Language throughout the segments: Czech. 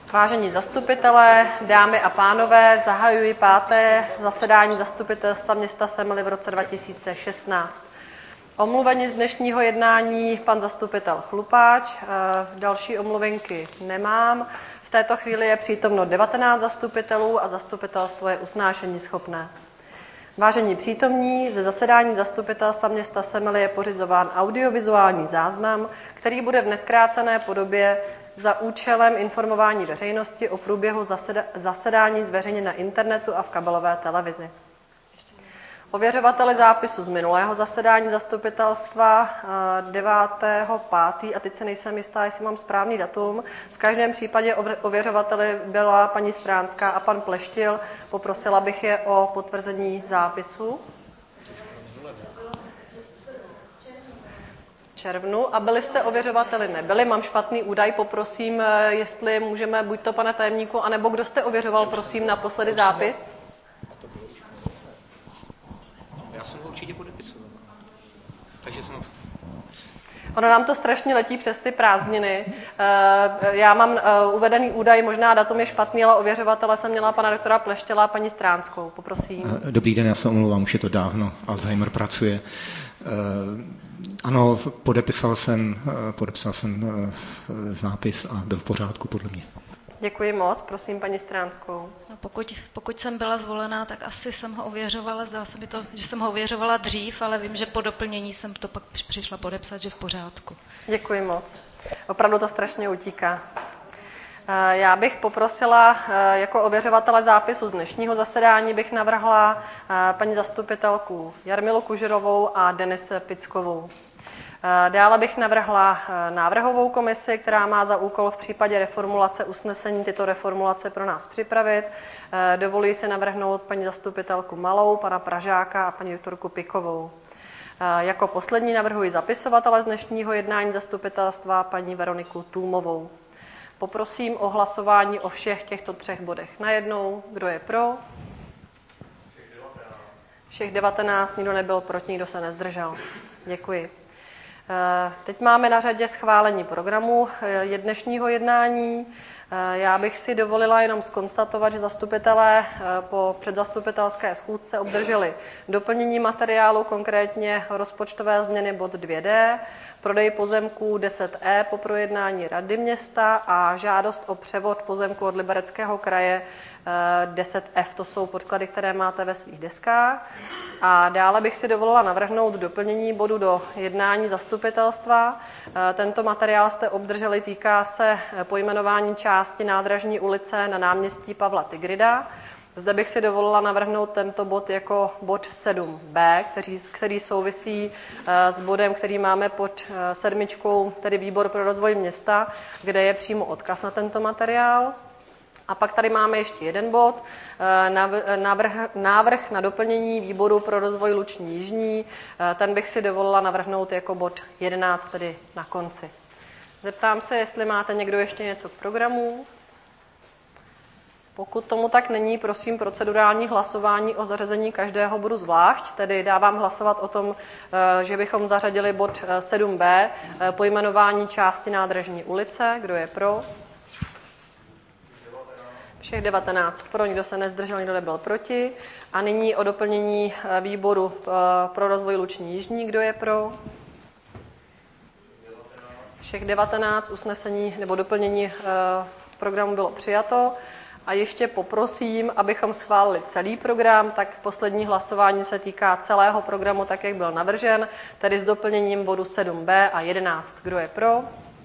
Vážení zastupitelé, dámy a pánové, zahajuji 5. zasedání Zastupitelstva města Semily v roce 2016. Omluveni z dnešního jednání pan zastupitel Chlupáč, další omluvenky nemám. V této chvíli je přítomno 19 zastupitelů a zastupitelstvo je usnášeníschopné. Vážení přítomní, ze zasedání Zastupitelstva města Semily je pořizován audiovizuální záznam, který bude v nezkrácené podobě za účelem informování veřejnosti o průběhu zasedání zveřejněn na internetu a v kabelové televizi. Ověřovateli zápisu z minulého zasedání zastupitelstva 9.5. a teď se nejsem jistá, jestli mám správný datum. V každém případě ověřovateli byla paní Stránská a pan Pleštil. Poprosila bych je o potvrzení zápisu. Červnu. A byli jste ověřovateli? Nebyli. Mám špatný údaj, poprosím, jestli můžeme, buď to pane tajemníku, anebo kdo jste ověřoval, prosím, naposledy zápis? Já jsem ho určitě podepisoval. Takže jsem... Ono nám to strašně letí přes ty prázdniny. Já mám uvedený údaj, možná datum je špatný, ale ověřovatele jsem měla pana doktora Pleštěla a paní Stránskou. Poprosím. Dobrý den, já se omlouvám, už je to dávno, Alzheimer pracuje. Ano, podepisal jsem zápis a byl v pořádku podle mě. Děkuji moc, prosím paní Stránskou. No, pokud jsem byla zvolená, tak asi jsem ho ověřovala, zdá se mi to, že jsem ho ověřovala dřív, ale vím, že po doplnění jsem to pak přišla podepsat, že v pořádku. Děkuji moc. Opravdu to strašně utíká. Já bych poprosila jako ověřovatele zápisu z dnešního zasedání bych navrhla paní zastupitelku Jarmilu Kužerovou a Denise Pickovou. Dále bych navrhla návrhovou komisi, která má za úkol v případě reformulace usnesení tyto reformulace pro nás připravit. Dovoluji si navrhnout paní zastupitelku Malou, pana Pražáka a paní doktorku Pikovou. Jako poslední navrhuji zapisovatele z dnešního jednání zastupitelstva paní Veroniku Tůmovou. Poprosím o hlasování o všech těchto 3 bodech najednou. Kdo je pro? Všech 19, nikdo nebyl proti, nikdo se nezdržel. Děkuji. Teď máme na řadě schválení programu dnešního jednání. Já bych si dovolila jenom zkonstatovat, že zastupitelé po předzastupitelské schůzce obdrželi doplnění materiálu, konkrétně rozpočtové změny bod 2D, prodej pozemků 10E po projednání Rady města a žádost o převod pozemku od Libereckého kraje 10F. To jsou podklady, které máte ve svých deskách. A dále bych si dovolila navrhnout doplnění bodu do jednání zastupitelstva. Tento materiál jste obdrželi, týká se pojmenování části Nádražní ulice na náměstí Pavla Tigrida. Zde bych si dovolila navrhnout tento bod jako bod 7b, který souvisí s bodem, který máme pod 7, tedy Výbor pro rozvoj města, kde je přímo odkaz na tento materiál. A pak tady máme ještě jeden bod, návrh na doplnění Výboru pro rozvoj Luční Jižní. Ten bych si dovolila navrhnout jako bod 11, tedy na konci. Zeptám se, jestli máte někdo ještě něco k programu. Pokud tomu tak není, prosím procedurální hlasování o zařazení každého bodu zvlášť, tedy dávám hlasovat o tom, že bychom zařadili bod 7b, pojmenování části Nádražní ulice. Kdo je pro? Všech 19 pro, nikdo se nezdržel, nikdo nebyl proti. A nyní o doplnění Výboru pro rozvoj Luční Jižní. Kdo je pro? Všech 19 usnesení nebo doplnění programu bylo přijato. A ještě poprosím, abychom schválili celý program, tak poslední hlasování se týká celého programu, tak jak byl navržen, tedy s doplněním bodu 7b a 11. Kdo je pro?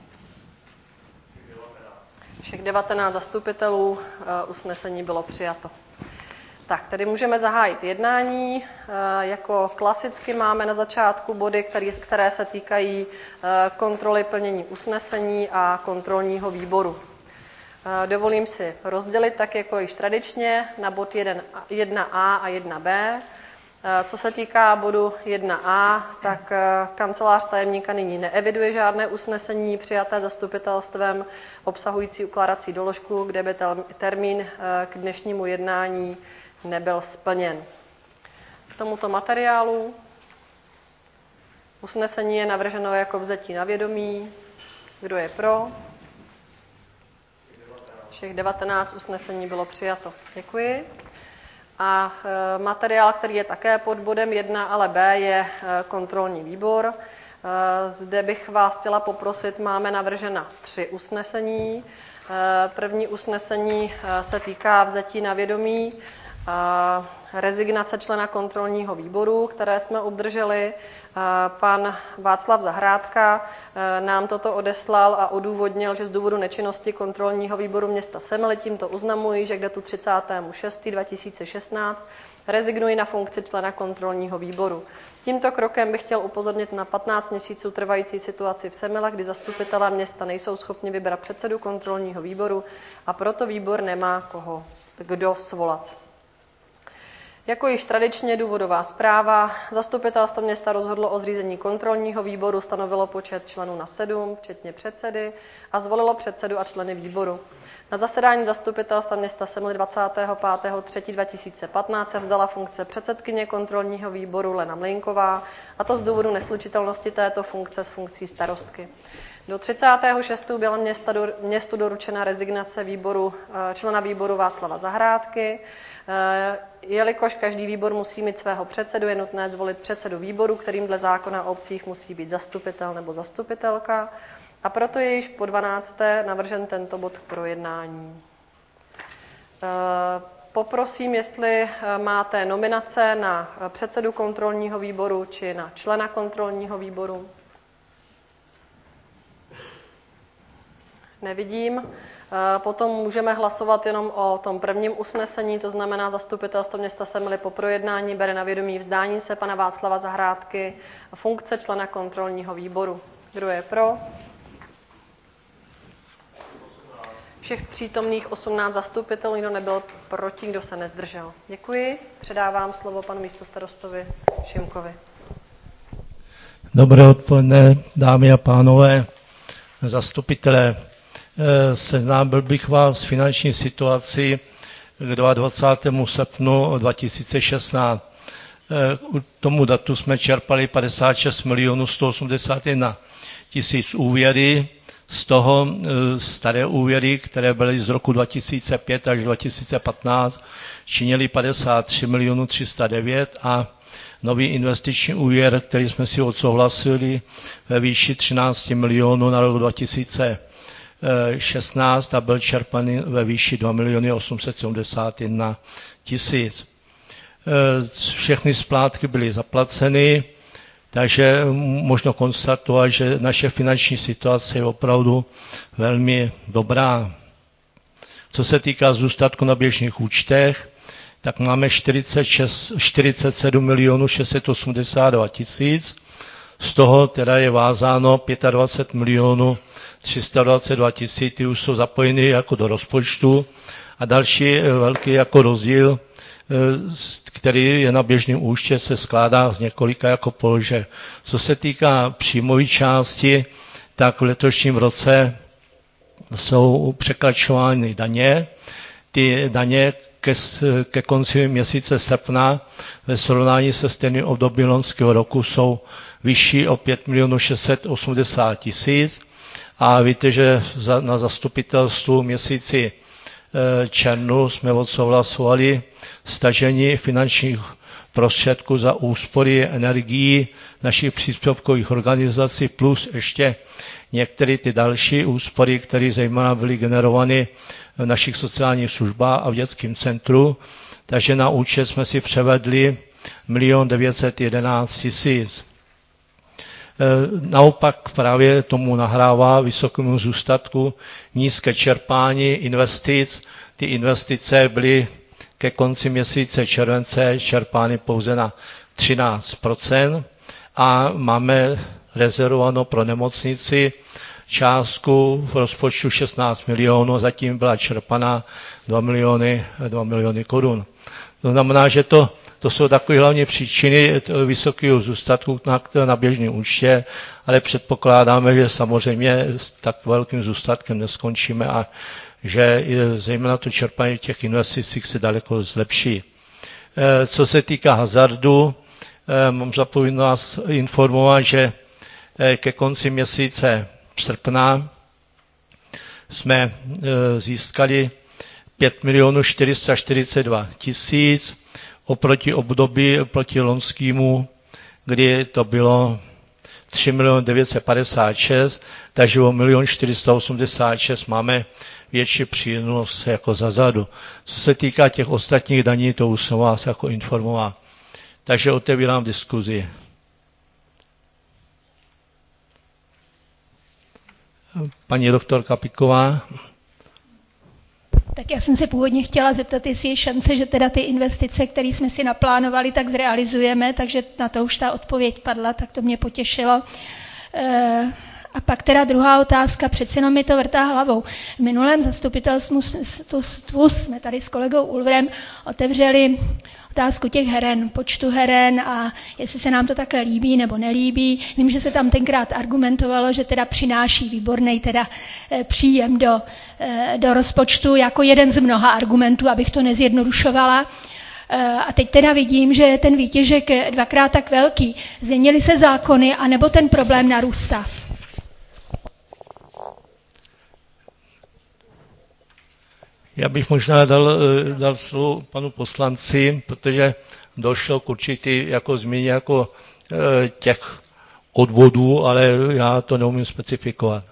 Všech 19 zastupitelů, usnesení bylo přijato. Tak, tedy můžeme zahájit jednání. Jako klasicky máme na začátku body, které se týkají kontroly plnění usnesení a kontrolního výboru. Dovolím si rozdělit tak jako již tradičně na bod 1a a 1b. Co se týká bodu 1a, tak kancelář tajemníka nyní neeviduje žádné usnesení přijaté zastupitelstvem obsahující ukládací doložku, kde by termín k dnešnímu jednání nebyl splněn. K tomuto materiálu usnesení je navrženo jako vzetí na vědomí. Kdo je pro? Všech 19 usnesení bylo přijato. Děkuji. A materiál, který je také pod bodem 1, ale B, je kontrolní výbor. Zde bych vás chtěla poprosit, máme navržena 3 usnesení. První usnesení se týká vzetí na vědomí rezignace člena kontrolního výboru, které jsme obdrželi. Pan Václav Zahrádka nám toto odeslal a odůvodnil, že z důvodu nečinnosti kontrolního výboru města Semily tímto oznamuji, že k datu 30.6.2016 rezignuji na funkci člena kontrolního výboru. Tímto krokem bych chtěl upozornit na 15 měsíců trvající situaci v Semilech, kdy zastupitelé města nejsou schopni vybrat předsedu kontrolního výboru a proto výbor nemá kdo svolat. Jako již tradičně důvodová zpráva, zastupitelstvo města rozhodlo o zřízení kontrolního výboru, stanovilo počet členů na 7, včetně předsedy, a zvolilo předsedu a členy výboru. Na zasedání zastupitelstva města Semily 25.3.2015 se vzdala funkce předsedkyně kontrolního výboru Lena Mlejnková, a to z důvodu neslučitelnosti této funkce s funkcí starostky. Do 36. byla městu doručena rezignace člena výboru Václava Zahrádky. Jelikož každý výbor musí mít svého předsedu, je nutné zvolit předsedu výboru, kterým dle zákona o obcích musí být zastupitel nebo zastupitelka, a proto je již po 12. navržen tento bod k projednání. Poprosím, jestli máte nominace na předsedu kontrolního výboru či na člena kontrolního výboru. Nevidím. Potom můžeme hlasovat jenom o tom prvním usnesení, to znamená zastupitelstvo města Semily po projednání bere na vědomí vzdání se pana Václava Zahrádky a funkce člena kontrolního výboru. Kdo je pro? Všech přítomných 18 zastupitelů, nikdo nebyl proti, kdo se nezdržel. Děkuji. Předávám slovo panu místostarostovi Šimkovi. Dobré odpoledne, dámy a pánové, zastupitelé. Seznámil bych vás s finanční situací k 22. srpnu 2016. K tomu datu jsme čerpali 56 181 000 úvěry, z toho staré úvěry, které byly z roku 2005 až 2015, činily 53 309 000 a nový investiční úvěr, který jsme si odsouhlasili ve výši 13 milionů na rok 2016 a byl čerpaný ve výši 2 871 000. Všechny splátky byly zaplaceny, takže možno konstatovat, že naše finanční situace je opravdu velmi dobrá. Co se týká zůstatku na běžných účtech, tak máme 47 682 000, z toho teda je vázáno 25 322 000, ty už jsou zapojeny jako do rozpočtu, a další velký jako rozdíl, který je na běžném účtě, se skládá z několika jako položek. Co se týká příjmové části, tak v letošním roce jsou překračovány daně. Ty daně ke konci měsíce srpna ve srovnání se stejným obdobím loňského roku jsou vyšší o 5 680 000. A víte, že na zastupitelstvu měsíci červnu jsme odsouhlasovali stažení finančních prostředků za úspory energií našich příspěvkových organizací plus ještě některé ty další úspory, které zejména byly generovány v našich sociálních službách a v dětském centru. Takže na účet jsme si převedli 1 911 000. Naopak právě tomu nahrává vysokému zůstatku nízké čerpání investic. Ty investice byly ke konci měsíce července čerpány pouze na 13% a máme rezervováno pro nemocnici částku v rozpočtu 16 milionů, zatím byla čerpaná 2 miliony korun. To znamená, že to jsou takové hlavní příčiny vysokého zůstatku na běžném účtě, ale předpokládáme, že samozřejmě s tak velkým zůstatkem neskončíme a že zejména to čerpání těch investic se daleko zlepší. Co se týká hazardu, mám za povinnost informovat, že ke konci měsíce srpna jsme získali 5 442 000 oproti období, proti loňskému, kdy to bylo 3 956 000, takže o 1 486 000 máme větší přínos jako zazadu. Co se týká těch ostatních daní, to už jsem vás jako informoval. Takže otevírám diskuzi. Paní doktorka Piková. Tak já jsem se původně chtěla zeptat, jestli je šance, že teda ty investice, které jsme si naplánovali, tak zrealizujeme, takže na to už ta odpověď padla, tak to mě potěšilo. A pak teda druhá otázka, přece jenom mi to vrtá hlavou. V minulém zastupitelstvu jsme tady s kolegou Ulvrem otevřeli otázku těch heren, počtu heren a jestli se nám to takhle líbí nebo nelíbí. Vím, že se tam tenkrát argumentovalo, že teda přináší výborný teda příjem do rozpočtu jako jeden z mnoha argumentů, abych to nezjednodušovala. A teď teda vidím, že je ten výtěžek 2x tak velký. Změnily se zákony, anebo ten problém narůstá? Já bych možná dal slovo panu poslanci, protože došlo k určitý jako změně jako těch odvodů, ale já to neumím specifikovat.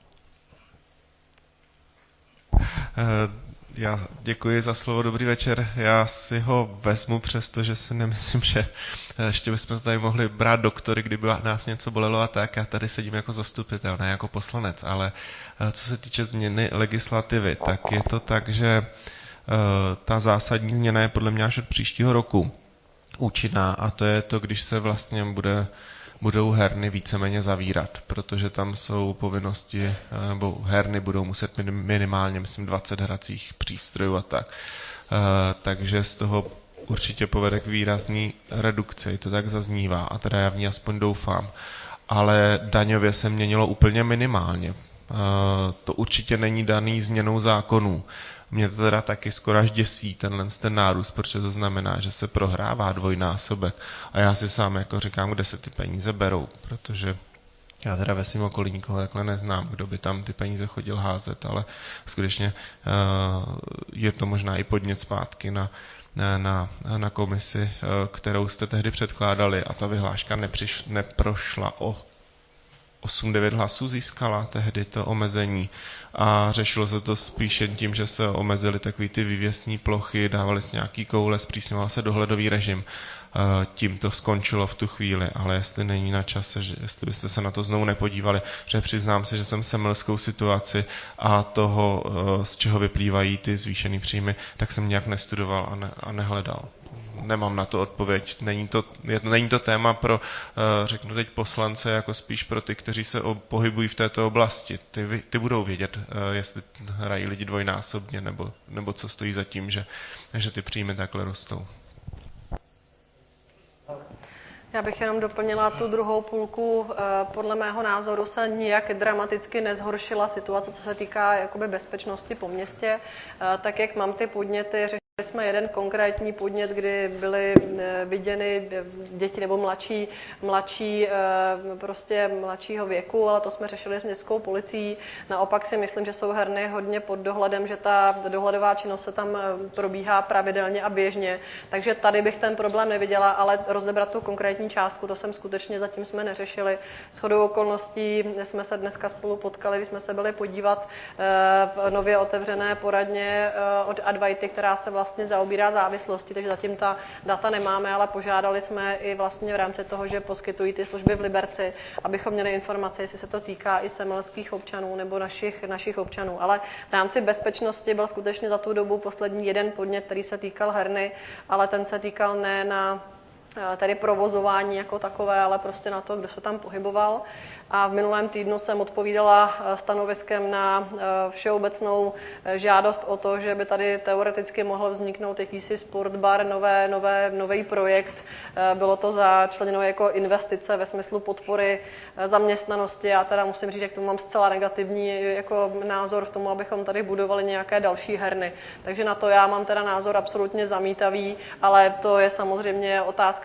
Já děkuji za slovo, dobrý večer. Já si ho vezmu, přestože si nemyslím, že ještě bychom se tady mohli brát doktory, kdyby nás něco bolelo a tak. Já tady sedím jako zastupitel, ne jako poslanec, ale co se týče změny legislativy, tak je to tak, že ta zásadní změna je podle mě až od příštího roku účinná a to je to, když se vlastně budou herny víceméně zavírat, protože tam jsou povinnosti, nebo herny budou muset minimálně, myslím, 20 hracích přístrojů a tak. Takže z toho určitě povede k výrazný redukci, to tak zaznívá a teda já v ní aspoň doufám. Ale daňově se měnilo úplně minimálně. To určitě není daný změnou zákonů. Mě to teda taky skoro až děsí, ten nárůst, protože to znamená, že se prohrává dvojnásobek. A já si sám jako říkám, kde se ty peníze berou, protože já teda ve svým okolí nikoho takhle neznám, kdo by tam ty peníze chodil házet, ale skutečně je to možná i podnět zpátky na komisi, kterou jste tehdy předkládali a ta vyhláška neprošla o 8-9 hlasů získala tehdy to omezení a řešilo se to spíš jen tím, že se omezily takový ty vývěsní plochy, dávaly se nějaký koule, zpřísňoval se dohledový režim. Tím to skončilo v tu chvíli, ale jestli není na čase, že jestli byste se na to znovu nepodívali, že přiznám si, že jsem semelskou situaci a toho, z čeho vyplývají ty zvýšený příjmy, tak jsem nějak nestudoval a nehledal. Nemám na to odpověď. Není to téma pro, řeknu teď poslance, jako spíš pro ty, kteří se pohybují v této oblasti. Ty budou vědět, jestli hrají lidi dvojnásobně, nebo co stojí za tím, že ty příjmy takhle rostou. Já bych jenom doplnila tu druhou půlku. Podle mého názoru se nijak dramaticky nezhoršila situace, co se týká jakoby bezpečnosti po městě. Tak jak mám ty podněty, jsme jeden konkrétní podnět, kdy byly viděny děti nebo mladšího věku, ale to jsme řešili s městskou policií. Naopak si myslím, že jsou herny hodně pod dohledem, že ta dohledová činnost se tam probíhá pravidelně a běžně. Takže tady bych ten problém neviděla, ale rozebrat tu konkrétní částku, to jsem skutečně zatím jsme neřešili. Shodou okolností jsme se dneska spolu potkali, když jsme se byli podívat v nově otevřené poradně od Advaity, která se vlastně zaobírá závislosti, takže zatím ta data nemáme, ale požádali jsme i vlastně v rámci toho, že poskytují ty služby v Liberci, abychom měli informace, jestli se to týká i semelských občanů nebo našich občanů. Ale v rámci bezpečnosti byl skutečně za tu dobu poslední jeden podnět, který se týkal herny, ale ten se týkal ne na tedy provozování jako takové, ale prostě na to, kdo se tam pohyboval. A v minulém týdnu jsem odpovídala stanoviskem na všeobecnou žádost o to, že by tady teoreticky mohl vzniknout jakýsi sportbar, nový projekt. Bylo to začleněno jako investice ve smyslu podpory zaměstnanosti. Já teda musím říct, že k tomu mám zcela negativní jako názor v tomu, abychom tady budovali nějaké další herny. Takže na to já mám teda názor absolutně zamítavý, ale to je samozřejmě otázka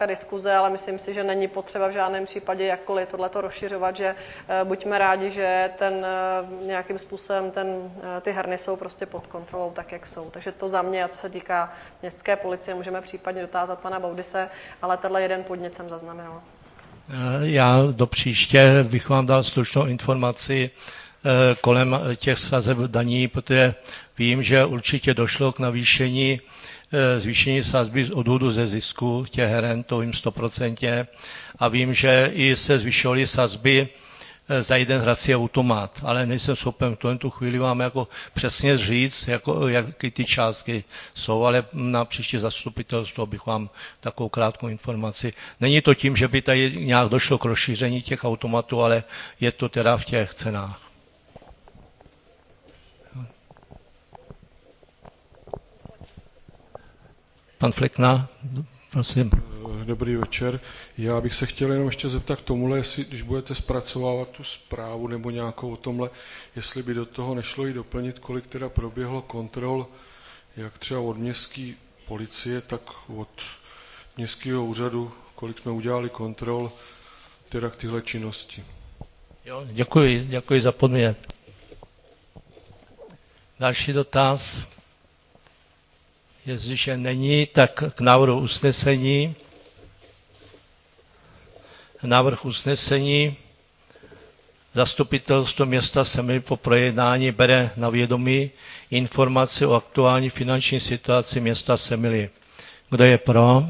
otázka diskuze, ale myslím si, že není potřeba v žádném případě jakkoliv tohleto rozšiřovat, že buďme rádi, že nějakým způsobem ty herny jsou prostě pod kontrolou tak, jak jsou. Takže to za mě, a co se týká městské policie, můžeme případně dotázat pana Baudise, ale tenhle jeden podnět jsem zaznamenala. Já do příště bych vám dal slušnou informaci kolem těch sazeb daní, protože vím, že určitě došlo k zvýšení sazby z odvodu ze zisku těch heren, to vím 100%, a vím, že i se zvyšovaly sazby za jeden hrací automat, ale nejsem schopen v tu chvíli vám jako přesně říct, jaké ty částky jsou, ale na příští zastupitelstvo bych vám takovou krátkou informaci. Není to tím, že by tady nějak došlo k rozšíření těch automatů, ale je to teda v těch cenách. Pan Flekna, prosím. Dobrý večer. Já bych se chtěl jenom ještě zeptat k tomuhle, jestli, když budete zpracovávat tu zprávu nebo nějakou o tomhle, jestli by do toho nešlo i doplnit, kolik teda proběhlo kontrol, jak třeba od městské policie, tak od městského úřadu, kolik jsme udělali kontrol teda k tyhle činnosti. Jo, děkuji za podmět. Další dotaz. Jestliže není, tak k návrhu usnesení. Návrh usnesení. Zastupitelstvo města Semily po projednání bere na vědomí informaci o aktuální finanční situaci města Semily. Kdo je pro?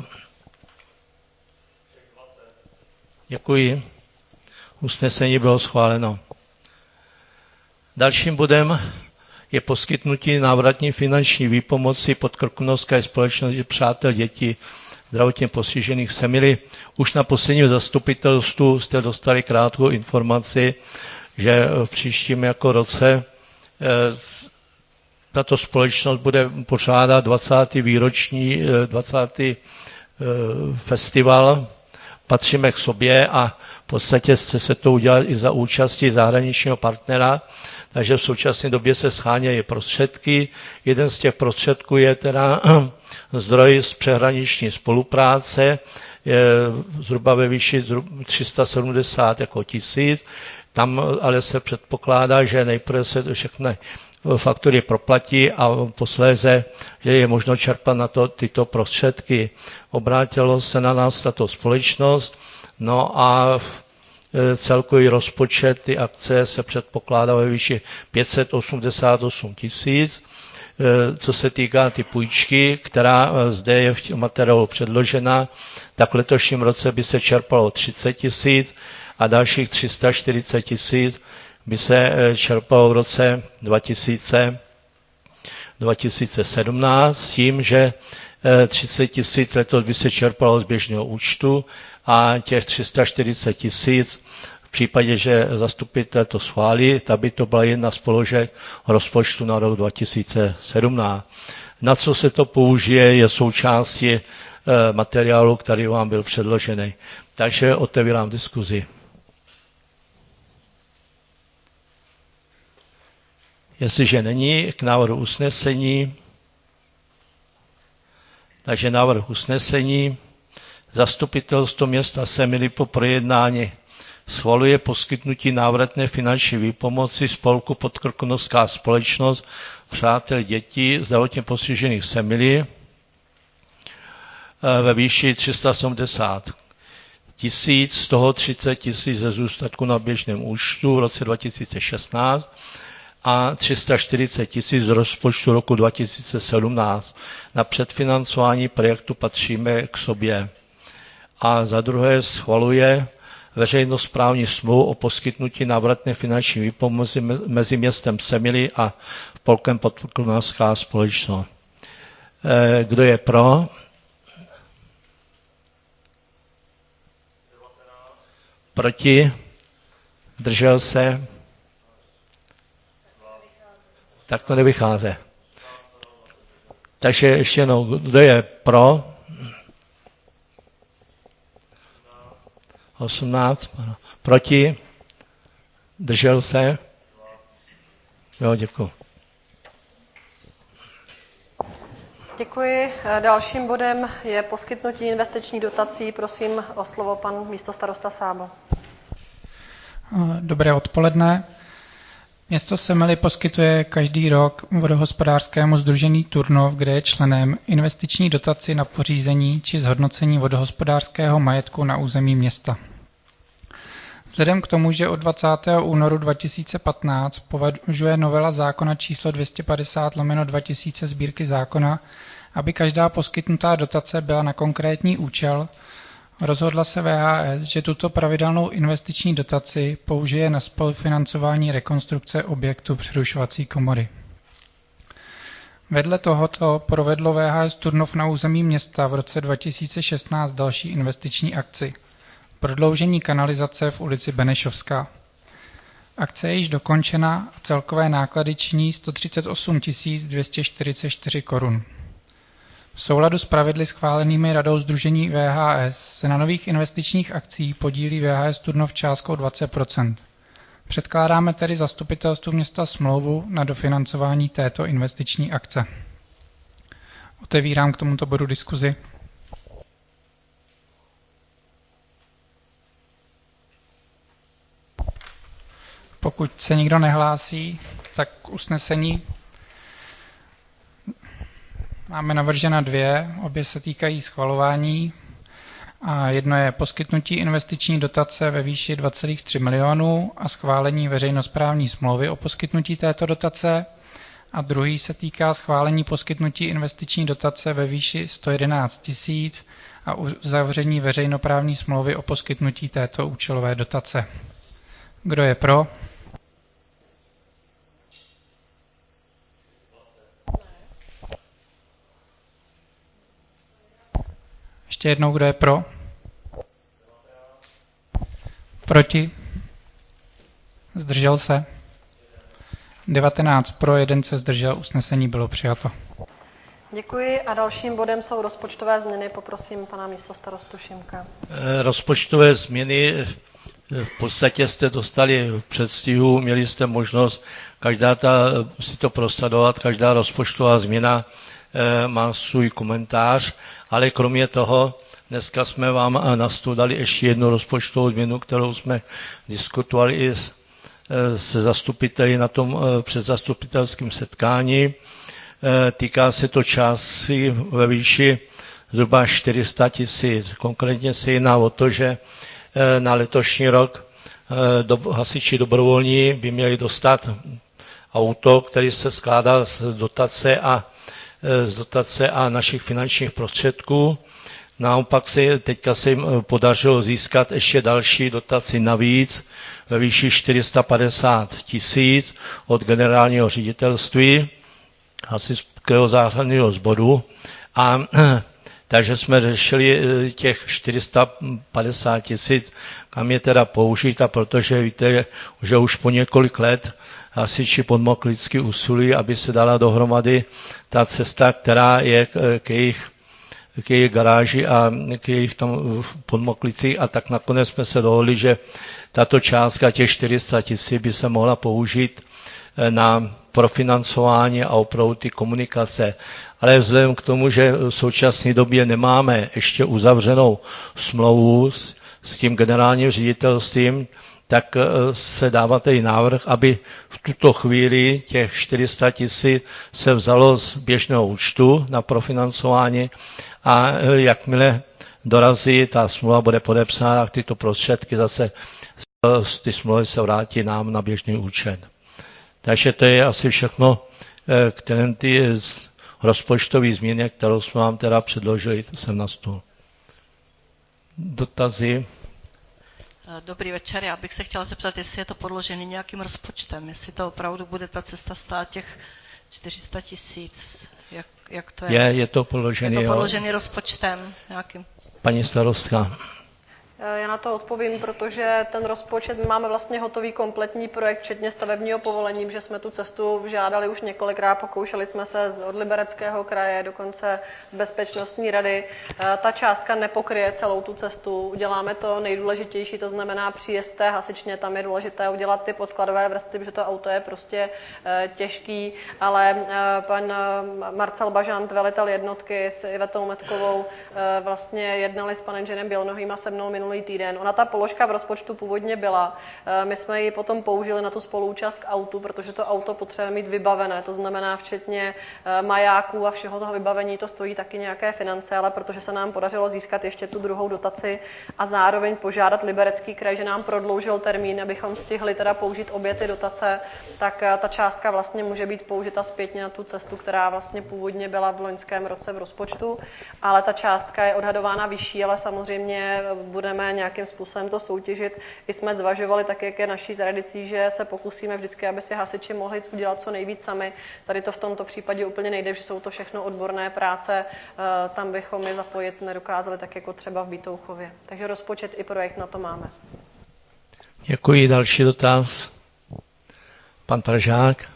Děkuji. Usnesení bylo schváleno. Dalším bodem je poskytnutí návratní finanční výpomoci Podkrkonošské společnosti Přátel dětí zdravotně postižených Semily. Už na posledním zastupitelstvu jste dostali krátkou informaci, že v příštím roce tato společnost bude pořádat 20. festival Patříme k sobě a v podstatě se to udělat i za účasti zahraničního partnera, takže v současné době se schánějí prostředky. Jeden z těch prostředků je teda zdroj z přeshraniční spolupráce, je zhruba ve výši 370 tisíc. Tam ale se předpokládá, že nejprve se všechny faktury proplatí a posléze, že je možno čerpat na to tyto prostředky. Obrátilo se na nás tato společnost, no a celkový rozpočet ty akce se předpokládá ve výši 588 tisíc. Co se týká ty půjčky, která zde je v materiálu předložena, tak v letošním roce by se čerpalo 30 tisíc a dalších 340 tisíc by se čerpalo v roce 2017 s tím, že 30 tisíc letos by se čerpalo z běžného účtu a těch 340 tisíc v případě, že zastupitel to schválí, tak by to byla jedna z položek rozpočtu na rok 2017. Na co se to použije, je součástí materiálu, který vám byl předložený. Takže otevírám diskuzi. Jestliže není, k návrhu usnesení. Takže návrh usnesení. Zastupitelstvo města Semily po projednání schvaluje poskytnutí návratné finanční výpomoci spolku Podkrkonošská společnost Přátel dětí zdravotně postižených Semily ve výši 370 tisíc, z toho 30 tisíc ze zůstatku na běžném účtu v roce 2016 a 340 tisíc z rozpočtu roku 2017 na předfinancování projektu Patříme k sobě. A za druhé schvaluje veřejnosprávní smlouvu o poskytnutí návratné finanční výpomoci mezi městem Semily a spolkem Podkrkonošská společnost. Kdo je pro? Proti? Držel se? Tak to nevychází. Takže ještě jednou, kdo je pro? 18. Proti? Držel se? Jo, děkuji. Děkuji. Dalším bodem je poskytnutí investiční dotací. Prosím o slovo pan místostarosta Sábl. Dobré odpoledne. Město Semily poskytuje každý rok vodohospodářskému sdružení Turnov, kde je členem, investiční dotaci na pořízení či zhodnocení vodohospodářského majetku na území města. Vzhledem k tomu, že od 20. únoru 2015 považuje novela zákona číslo 250/2000 Sbírky zákona, aby každá poskytnutá dotace byla na konkrétní účel, rozhodla se VHS, že tuto pravidelnou investiční dotaci použije na spolufinancování rekonstrukce objektu přerušovací komory. Vedle tohoto provedlo VHS Turnov na území města v roce 2016 další investiční akci. Prodloužení kanalizace v ulici Benešovská. Akce je již dokončena a celkové náklady činí 138 244 korun. V souladu s pravidly schválenými radou sdružení VHS se na nových investičních akcích podílí VHS Turnov částkou 20%. Předkládáme tedy zastupitelstvu města smlouvu na dofinancování této investiční akce. Otevírám k tomuto bodu diskuzi. Pokud se nikdo nehlásí, tak usnesení máme navržena 2, obě se týkají schvalování. A jedno je poskytnutí investiční dotace ve výši 2,3 milionů a schválení veřejnosprávní smlouvy o poskytnutí této dotace. A druhý se týká schválení poskytnutí investiční dotace ve výši 111 000 a uzavření veřejnoprávní smlouvy o poskytnutí této účelové dotace. Kdo je pro? Ještě jednou, kdo je pro? Proti? Zdržel se? 19 pro, 1 se zdržel, usnesení bylo přijato. Děkuji a dalším bodem jsou rozpočtové změny. Poprosím pana místostarostu Šimka. Rozpočtové změny v podstatě jste dostali v předstihu, měli jste možnost si to prostudovat, každá rozpočtová změna má svůj komentář, ale kromě toho dneska jsme vám na stůl dali ještě jednu rozpočtovou změnu, kterou jsme diskutovali i se zastupiteli na tom předzastupitelském setkání. Týká se to částky ve výši zhruba 400 000. Konkrétně se jedná o to, že na letošní rok hasiči dobrovolní by měli dostat auto, který se skládá z dotace a našich finančních prostředků. Naopak teďka se jim podařilo získat ještě další dotaci navíc ve výši 450 000 od generálního ředitelství hasičského záchranného sboru. A takže jsme řešili těch 450 000, kam je teda použít, a protože víte, že už po několik let hasiči podmoklicky usilují, aby se dala dohromady ta cesta, která je k jejich garáži a k jejich tam podmoklici, a tak nakonec jsme se dohodli, že tato částka těch 400 000 by se mohla použít na profinancování a opravu ty komunikace. Ale vzhledem k tomu, že v současné době nemáme ještě uzavřenou smlouvu s tím generálním ředitelstvím, tak se dává tady návrh, aby v tuto chvíli těch 400 000 se vzalo z běžného účtu na profinancování, a jakmile dorazí, ta smlouva bude podepsána, tyto prostředky zase z ty smlouvy se vrátí nám na běžný účet. Takže to je asi všechno, které ty rozpočtové změny, kterou jsme vám teda předložili, jsem na stůl. Dotazy? Dobrý večer, já bych se chtěla zeptat, jestli je to podložený nějakým rozpočtem, jestli to opravdu bude ta cesta stát těch 400 000, jak to je? Je to podložený. Je to podložený rozpočtem nějakým? Paní starostka. Já na to odpovím, protože ten rozpočet, my máme vlastně hotový kompletní projekt, včetně stavebního povolení, že jsme tu cestu žádali už několikrát, pokoušeli jsme se od Libereckého kraje, dokonce z Bezpečnostní rady. Ta částka nepokryje celou tu cestu, uděláme to nejdůležitější, to znamená příjezd té hasičně, tam je důležité udělat ty podkladové vrstvy, protože to auto je prostě těžký, ale pan Marcel Bažant, velitel jednotky s Ivetou Metkovou, vlastně jednali s panem inženýrem Bělonohým a se mnou minulý týden. Ona ta položka v rozpočtu původně byla. My jsme ji potom použili na tu spoluúčast k autu, protože to auto potřebujeme mít vybavené. To znamená včetně majáků a všeho toho vybavení, to stojí taky nějaké finance, ale protože se nám podařilo získat ještě tu druhou dotaci a zároveň požádat Liberecký kraj, že nám prodloužil termín, abychom stihli teda použít obě ty dotace, tak ta částka vlastně může být použita zpětně na tu cestu, která vlastně původně byla v loňském roce v rozpočtu, ale ta částka je odhadována vyšší, ale samozřejmě budeme nějakým způsobem to soutěžit. I jsme zvažovali, tak jak je naší tradicí, že se pokusíme vždycky, aby si hasiči mohli udělat co nejvíc sami. Tady to v tomto případě úplně nejde, že jsou to všechno odborné práce, tam bychom je zapojit nedokázali, tak jako třeba v Bítouchově. Takže rozpočet i projekt na to máme. Děkuji. Další dotaz. Pan Pražák.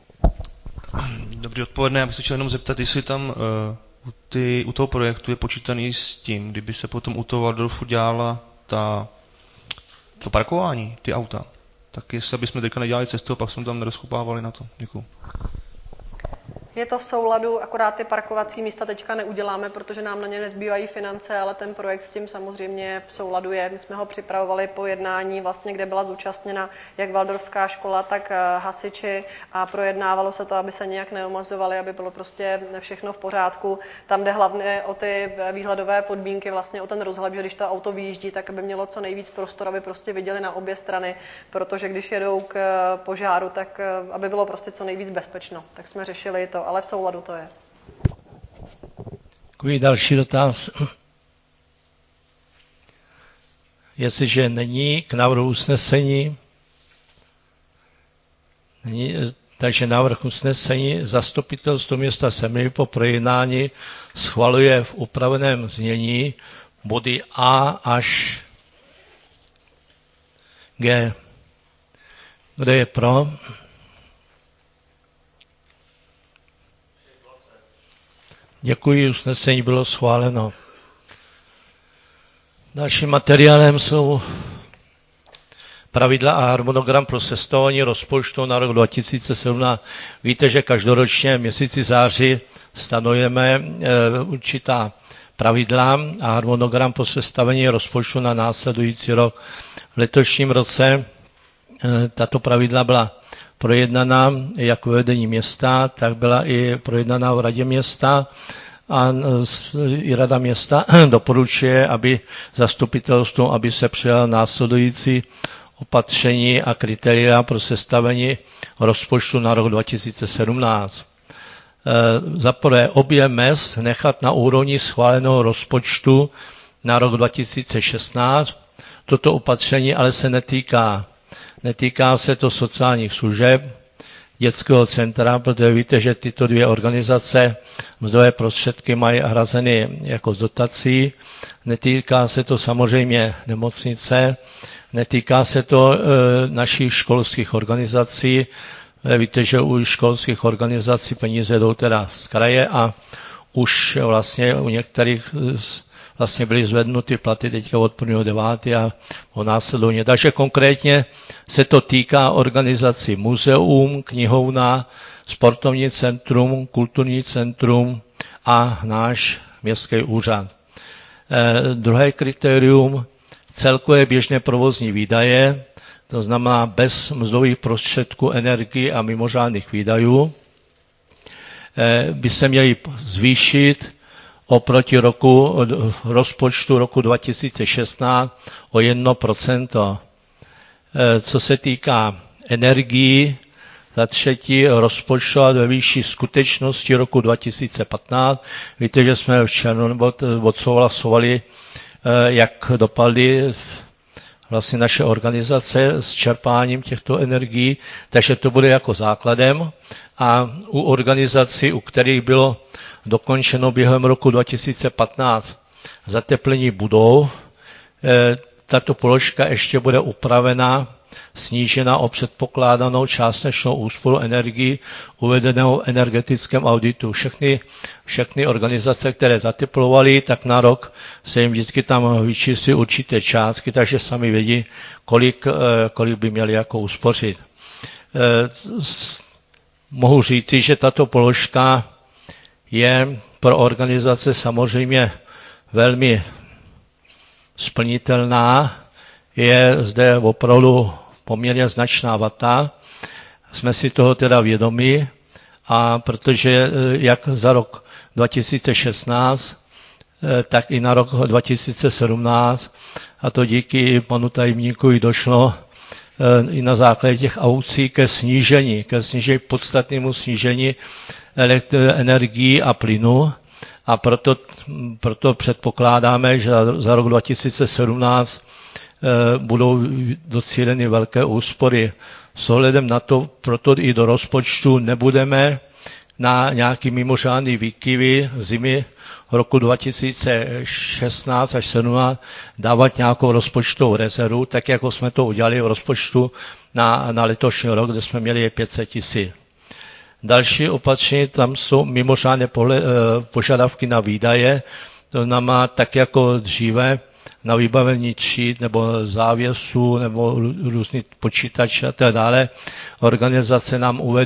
Dobrý odpoledne, já bych se chtěl jenom zeptat, jestli tam u toho projektu je počítaný s tím, kdyby se potom u toho Waldorfu dělala to parkování, ty auta, tak jestli bychom teďka nedělali cestu a pak jsme tam nerozkopávali na to. Děkuju. Je to v souladu, akorát ty parkovací místa teďka neuděláme, protože nám na ně nezbývají finance, ale ten projekt s tím samozřejmě v souladu je. My jsme ho připravovali po jednání, vlastně, kde byla zúčastněna jak Waldorfská škola, tak hasiči a projednávalo se to, aby se nějak neomazovali, aby bylo prostě všechno v pořádku. Tam jde hlavně o ty výhledové podmínky, vlastně o ten rozhled, že když to auto vyjíždí, tak aby mělo co nejvíc prostor, aby prostě viděli na obě strany, protože když jedou k požáru, tak aby bylo prostě co nejvíc bezpečno. Tak jsme řešili to, ale v souladu to je. Děkuji. Další dotaz. Jestliže není k návrhu usnesení, takže návrh usnesení zastupitelstvo města Semily po projednání schvaluje v upraveném znění body A až G. Kdo je pro? Děkuji, usnesení bylo schváleno. Dalším materiálem jsou pravidla a harmonogram pro sestavování rozpočtu na rok 2017. Víte, že každoročně v měsíci září stanovujeme určitá pravidla a harmonogram pro sestavení rozpočtu na následující rok. V letošním roce tato pravidla byla projednaná jak v vedení města, tak byla i projednaná v radě města a i rada města doporučuje, aby zastupitelstvo, aby se přijalo následující opatření a kritéria pro sestavení rozpočtu na rok 2017. Za prvé objem mezd nechat na úrovni schváleného rozpočtu na rok 2016. Toto opatření ale se netýká se to sociálních služeb, dětského centra, protože víte, že tyto dvě organizace mzdové prostředky mají hrazeny jako z dotací. Netýká se to samozřejmě nemocnice, netýká se to našich školských organizací. Víte, že u školských organizací peníze jdou teda z kraje a už vlastně u některých vlastně byly zvednuty platy teďka od 1.9. a o následovně. Takže konkrétně se to týká organizací muzeum, knihovna, sportovní centrum, kulturní centrum a náš městský úřad. Druhé kritérium, celkové běžné provozní výdaje, to znamená bez mzdových prostředků, energii a mimořádných výdajů, by se měly zvýšit oproti rozpočtu roku 2016 o 1%. Co se týká energií, za třetí rozpočtovat ve výši skutečnosti roku 2015. Víte, že jsme v červnu odsouhlasovali, jak dopadly vlastně naše organizace s čerpáním těchto energií, takže to bude jako základem. A u organizací, u kterých bylo dokončeno během roku 2015 zateplení budov, tato položka ještě bude upravena, snížena o předpokládanou částečnou úsporu energii uvedenou v energetickém auditu. Všechny organizace, které zateplovaly, tak na rok se jim vždycky tam vyčíslí určité částky, takže sami vědí, kolik by měli jako uspořit. Mohu říct, že tato položka je pro organizace samozřejmě velmi splnitelná, je zde opravdu poměrně značná vata, jsme si toho teda vědomi, a protože jak za rok 2016, tak i na rok 2017, a to díky panu tajemníkovi došlo i na základě těch aukcí ke snížení, podstatnému snížení energií a plynu, a proto předpokládáme, že za rok 2017 budou docíleny velké úspory. S ohledem na to, proto i do rozpočtu nebudeme na nějaký mimořádný výkyvy zimy roku 2016 až 2017 dávat nějakou rozpočtovou rezervu, tak jako jsme to udělali v rozpočtu na letošní rok, kde jsme měli 500 000. Další opatření, tam jsou mimořádné požadavky na výdaje, to znamená tak jako dříve na vybavení tříd nebo závěsů nebo různý počítače a tak dále. Organizace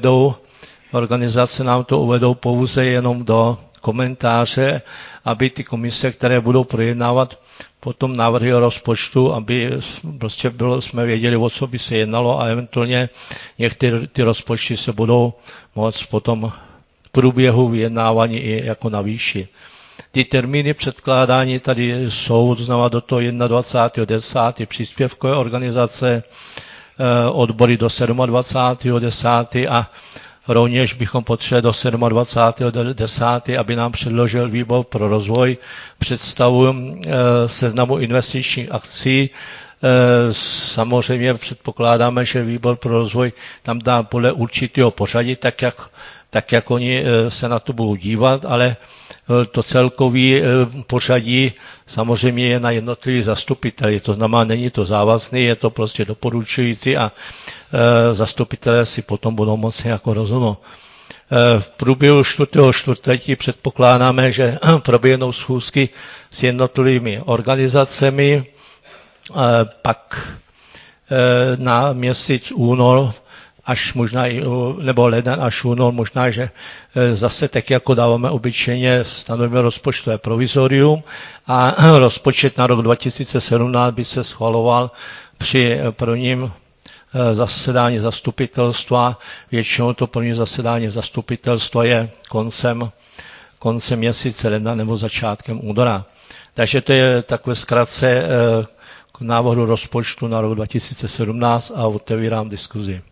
nám to uvedou pouze jenom do komentáře, aby ty komise, které budou projednávat potom návrhy o rozpočtu, aby prostě jsme věděli, o co by se jednalo, a eventuálně některé ty rozpočty se budou moct potom v průběhu vyjednávání i jako navýšit. Ty termíny předkládání tady jsou, to znamená do toho 21.10. příspěvkové organizace, odbory do 27.10. a rovněž bychom potřebovali do 27.10., aby nám předložil výbor pro rozvoj představu seznamu investičních akcí. Samozřejmě předpokládáme, že výbor pro rozvoj tam dá podle určitého pořadí, tak jak oni se na to budou dívat, ale to celkový pořadí samozřejmě je na jednotlivých zastupiteli. To znamená, není to závazný, je to prostě doporučující a zastupitelé si potom budou moci jako rozhodnout. V průběhu 4. předpokládáme, že proběhnou schůzky s jednotlivými organizacemi, pak na měsíc únor až možná nebo leden až únor, možná, že zase tak jako dáváme obyčejně, stanovíme rozpočtové provizorium a rozpočet na rok 2017 by se schvaloval při prvním zasedání zastupitelstva. Většinou to první zasedání zastupitelstva je koncem měsíce ledna nebo začátkem února. Takže to je takové zkratce k návrhu rozpočtu na rok 2017 a otevírám diskuzi.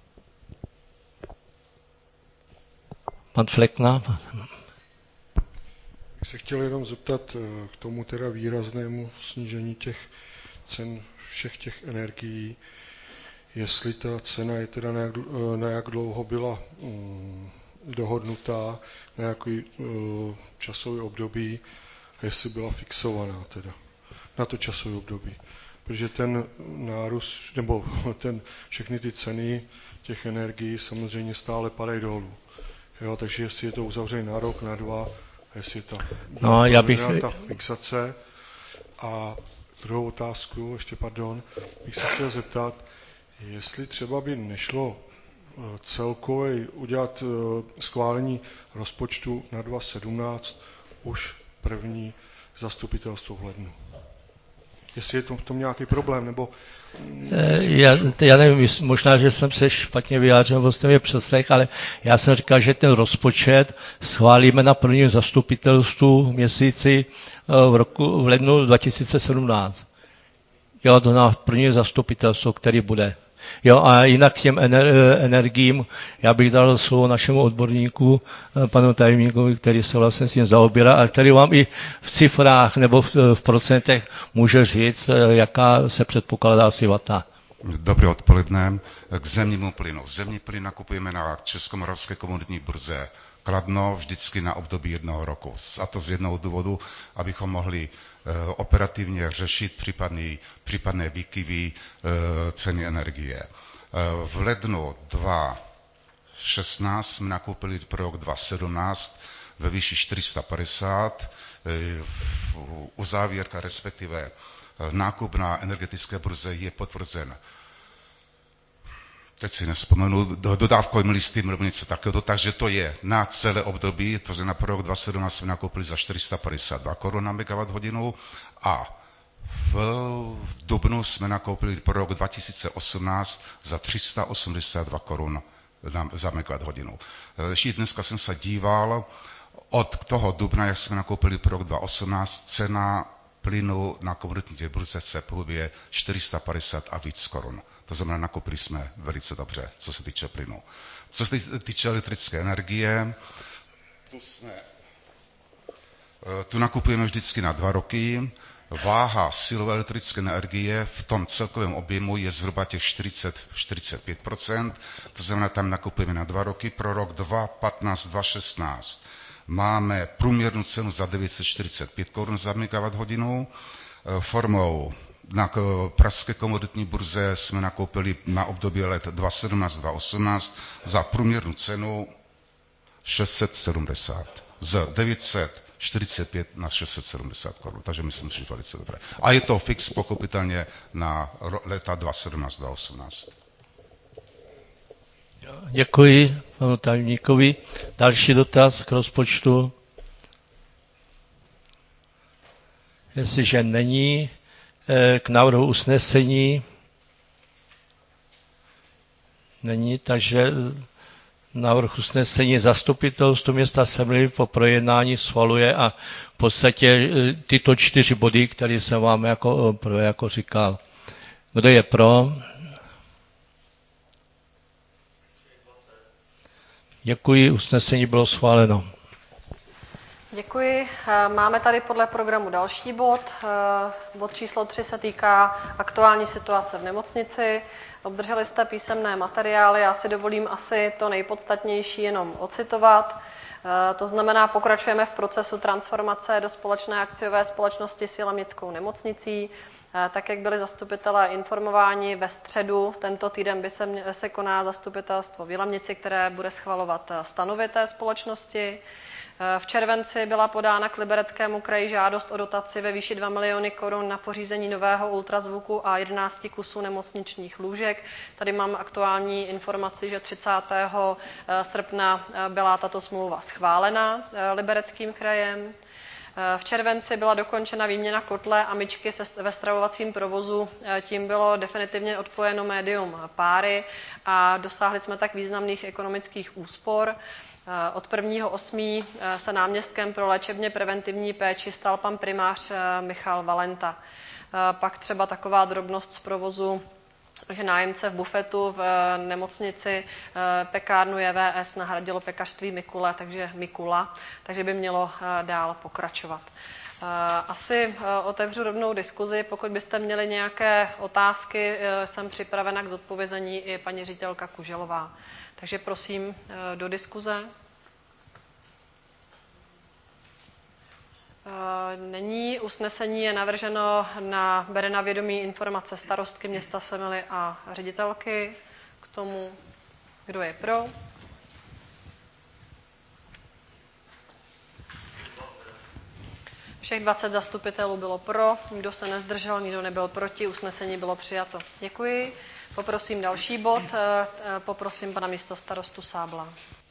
Pan Flekna. Bych se chtěl jenom zeptat k tomu teda výraznému snížení těch cen všech těch energií, jestli ta cena je teda na jak dlouho byla dohodnutá, na jaký časové období, a jestli byla fixovaná teda na to časové období. Protože ten nárůst, nebo všechny ty ceny těch energií samozřejmě stále padají dolů. Jo, takže jestli je to uzavřený na rok, na 2, jestli je ta fixace. A druhou otázku, bych se chtěl zeptat, jestli třeba by nešlo celkově udělat schválení rozpočtu na 2017 už první zastupitelstvo v lednu. Jestli je v tom nějaký problém, nebo... Já nevím, možná, že jsem se špatně vyjádřil, vlastně mě přeslech, ale já jsem říkal, že ten rozpočet schválíme na prvním zastupitelstvu v měsíci v lednu 2017. Jo, to na první zastupitelstvo, který bude. Jo, a jinak k těm energiím, já bych dal slovo našemu odborníku, panu tajemníkovi, který se vlastně s tím zaobírá, a který vám i v cifrách nebo v procentech může říct, jaká se předpokládá asi vata. Dobré odpoledne. K zemnímu plynu. Zemní plyn nakupujeme na Českomoravské komoditní burze Kladno vždycky na období 1 roku. A to z jednoho důvodu, abychom mohli operativně řešit případné výkyvy ceny energie. V lednu 2016 jsme nakoupili pro rok 2017 ve výši 450. Uzávěrka, respektive nákup na energetické burze je potvrzen, teď si nespomenu, dodávkovým listy nebo něco takového, takže to je na celé období, to znamená pro rok 2017 jsme nakoupili za 452 korun na megawatt hodinu a v dubnu jsme nakoupili pro rok 2018 za 382 korun za megawatt hodinu. Ještě dneska jsem se díval, od toho dubna, jak jsme nakoupili pro rok 2018, cena plynu na komoditní burze se pohybuje 450 a víc korun. To znamená, nakoupili jsme velice dobře, co se týče plynu. Co se týče elektrické energie, tu nakupujeme vždycky na 2 roky. Váha silové elektrické energie v tom celkovém objemu je zhruba těch 40-45%, to znamená, tam nakupujeme na 2 roky. Pro rok 2015-2016 máme průměrnou cenu za 945 korun za megawatt hodinu. Formou na pražské komoditní burze jsme nakoupili na období let 2017-2018 za průměrnou cenu 670. Z 945 na 670 korun, takže myslím, že velice dobré. A je to fix pochopitelně na léta 2017-2018. Děkuji panu tajemníkovi. Další dotaz k rozpočtu? Jestliže není, k návrhu usnesení není, takže návrh usnesení zastupitelstvu města Semily po projednání schvaluje a v podstatě tyto 4 body, které jsem vám jako říkal. Kdo je pro? Děkuji, usnesení bylo schváleno. Děkuji. Máme tady podle programu další bod. Bod číslo 3 se týká aktuální situace v nemocnici. Obdrželi jste písemné materiály, já si dovolím asi to nejpodstatnější jenom ocitovat. To znamená, pokračujeme v procesu transformace do společné akciové společnosti s Jilemnickou nemocnicí. Tak, jak byli zastupitelé informováni, ve středu tento týden by se koná zastupitelstvo v Jilemnici, které bude schvalovat stanovy té společnosti. V červenci byla podána k Libereckému kraji žádost o dotaci ve výši 2 miliony korun na pořízení nového ultrazvuku a 11 kusů nemocničních lůžek. Tady mám aktuální informaci, že 30. srpna byla tato smlouva schválena Libereckým krajem. V červenci byla dokončena výměna kotle a myčky ve stravovacím provozu. Tím bylo definitivně odpojeno médium páry a dosáhli jsme tak významných ekonomických úspor. Od 1.8. se náměstkem pro léčebně preventivní péči stal pan primář Michal Valenta. Pak třeba taková drobnost z provozu, že nájemce v bufetu v nemocnici pekárnu JVS nahradilo pekařství Mikula, takže by mělo dál pokračovat. Asi otevřu rovnou diskuzi. Pokud byste měli nějaké otázky, jsem připravena k zodpovězení i paní ředitelka Kuželová. Takže prosím do diskuze. Není usnesení, je navrženo bere na vědomí informace starostky města Semily a ředitelky k tomu, kdo je pro. Všech 20 zastupitelů bylo pro, nikdo se nezdržel, nikdo nebyl proti, usnesení bylo přijato. Děkuji. Poprosím další bod, poprosím pana místostarostu Sábla.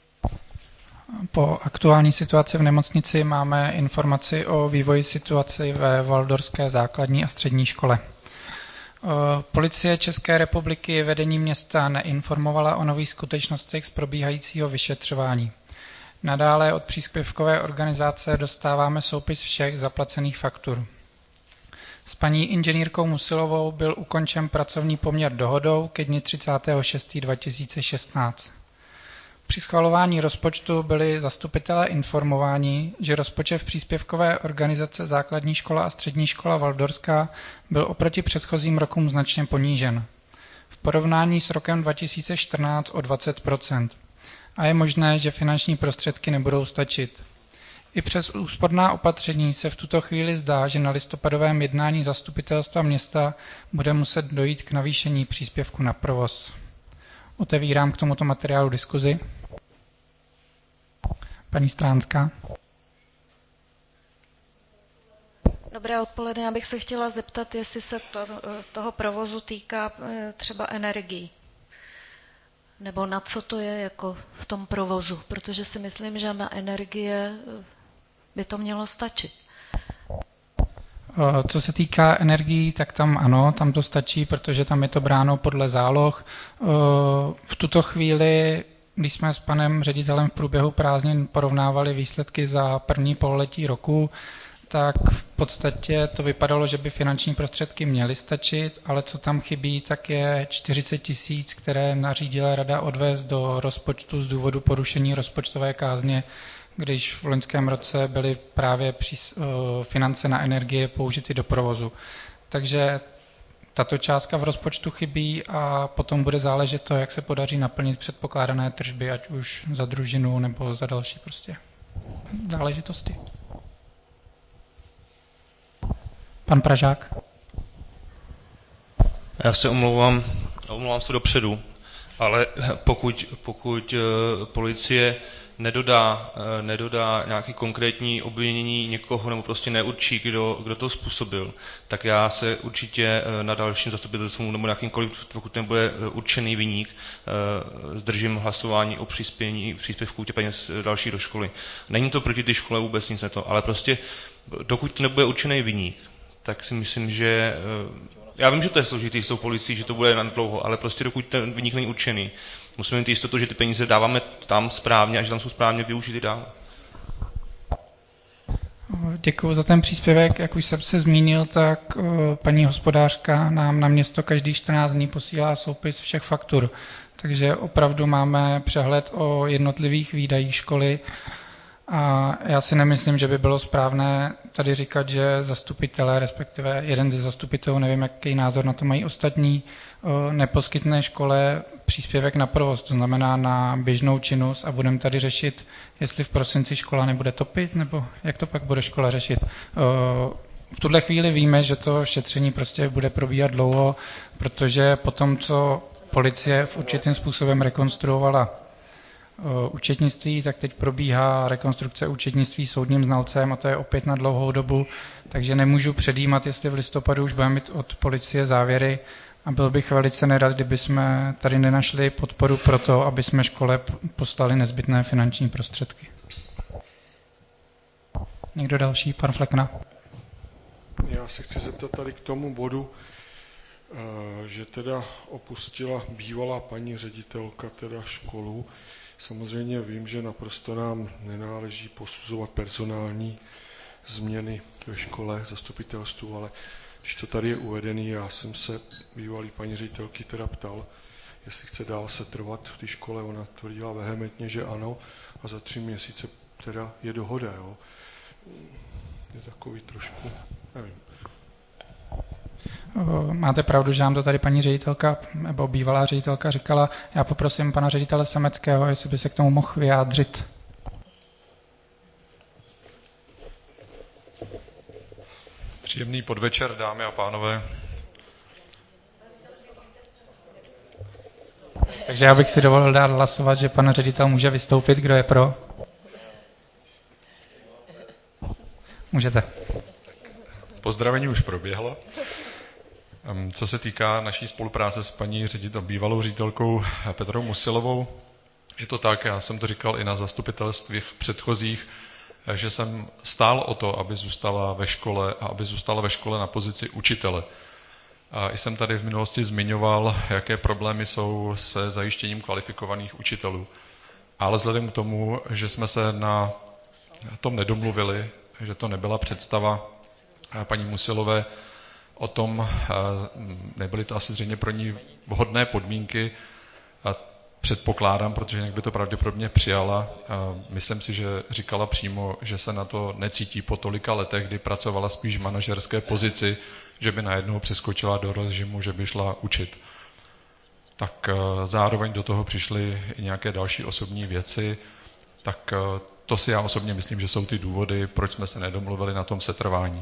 Po aktuální situaci v nemocnici máme informaci o vývoji situace ve Valdorské základní a střední škole. Policie České republiky vedení města neinformovala o nových skutečnostech z probíhajícího vyšetřování. Nadále od příspěvkové organizace dostáváme soupis všech zaplacených faktur. S paní inženýrkou Musilovou byl ukončen pracovní poměr dohodou ke dni 30.6.2016. Při schvalování rozpočtu byli zastupitelé informováni, že rozpočet příspěvkové organizace Základní škola a Střední škola Valdorská byl oproti předchozím rokům značně ponížen. V porovnání s rokem 2014 o 20%. A je možné, že finanční prostředky nebudou stačit. I přes úsporná opatření se v tuto chvíli zdá, že na listopadovém jednání zastupitelstva města bude muset dojít k navýšení příspěvku na provoz. Otevírám k tomuto materiálu diskuzi. Paní Stránská. Dobré odpoledne, já bych se chtěla zeptat, jestli se toho provozu týká třeba energií. Nebo na co to je jako v tom provozu, protože si myslím, že na energie by to mělo stačit. Co se týká energií, tak tam ano, tam to stačí, protože tam je to bráno podle záloh. V tuto chvíli, když jsme s panem ředitelem v průběhu prázdnin porovnávali výsledky za první pololetí roku, tak v podstatě to vypadalo, že by finanční prostředky měly stačit, ale co tam chybí, tak je 40 000, které nařídila rada odvést do rozpočtu z důvodu porušení rozpočtové kázně, když v loňském roce byly právě finance na energie použity do provozu. Takže tato částka v rozpočtu chybí a potom bude záležet to, jak se podaří naplnit předpokládané tržby, ať už za družinu nebo za další prostě záležitosti. Pan Pražák. Já se omlouvám se dopředu, ale pokud policie nedodá nějaký konkrétní obvinění někoho nebo prostě neurčí, kdo to způsobil, tak já se určitě na dalším zastupitelstvu nebo jakýmkoliv, pokud nebude určený viník, zdržím hlasování o příspěvku těch peněz další do školy. Není to proti té škole vůbec nic neto, ale prostě dokud nebude určený viník, tak si myslím, že já vím, že to je složitý s tou policií, že to bude na dlouho, ale prostě dokud ten viník není určený, musíme mít jistotu, že ty peníze dáváme tam správně a že tam jsou správně využity dál. Děkuji za ten příspěvek. Jak už jsem se zmínil, tak paní hospodářka nám na město každých 14 dní posílá soupis všech faktur. Takže opravdu máme přehled o jednotlivých výdajích školy. A já si nemyslím, že by bylo správné tady říkat, že zastupitelé, respektive jeden ze zastupitelů, nevím, jaký názor na to mají ostatní, neposkytne škole příspěvek na provoz, to znamená na běžnou činnost a budeme tady řešit, jestli v prosinci škola nebude topit, nebo jak to pak bude škola řešit. V tuhle chvíli víme, že to šetření prostě bude probíhat dlouho, protože po tom, co policie v určitým způsobem rekonstruovala účetnictví, tak teď probíhá rekonstrukce účetnictví soudním znalcem a to je opět na dlouhou dobu, takže nemůžu předjímat, jestli v listopadu už budeme mít od policie závěry a byl bych velice nerad, kdyby jsme tady nenašli podporu pro to, aby jsme škole poslali nezbytné finanční prostředky. Někdo další? Pan Flekna. Já se chci zeptat tady k tomu bodu, že teda opustila bývalá paní ředitelka teda školu. Samozřejmě vím, že naprosto nám nenáleží posuzovat personální změny ve škole, zastupitelstvu, ale když to tady je uvedený, já jsem se bývalý paní ředitelky teda ptal, jestli chce dál setrvat v té škole, ona tvrdila vehementně, že ano, a za 3 měsíce teda je dohoda, jo. Je takový trošku, nevím. Máte pravdu, že nám to tady paní ředitelka nebo bývalá ředitelka říkala. Já poprosím pana ředitele Semeckého, jestli by se k tomu mohl vyjádřit. Příjemný podvečer, dámy a pánové. Takže já bych si dovolil dát hlasovat, že pan ředitel může vystoupit. Kdo je pro? Můžete. Pozdravení už proběhlo. Co se týká naší spolupráce s paní bývalou ředitelkou Petrou Musilovou, je to tak, já jsem to říkal i na zastupitelstvích předchozích, že jsem stál o to, aby zůstala ve škole a aby zůstala ve škole na pozici učitele. A jsem tady v minulosti zmiňoval, jaké problémy jsou se zajištěním kvalifikovaných učitelů. Ale vzhledem k tomu, že jsme se na tom nedomluvili, že to nebyla představa paní Musilové, o tom nebyly to asi zřejmě pro ní vhodné podmínky a předpokládám, protože jinak by to pravděpodobně přijala. Myslím si, že říkala přímo, že se na to necítí po tolika letech, kdy pracovala spíš v manažerské pozici, že by najednou přeskočila do režimu, že by šla učit. tak zároveň do toho přišly i nějaké další osobní věci, tak to si já osobně myslím, že jsou ty důvody, proč jsme se nedomluvili na tom setrvání.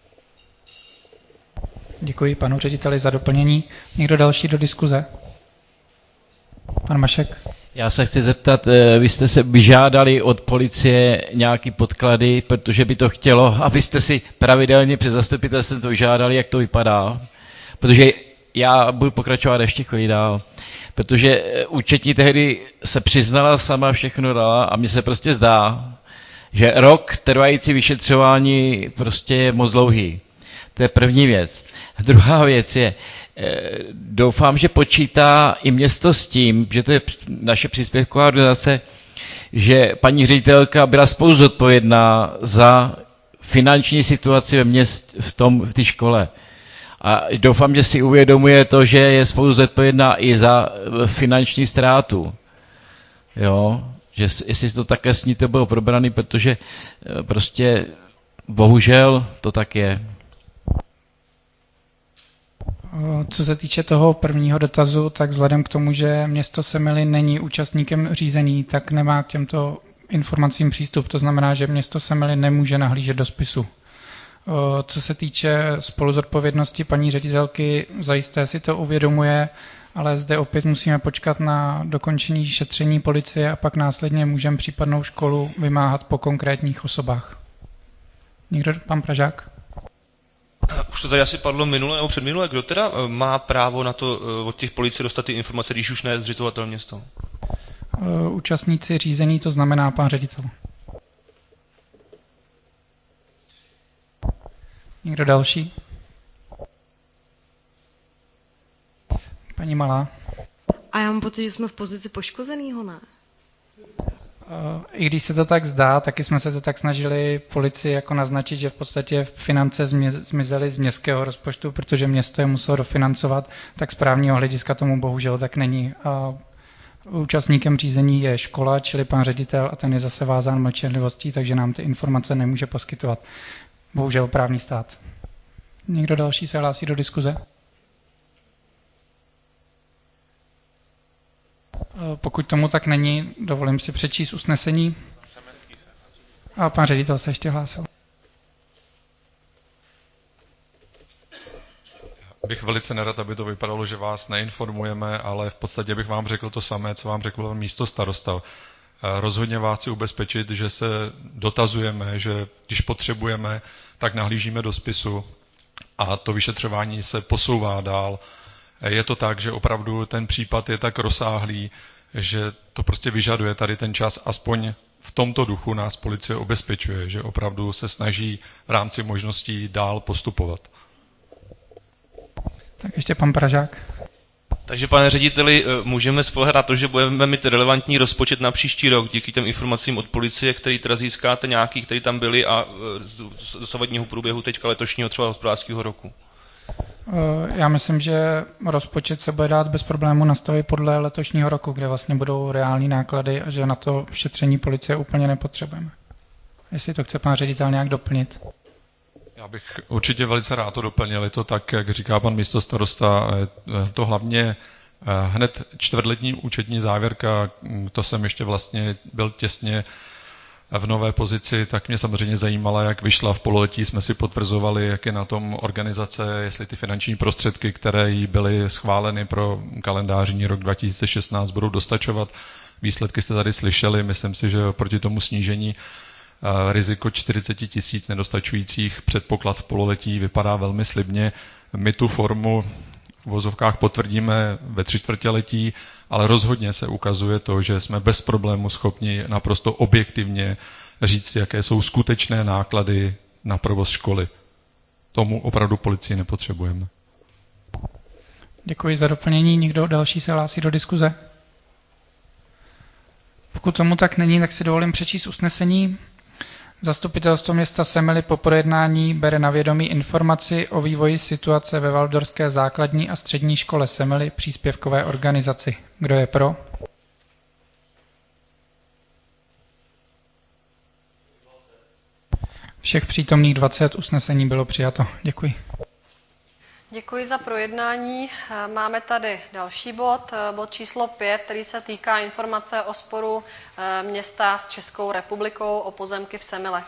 Děkuji panu řediteli za doplnění. Někdo další do diskuze? Pan Mašek. Já se chci zeptat, vy jste se vyžádali od policie nějaký podklady, protože by to chtělo, abyste si pravidelně před zastupitelstvem to vyžádali, jak to vypadá. Protože já budu pokračovat ještě chvíli dál. Protože účetní tehdy se přiznala, sama všechno dala a mně se prostě zdá, že rok trvající vyšetřování prostě je moc dlouhý. To je první věc. Druhá věc je, doufám, že počítá i město s tím, že to je naše příspěvková organizace, že paní ředitelka byla spolu zodpovědná za finanční situaci v té škole. A doufám, že si uvědomuje to, že je spolu zodpovědná i za finanční ztrátu. Jo? Že jestli to také s ní to bylo probraný, protože prostě bohužel to tak je. Co se týče toho prvního dotazu, tak vzhledem k tomu, že město Semily není účastníkem řízení, tak nemá k těmto informacím přístup. To znamená, že město Semily nemůže nahlížet do spisu. Co se týče spoluzodpovědnosti paní ředitelky, zajisté si to uvědomuje, ale zde opět musíme počkat na dokončení šetření policie a pak následně můžeme případnou školu vymáhat po konkrétních osobách. Někdo? Pan Pražák? Už to tady asi padlo minule nebo předminule. Kdo teda má právo na to od těch policie dostat ty informace, když už ne zřizovatel město? Účastníci řízení, to znamená pan ředitel. Někdo další? Paní Malá. A já mám pocit, že jsme v pozici poškozenýho, ne? I když se to tak zdá, taky jsme se to tak snažili policii jako naznačit, že v podstatě finance zmizely z městského rozpočtu, protože město je muselo dofinancovat, tak z právního hlediska tomu bohužel tak není. A účastníkem řízení je škola, čili pan ředitel, a ten je zase vázán mlčenlivostí, takže nám ty informace nemůže poskytovat. Bohužel právní stát. Někdo další se hlásí do diskuze? Pokud tomu tak není, dovolím si přečíst usnesení. A pan ředitel se ještě hlásil. Bych velice nerad, aby to vypadalo, že vás neinformujeme, ale v podstatě bych vám řekl to samé, co vám řekl místo starosta. Rozhodně vás chci ubezpečit, že se dotazujeme, že když potřebujeme, tak nahlížíme do spisu a to vyšetřování se posouvá dál. Je to tak, že opravdu ten případ je tak rozsáhlý, že to prostě vyžaduje tady ten čas, aspoň v tomto duchu nás policie ubezpečuje, že opravdu se snaží v rámci možností dál postupovat. Tak ještě pan Pražák. Takže, pane řediteli, můžeme spoléhat na to, že budeme mít relevantní rozpočet na příští rok díky těm informacím od policie, který teda získáte nějaký, který tam byly a z dosavadního průběhu teďka letošního třeba hospodářského roku? Já myslím, že rozpočet se bude dát bez problému nastavit podle letošního roku, kde vlastně budou reální náklady a že na to šetření policie úplně nepotřebujeme. Jestli to chce pan ředitel nějak doplnit. Já bych určitě velice rád to doplnil. Je to tak, jak říká pan místostarosta, to hlavně hned čtvrtletní účetní závěrka, to jsem ještě vlastně byl těsně v nové pozici, tak mě samozřejmě zajímala, jak vyšla v pololetí, jsme si potvrzovali, jak je na tom organizace, jestli ty finanční prostředky, které jí byly schváleny pro kalendářní rok 2016, budou dostačovat. Výsledky jste tady slyšeli, myslím si, že proti tomu snížení riziko 40 000 nedostačujících předpoklad v pololetí vypadá velmi slibně. My tu formu v uvozovkách potvrdíme ve 3/4letí, ale rozhodně se ukazuje to, že jsme bez problému schopni naprosto objektivně říct, jaké jsou skutečné náklady na provoz školy. Tomu opravdu policii nepotřebujeme. Děkuji za doplnění. Někdo další se hlásí do diskuze? Pokud tomu tak není, tak si dovolím přečíst usnesení. Zastupitelstvo města Semily po projednání bere na vědomí informaci o vývoji situace ve Valdorské základní a střední škole Semily příspěvkové organizaci. Kdo je pro? Všech přítomných 20 usnesení bylo přijato. Děkuji. Děkuji za projednání. Máme tady další bod, bod číslo 5, který se týká informace o sporu města s Českou republikou o pozemky v Semilech.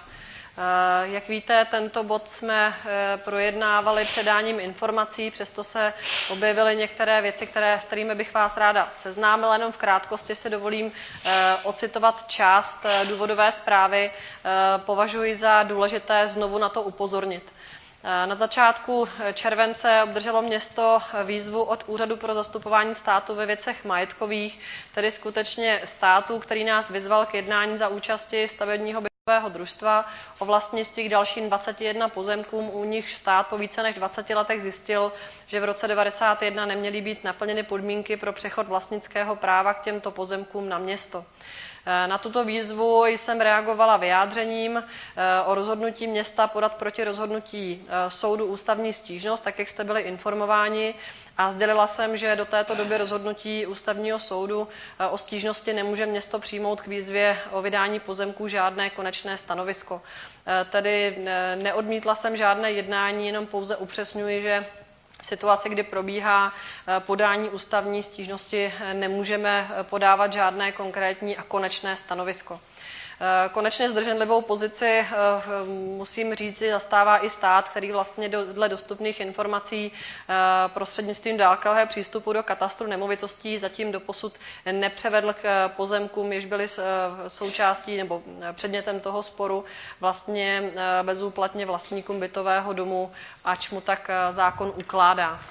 Jak víte, tento bod jsme projednávali předáním informací, přesto se objevily některé věci, s kterými bych vás ráda seznámila. Jenom v krátkosti si dovolím ocitovat část důvodové zprávy. Považuji za důležité znovu na to upozornit. Na začátku července obdrželo město výzvu od Úřadu pro zastupování státu ve věcech majetkových, tedy skutečně státu, který nás vyzval k jednání za účasti stavebního bytového družstva o vlastnictví k dalším 21 pozemkům, u nich stát po více než 20 letech zjistil, že v roce 1991 neměly být naplněny podmínky pro přechod vlastnického práva k těmto pozemkům na město. Na tuto výzvu jsem reagovala vyjádřením o rozhodnutí města podat proti rozhodnutí soudu ústavní stížnost, tak jak jste byli informováni, a sdělila jsem, že do této doby rozhodnutí ústavního soudu o stížnosti nemůže město přijmout k výzvě o vydání pozemků žádné konečné stanovisko. Tedy neodmítla jsem žádné jednání, jenom pouze upřesňuji, že v situaci, kdy probíhá podání ústavní stížnosti, nemůžeme podávat žádné konkrétní a konečné stanovisko. Konečně zdrženlivou pozici, musím říct, zastává i stát, který vlastně dle dostupných informací prostřednictvím dálkového přístupu do katastru nemovitostí zatím doposud nepřevedl k pozemkům, jež byly součástí nebo předmětem toho sporu, vlastně bezúplatně vlastníkům bytového domu, ač mu tak zákon ukládá.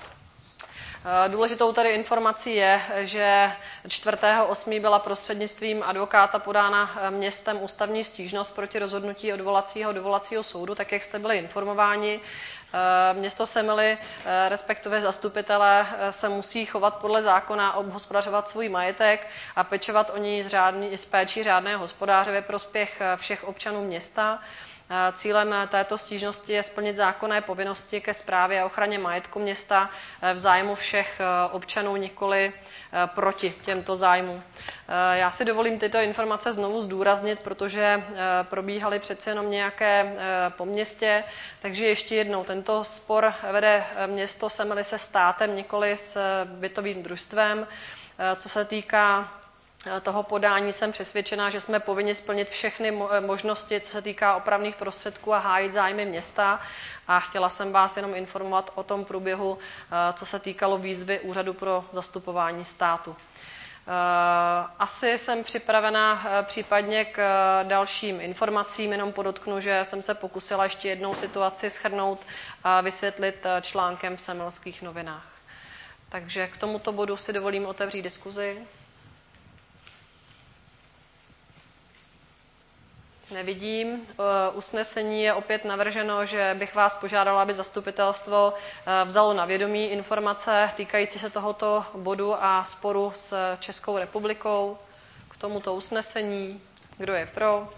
Důležitou tady informací je, že 4.8. byla prostřednictvím advokáta podána městem ústavní stížnost proti rozhodnutí dovolacího soudu, tak jak jste byli informováni. Město Semily, respektive zastupitelé, se musí chovat podle zákona, obhospodařovat svůj majetek a pečovat o něj s péčí řádného hospodáře ve prospěch všech občanů města. Cílem této stížnosti je splnit zákonné povinnosti ke správě a ochraně majetku města v zájmu všech občanů, nikoli proti těmto zájmům. Já si dovolím tyto informace znovu zdůraznit, protože probíhaly přece jenom nějaké po městě, takže ještě jednou, tento spor vede město Semily se státem, nikoli s bytovým družstvem. Co se týká toho podání, jsem přesvědčená, že jsme povinni splnit všechny možnosti, co se týká opravných prostředků a hájit zájmy města. A chtěla jsem vás jenom informovat o tom průběhu, co se týkalo výzvy Úřadu pro zastupování státu. Asi jsem připravena případně k dalším informacím, jenom podotknu, že jsem se pokusila ještě jednou situaci shrnout a vysvětlit článkem v Semilských novinách. Takže k tomuto bodu si dovolím otevřít diskuzi. Nevidím. Usnesení je opět navrženo, že bych vás požádala, aby zastupitelstvo vzalo na vědomí informace týkající se tohoto bodu a sporu s Českou republikou. K tomuto usnesení. Kdo je pro?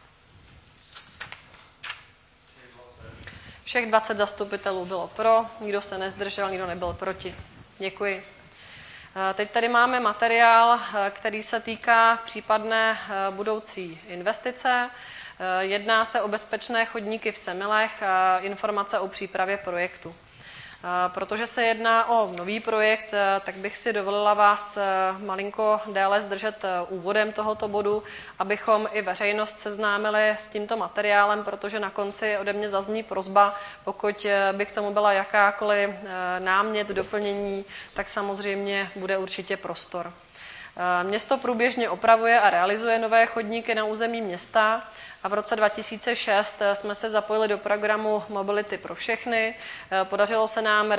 Všech 20 zastupitelů bylo pro, nikdo se nezdržel, nikdo nebyl proti. Děkuji. Teď tady máme materiál, který se týká případné budoucí investice. Jedná se o bezpečné chodníky v Semilech a informace o přípravě projektu. Protože se jedná o nový projekt, tak bych si dovolila vás malinko déle zdržet úvodem tohoto bodu, abychom i veřejnost seznámili s tímto materiálem, protože na konci ode mě zazní prosba, pokud by k tomu byla jakákoliv námět, doplnění, tak samozřejmě bude určitě prostor. Město průběžně opravuje a realizuje nové chodníky na území města a v roce 2006 jsme se zapojili do programu Mobility pro všechny. Podařilo se nám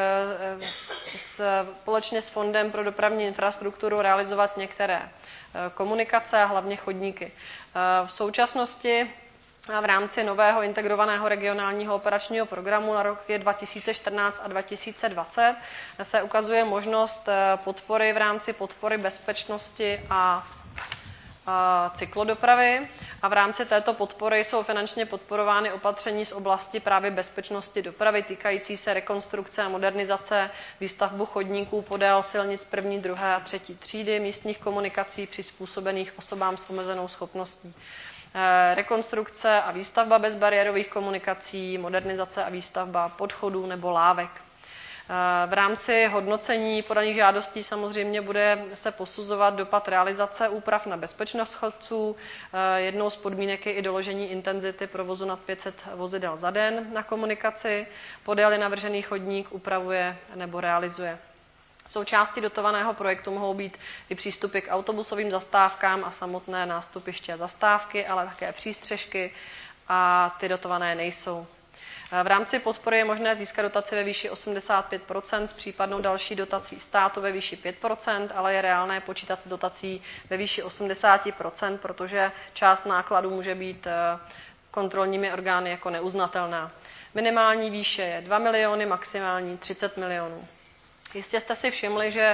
společně s Fondem pro dopravní infrastrukturu realizovat některé komunikace a hlavně chodníky. V současnosti v rámci nového integrovaného regionálního operačního programu na roky 2014 a 2020 se ukazuje možnost podpory v rámci podpory bezpečnosti a cyklodopravy a v rámci této podpory jsou finančně podporovány opatření z oblasti právě bezpečnosti dopravy týkající se rekonstrukce a modernizace, výstavbu chodníků podél silnic 1., 2. a 3. třídy, místních komunikací přizpůsobených osobám s omezenou schopností. Rekonstrukce a výstavba bezbariérových komunikací, modernizace a výstavba podchodů nebo lávek. V rámci hodnocení podaných žádostí samozřejmě bude se posuzovat dopad realizace úprav na bezpečnost chodců. Jednou z podmínek je i doložení intenzity provozu nad 500 vozidel za den na komunikaci. Podél navržený chodník upravuje nebo realizuje. Součástí dotovaného projektu mohou být i přístupy k autobusovým zastávkám a samotné nástupiště a zastávky, ale také přístřežky a ty dotované nejsou. V rámci podpory je možné získat dotaci ve výši 85% s případnou další dotací státu ve výši 5%, ale je reálné počítat s dotací ve výši 80%, protože část nákladů může být kontrolními orgány jako neuznatelná. Minimální výše je 2 miliony, maximální 30 milionů. Jistě jste si všimli, že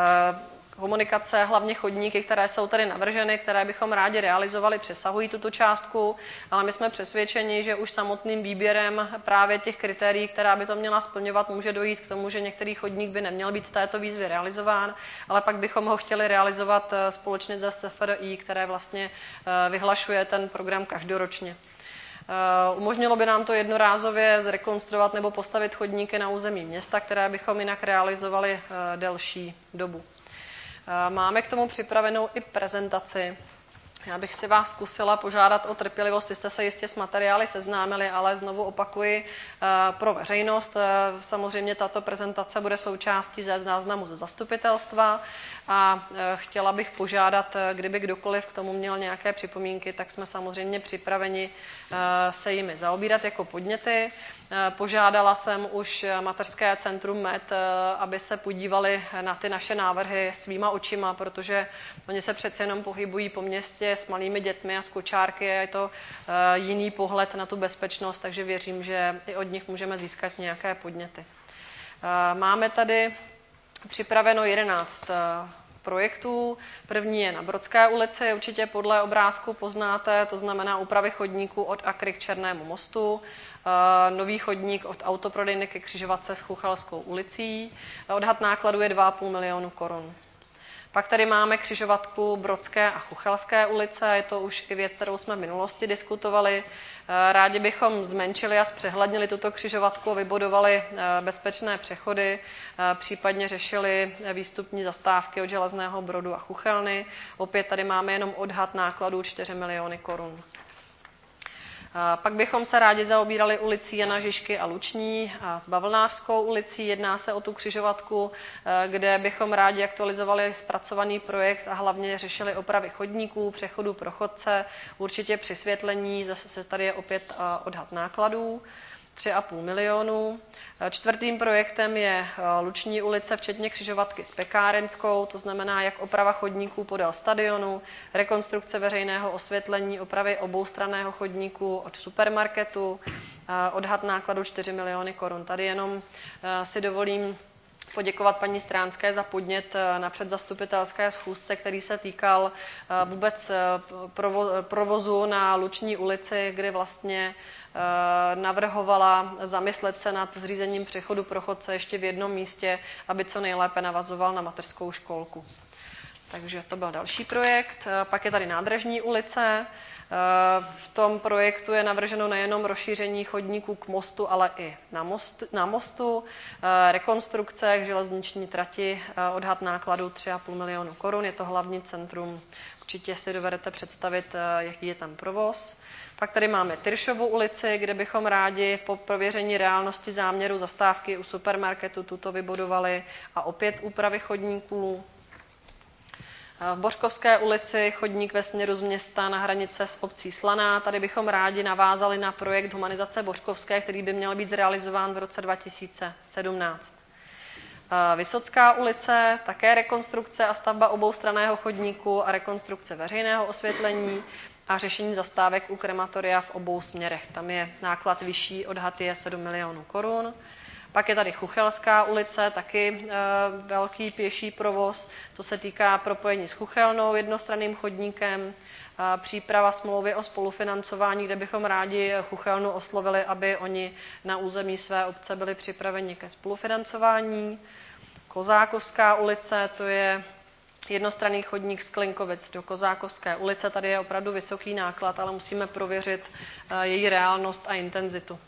komunikace, hlavně chodníky, které jsou tady navrženy, které bychom rádi realizovali, přesahují tuto částku, ale my jsme přesvědčeni, že už samotným výběrem právě těch kritérií, která by to měla splňovat, může dojít k tomu, že některý chodník by neměl být z této výzvy realizován, ale pak bychom ho chtěli realizovat společně se SFDI, které vlastně vyhlašuje ten program každoročně. Umožnilo by nám to jednorázově zrekonstruovat nebo postavit chodníky na území města, které bychom jinak realizovali delší dobu. Máme k tomu připravenou i prezentaci. Já bych si vás zkusila požádat o trpělivost, vy jste se jistě s materiály seznámili, ale znovu opakuji pro veřejnost. Samozřejmě tato prezentace bude součástí ze záznamu ze zastupitelstva a chtěla bych požádat, kdyby kdokoliv k tomu měl nějaké připomínky, tak jsme samozřejmě připraveni se jimi zaobírat jako podněty. Požádala jsem už mateřské centrum MED, aby se podívali na ty naše návrhy svýma očima, protože oni se přece jenom pohybují po městě s malými dětmi a s kočárky a je to jiný pohled na tu bezpečnost, takže věřím, že i od nich můžeme získat nějaké podněty. Máme tady připraveno 11 projektů. První je na Brodské ulici, určitě podle obrázku poznáte, to znamená úpravy chodníku od Akry k Černému mostu, nový chodník od autoprodejny ke křižovatce s Chuchelskou ulicí. Odhad nákladu je 2,5 milionu korun. Pak tady máme křižovatku Brodské a Chuchelské ulice, je to už i věc, kterou jsme v minulosti diskutovali. Rádi bychom zmenšili a zpřehlednili tuto křižovatku, vybudovali bezpečné přechody, případně řešili výstupní zastávky od Železného Brodu a Chuchelny. Opět tady máme jenom odhad nákladů 4 miliony korun. Pak bychom se rádi zaobírali ulicí Jana Žižky a Luční a s Bavlnářskou ulicí. Jedná se o tu křižovatku, kde bychom rádi aktualizovali zpracovaný projekt a hlavně řešili opravy chodníků, přechodů pro chodce, určitě přisvětlení, zase tady je opět odhad nákladů. 3,5 milionu. Čtvrtým projektem je Luční ulice, včetně křižovatky s Pekárenskou, to znamená jak oprava chodníků podél stadionu, rekonstrukce veřejného osvětlení, opravy oboustranného chodníku od supermarketu, odhad nákladu 4 miliony korun. Tady jenom si dovolím poděkovat paní Stránské za podnět na předzastupitelské schůzce, který se týkal vůbec provozu na Luční ulici, kdy vlastně navrhovala zamyslet se nad zřízením přechodu pro chodce ještě v jednom místě, aby co nejlépe navazoval na mateřskou školku. Takže to byl další projekt. Pak je tady Nádražní ulice. V tom projektu je navrženo nejenom rozšíření chodníků k mostu, ale i na mostu, rekonstrukce k železniční trati, odhad nákladu 3,5 milionu korun. Je to hlavní centrum. Určitě si dovedete představit, jaký je tam provoz. Pak tady máme Tyršovu ulici, kde bychom rádi po prověření reálnosti záměru zastávky u supermarketu tuto vybudovali a opět úpravy chodníků. V Bořkovské ulici chodník ve směru z města na hranice s obcí Slaná. Tady bychom rádi navázali na projekt humanizace Bořkovské, který by měl být zrealizován v roce 2017. Vysocká ulice, také rekonstrukce a stavba oboustranného chodníku a rekonstrukce veřejného osvětlení a řešení zastávek u krematoria v obou směrech. Tam je náklad vyšší, odhad je 7 milionů korun. Pak je tady Chuchelská ulice, taky velký pěší provoz. To se týká propojení s Chuchelnou jednostranným chodníkem, příprava smlouvy o spolufinancování, kde bychom rádi Chuchelnu oslovili, aby oni na území své obce byli připraveni ke spolufinancování. Kozákovská ulice, to je jednostranný chodník z Klinkovic do Kozákovské ulice. Tady je opravdu vysoký náklad, ale musíme prověřit její reálnost a intenzitu.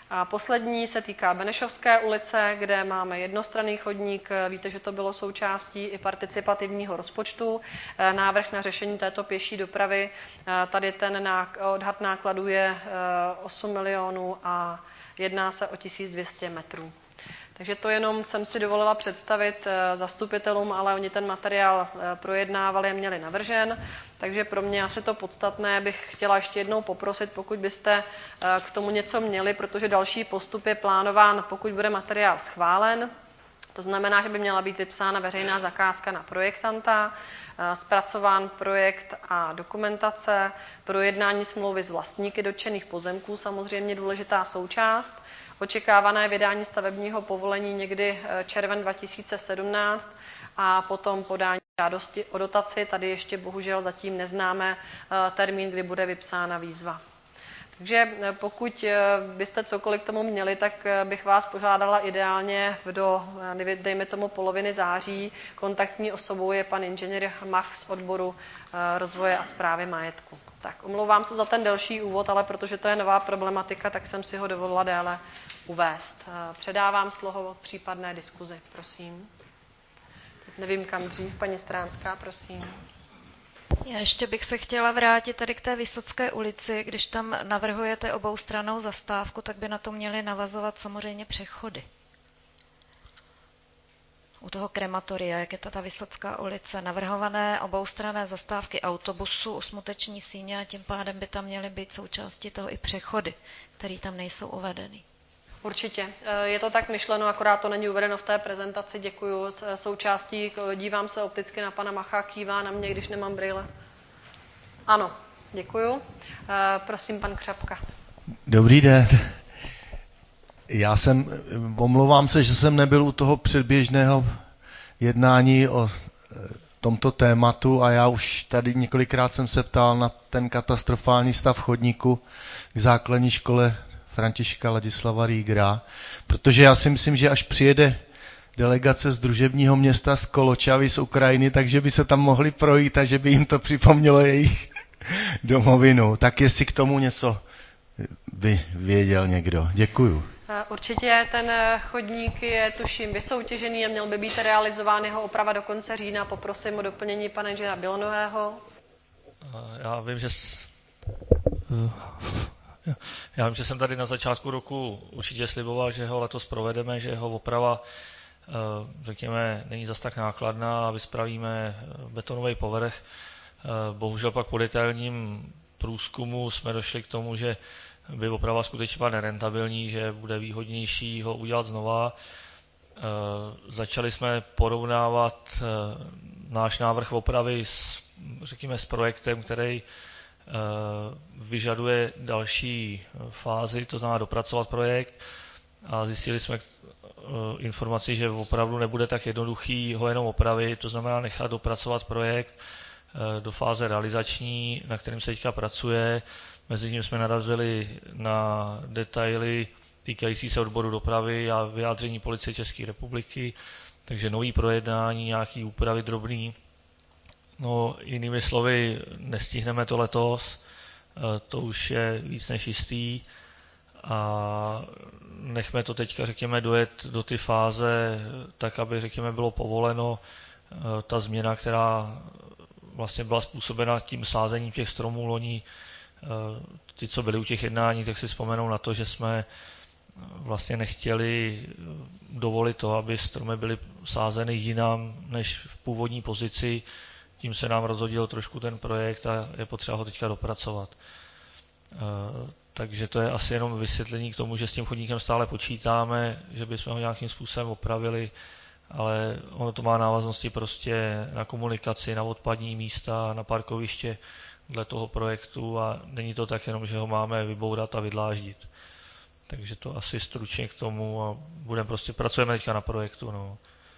A poslední se týká Benešovské ulice, kde máme jednostranný chodník. Víte, že to bylo součástí i participativního rozpočtu. Návrh na řešení této pěší dopravy. Tady ten odhad nákladů je 8 milionů a jedná se o 1200 metrů. Takže to jenom jsem si dovolila představit zastupitelům, ale oni ten materiál projednávali a měli navržen. Takže pro mě asi to podstatné bych chtěla ještě jednou poprosit, pokud byste k tomu něco měli, protože další postup je plánován, pokud bude materiál schválen. To znamená, že by měla být vypsána veřejná zakázka na projektanta, zpracován projekt a dokumentace, projednání smlouvy s vlastníky dotčených pozemků, samozřejmě důležitá součást. Očekávané vydání stavebního povolení někdy červen 2017 a potom podání žádosti o dotaci. Tady ještě bohužel zatím neznáme termín, kdy bude vypsána výzva. Takže pokud byste cokoliv k tomu měli, tak bych vás požádala ideálně dejme tomu poloviny září. Kontaktní osobou je pan inženýr Mach z odboru rozvoje a správy majetku. Tak omlouvám se za ten delší úvod, ale protože to je nová problematika, tak jsem si ho dovolila déle uvést. Předávám slovo případné diskuzi, prosím. Teď nevím, kam dřív. Paní Stránská, prosím. Já ještě bych se chtěla vrátit tady k té Vysocké ulici. Když tam navrhujete oboustrannou zastávku, tak by na to měly navazovat samozřejmě přechody. U toho krematoria, jak je ta Vysocká ulice, navrhované oboustranné zastávky autobusu u Smuteční síně a tím pádem by tam měly být součástí toho i přechody, které tam nejsou uvedeny. Určitě. Je to tak myšleno, akorát to není uvedeno v té prezentaci. Děkuju. Součástí, dívám se opticky na pana Macha, kývá na mě, když nemám brýle. Ano, děkuju. Prosím, pan Křapka. Dobrý den. Omlouvám se, že jsem nebyl u toho předběžného jednání o tomto tématu a já už tady několikrát jsem se ptal na ten katastrofální stav chodníku k základní škole Františka Ladislava Riegera, protože já si myslím, že až přijede delegace z družebního města z Koločavy z Ukrajiny, takže by se tam mohli projít a že by jim to připomnělo jejich domovinu. Tak jestli k tomu něco by věděl někdo. Děkuju. Určitě ten chodník je, tuším, vysoutěžený a měl by být realizován jeho oprava do konce října. Poprosím o doplnění pana inženýra Bělonohého. Já vím, že jsem tady na začátku roku určitě sliboval, že ho letos provedeme, že jeho oprava, řekněme, není zas tak nákladná a vyspravíme betonový povrch. Bohužel pak po detailním průzkumu jsme došli k tomu, že by oprava skutečně byla nerentabilní, že bude výhodnější ho udělat znova. Začali jsme porovnávat náš návrh opravy s projektem, který vyžaduje další fázi, to znamená dopracovat projekt, a zjistili jsme informaci, že opravdu nebude tak jednoduchý ho jenom opravit, to znamená nechat dopracovat projekt do fáze realizační, na kterém se teďka pracuje. Mezi tím jsme narazili na detaily týkající se odboru dopravy a vyjádření Policie České republiky, takže nový projednání, nějaký úpravy drobný. No, jinými slovy, nestihneme to letos, to už je víc než jistý a nechme to teďka, řekněme, dojet do ty fáze tak, aby, řekněme, bylo povoleno ta změna, která vlastně byla způsobena tím sázením těch stromů loni. Ty, co byli u těch jednání, tak si vzpomenou na to, že jsme vlastně nechtěli dovolit to, aby stromy byly sázeny jinam než v původní pozici. Tím se nám rozhodil trošku ten projekt a je potřeba ho teďka dopracovat. Takže to je asi jenom vysvětlení k tomu, že s tím chodníkem stále počítáme, že bychom ho nějakým způsobem opravili, ale ono to má návaznosti prostě na komunikaci, na odpadní místa, na parkoviště dle toho projektu a není to tak jenom, že ho máme vybourat a vydláždit. Takže to asi stručně k tomu a pracujeme teďka na projektu. No.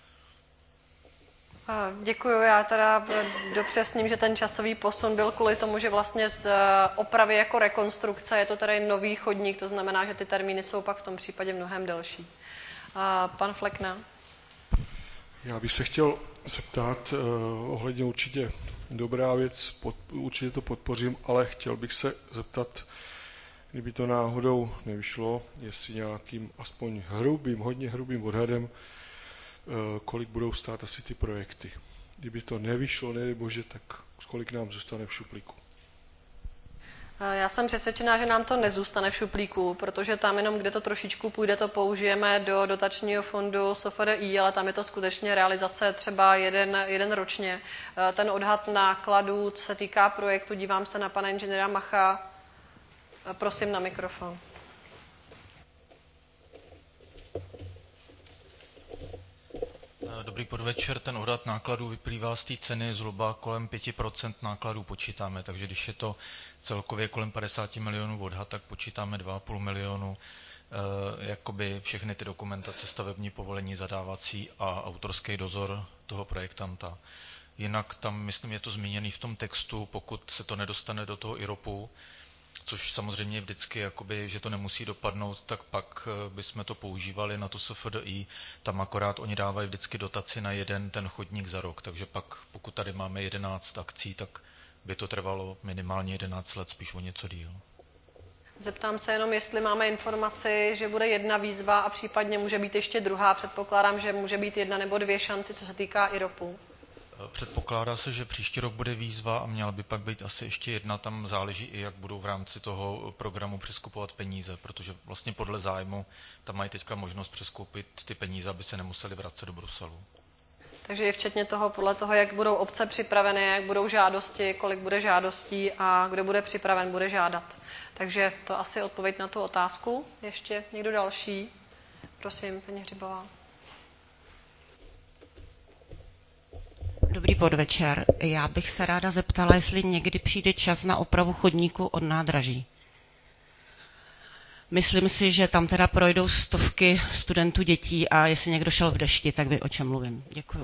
Děkuju, já teda dopřesním, že ten časový posun byl kvůli tomu, že vlastně z opravy jako rekonstrukce je to tady nový chodník, to znamená, že ty termíny jsou pak v tom případě mnohem delší. Pan Flekna. Já bych se chtěl zeptat, ohledně určitě dobrá věc, určitě to podpořím, ale chtěl bych se zeptat, kdyby to náhodou nevyšlo, jestli nějakým aspoň hodně hrubým odhadem, kolik budou stát asi ty projekty. Kdyby to nevyšlo, nedej bože, tak kolik nám zůstane v šuplíku. Já jsem přesvědčená, že nám to nezůstane v šuplíku, protože tam jenom, kde to trošičku půjde, to použijeme do dotačního fondu SFDI, ale tam je to skutečně realizace třeba jeden ročně. Ten odhad nákladů, co se týká projektu, dívám se na pana inženýra Macha. Prosím na mikrofon. Dobrý podvečer, ten odhad nákladů vyplývá z té ceny zhruba kolem 5% nákladů počítáme, takže když je to celkově kolem 50 milionů odhad, tak počítáme 2,5 milionu jakoby všechny ty dokumentace, stavební povolení, zadávací a autorský dozor toho projektanta. Jinak tam, myslím, je to zmíněný v tom textu, pokud se to nedostane do toho IROPu, což samozřejmě vždycky, jakoby, že to nemusí dopadnout, tak pak bychom to používali na to SFDI. Tam akorát oni dávají vždycky dotaci na jeden ten chodník za rok, takže pak, pokud tady máme 11 akcí, tak by to trvalo minimálně 11 let, spíš o něco díl. Zeptám se jenom, jestli máme informaci, že bude jedna výzva a případně může být ještě druhá. Předpokládám, že může být 1 nebo 2 šance, co se týká IROPu. Předpokládá se, že příští rok bude výzva a měla by pak být asi ještě jedna, tam záleží i, jak budou v rámci toho programu přeskupovat peníze, protože vlastně podle zájmu tam mají teďka možnost přeskupit ty peníze, aby se nemuseli vracet do Bruselu. Takže i včetně toho, podle toho, jak budou obce připravené, jak budou žádosti, kolik bude žádostí a kdo bude připraven, bude žádat. Takže to asi odpověď na tu otázku. Ještě někdo další? Prosím, paní Hřibová. Dobrý podvečer. Já bych se ráda zeptala, jestli někdy přijde čas na opravu chodníku od nádraží. Myslím si, že tam teda projdou stovky studentů, dětí a jestli někdo šel v dešti, tak ví, o čem mluvím. Děkuju.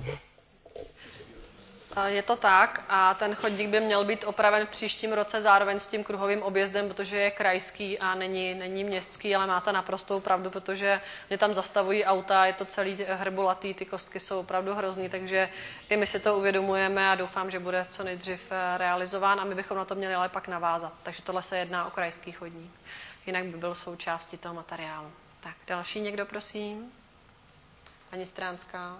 Je to tak a ten chodník by měl být opraven v příštím roce zároveň s tím kruhovým objezdem, protože je krajský a není městský, ale máte naprostou pravdu, protože mě tam zastavují auta, je to celý hrbolatý, ty kostky jsou opravdu hrozný, takže i my si to uvědomujeme a doufám, že bude co nejdřív realizován a my bychom na to měli ale pak navázat. Takže tohle se jedná o krajský chodník. Jinak by byl součástí toho materiálu. Tak, další někdo, prosím? Paní Stránská.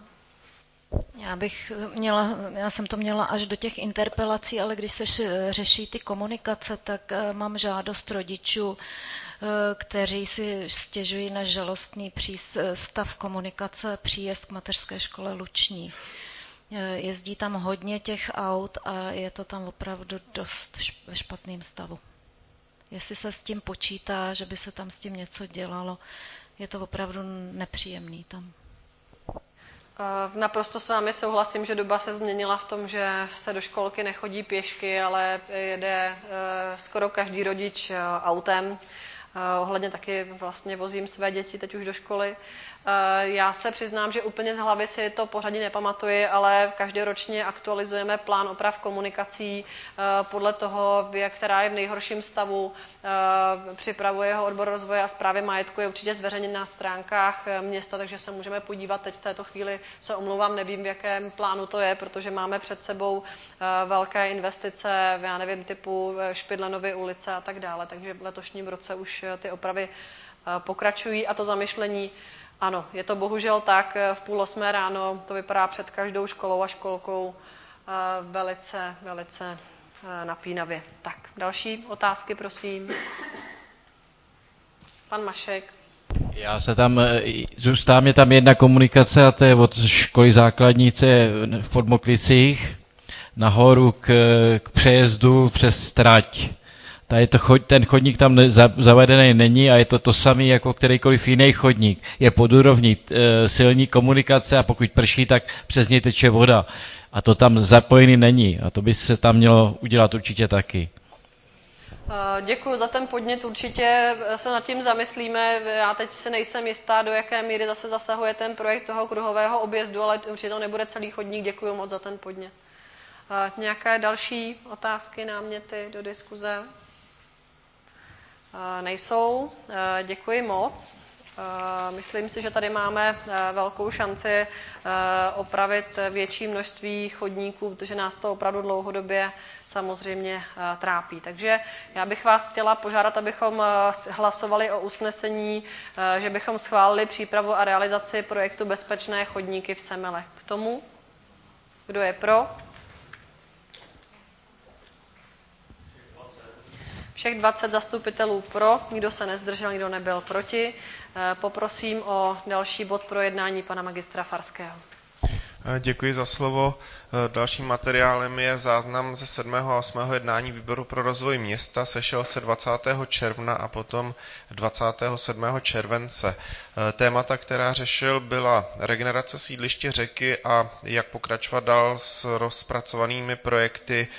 Já jsem to měla až do těch interpelací, ale když se řeší ty komunikace, tak mám žádost rodičů, kteří si stěžují na žalostný stav komunikace, příjezd k mateřské škole Luční. Jezdí tam hodně těch aut a je to tam opravdu dost ve špatném stavu. Jestli se s tím počítá, že by se tam s tím něco dělalo, je to opravdu nepříjemný tam. Naprosto s vámi souhlasím, že doba se změnila v tom, že se do školky nechodí pěšky, ale jede skoro každý rodič autem. Ohledně taky vlastně vozím své děti teď už do školy. Já se přiznám, že úplně z hlavy si to pořadí nepamatuji, ale každoročně aktualizujeme plán oprav komunikací podle toho, která je v nejhorším stavu. Připravuje ho odbor rozvoje a správy majetku, je určitě zveřejněn na stránkách města, takže se můžeme podívat. Teď v této chvíli se omlouvám, nevím, v jakém plánu to je, protože máme před sebou velké investice, já nevím, typu Špidlenovy ulice a tak dále, takže v letošním roce už ty opravy pokračují a to zamyšlení. Ano, je to bohužel tak, v 7:30 ráno to vypadá před každou školou a školkou velice napínavě. Tak, další otázky, prosím. Pan Mašek. Zůstává mě tam jedna komunikace a to je od školy základnice v Podmoklicích nahoru k přejezdu přes trať. Ten chodník tam zavedený není a je to samý jako kterýkoliv jiný chodník. Je pod úrovní silní komunikace a pokud prší, tak přes něj teče voda. A to tam zapojený není. A to by se tam mělo udělat určitě taky. Děkuji za ten podnět, určitě se nad tím zamyslíme. Já teď si nejsem jistá, do jaké míry zase zasahuje ten projekt toho kruhového objezdu, ale určitě to nebude celý chodník. Děkuji moc za ten podnět. Nějaké další otázky, náměty do diskuze? Nejsou. Děkuji moc. Myslím si, že tady máme velkou šanci opravit větší množství chodníků, protože nás to opravdu dlouhodobě samozřejmě trápí. Takže já bych vás chtěla požádat, abychom hlasovali o usnesení, že bychom schválili přípravu a realizaci projektu Bezpečné chodníky v Semelech. K tomu, kdo je pro? Všech 20 zastupitelů pro, nikdo se nezdržel, nikdo nebyl proti. Poprosím o další bod projednání pana magistra Farského. Děkuji za slovo. Dalším materiálem je záznam ze 7. a 8. jednání výboru pro rozvoj města. Sešel se 20. června a potom 27. července. Témata, která řešil, byla regenerace sídliště Řeky a jak pokračovat dál s rozpracovanými projekty,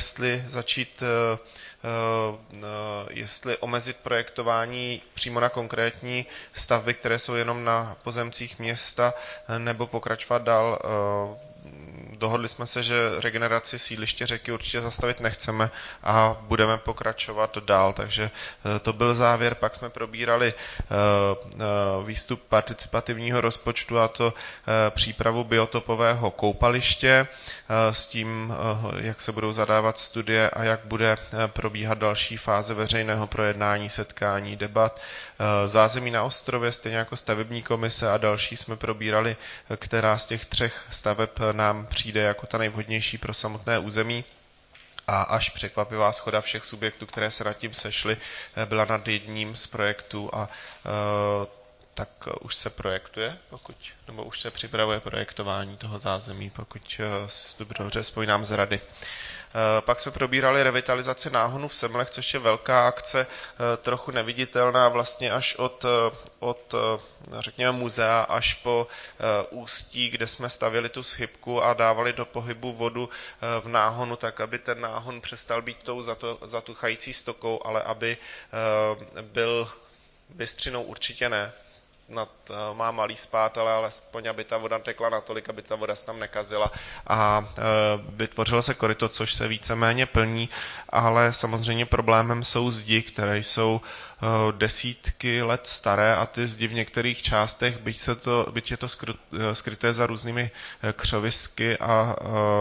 jestli omezit projektování přímo na konkrétní stavby, které jsou jenom na pozemcích města, nebo pokračovat dál. Dohodli jsme se, že regeneraci sídliště Řeky určitě zastavit nechceme a budeme pokračovat dál, takže to byl závěr. Pak jsme probírali výstup participativního rozpočtu, a to přípravu biotopového koupaliště s tím, jak se budou zadávat studie a jak bude probíhat další fáze veřejného projednání, setkání, debat. Zázemí na ostrově, stejně jako stavební komise a další jsme probírali, která z těch 3 staveb nám přijde jako ta nejvhodnější pro samotné území. A až překvapivá shoda všech subjektů, které se nad tím sešly, byla nad jedním z projektů a tak už se projektuje, nebo už se připravuje projektování toho zázemí, pokud si dobře vzpomínám z rady. Pak jsme probírali revitalizaci náhonu v Semlech, což je velká akce, trochu neviditelná vlastně až od řekněme muzea až po ústí, kde jsme stavěli tu schybku a dávali do pohybu vodu v náhonu, tak aby ten náhon přestal být tou zatuchající stokou, ale aby byl bystřinou určitě ne. Má malý spád, ale alespoň, aby ta voda tekla natolik, aby ta voda se tam nekazila a vytvořilo se koryto, což se víceméně plní, ale samozřejmě problémem jsou zdi, které jsou desítky let staré a ty zdi v některých částech, byť je to skryté za různými křovisky a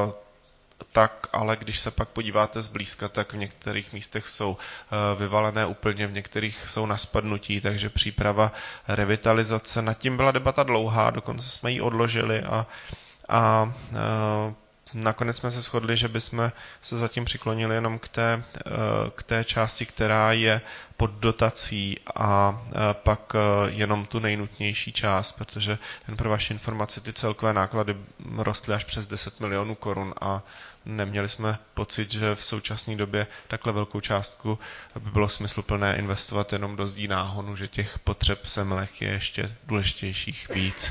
tak, ale když se pak podíváte zblízka, tak v některých místech jsou vyvalené úplně, v některých jsou na spadnutí, takže příprava revitalizace. Nad tím byla debata dlouhá, dokonce jsme ji odložili a nakonec jsme se shodli, že bychom se zatím přiklonili jenom k té části, která je pod dotací a pak jenom tu nejnutnější část, protože jen pro vaši informaci ty celkové náklady rostly až přes 10 milionů korun a neměli jsme pocit, že v současné době takhle velkou částku by bylo smysluplné investovat jenom do zdí náhonu, že těch potřeb v Semlech je ještě důležitějších víc.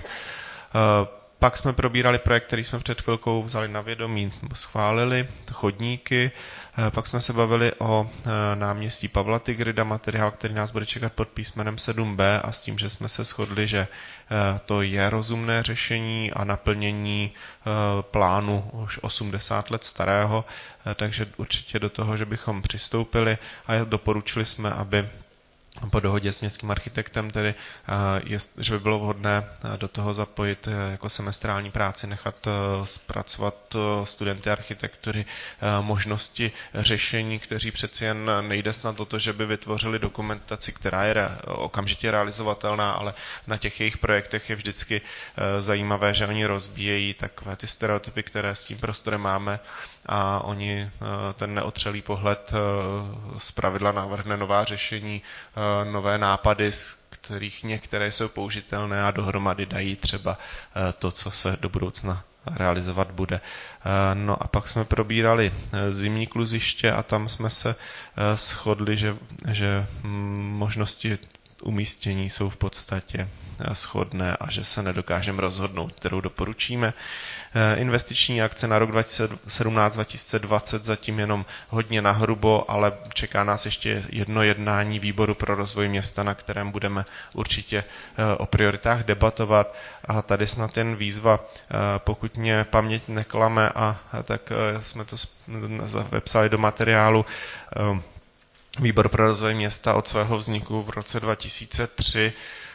Pak jsme probírali projekt, který jsme před chvilkou vzali na vědomí, schválili, chodníky. Pak jsme se bavili o náměstí Pavla Tigrida, materiál, který nás bude čekat pod písmenem 7b a s tím, že jsme se shodli, že to je rozumné řešení a naplnění plánu už 80 let starého, takže určitě do toho, že bychom přistoupili a doporučili jsme, aby po dohodě s městským architektem, tedy, že by bylo vhodné do toho zapojit jako semestrální práci, nechat zpracovat studenty architektury možnosti řešení, kteří přeci jen nejde snad o to, že by vytvořili dokumentaci, která je okamžitě realizovatelná, ale na těch jejich projektech je vždycky zajímavé, že oni rozbíjejí takové ty stereotypy, které s tím prostorem máme a oni ten neotřelý pohled zpravidla navrhne nová řešení, nové nápady, z kterých některé jsou použitelné a dohromady dají třeba to, co se do budoucna realizovat bude. No a pak jsme probírali zimní kluziště a tam jsme se shodli, že možnosti umístění jsou v podstatě shodné a že se nedokážeme rozhodnout, kterou doporučíme. Investiční akce na rok 2017-2020 zatím jenom hodně nahrubo, ale čeká nás ještě jedno jednání výboru pro rozvoj města, na kterém budeme určitě o prioritách debatovat. A tady snad jen výzva, pokud mě paměť neklame, a tak jsme to vepsali do materiálu, Výbor pro rozvoj města od svého vzniku v roce 2003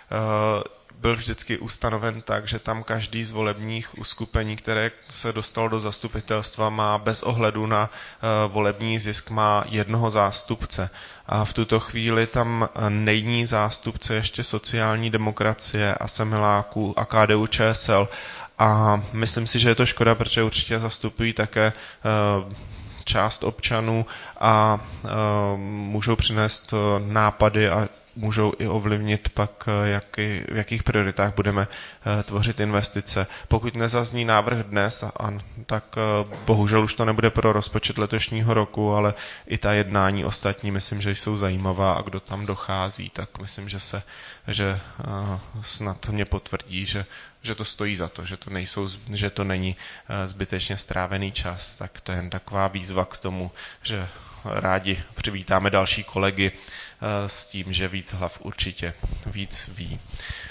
byl vždycky ustanoven tak, že tam každý z volebních uskupení, které se dostalo do zastupitelstva, má bez ohledu na volební zisk má jednoho zástupce. A v tuto chvíli tam není zástupce ještě sociální demokracie a Semiláků a KDU ČSL. A myslím si, že je to škoda, protože určitě zastupují také část občanů a můžou přinést nápady a můžou i ovlivnit pak, v jakých prioritách budeme tvořit investice. Pokud nezazní návrh dnes, tak bohužel už to nebude pro rozpočet letošního roku, ale i ta jednání ostatní myslím, že jsou zajímavá a kdo tam dochází, tak myslím, že snad mě potvrdí, že to stojí za to, že to není zbytečně strávený čas. Tak to je jen taková výzva k tomu, že rádi přivítáme další kolegy s tím, že víc hlav určitě víc ví.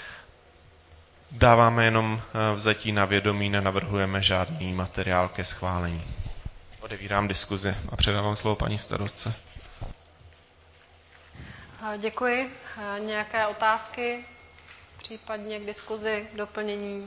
Dáváme jenom vzetí na vědomí, nenavrhujeme žádný materiál ke schválení. Odevírám diskuzi a předávám slovo paní starostce. Děkuji. Nějaké otázky, případně k diskuzi, doplnění?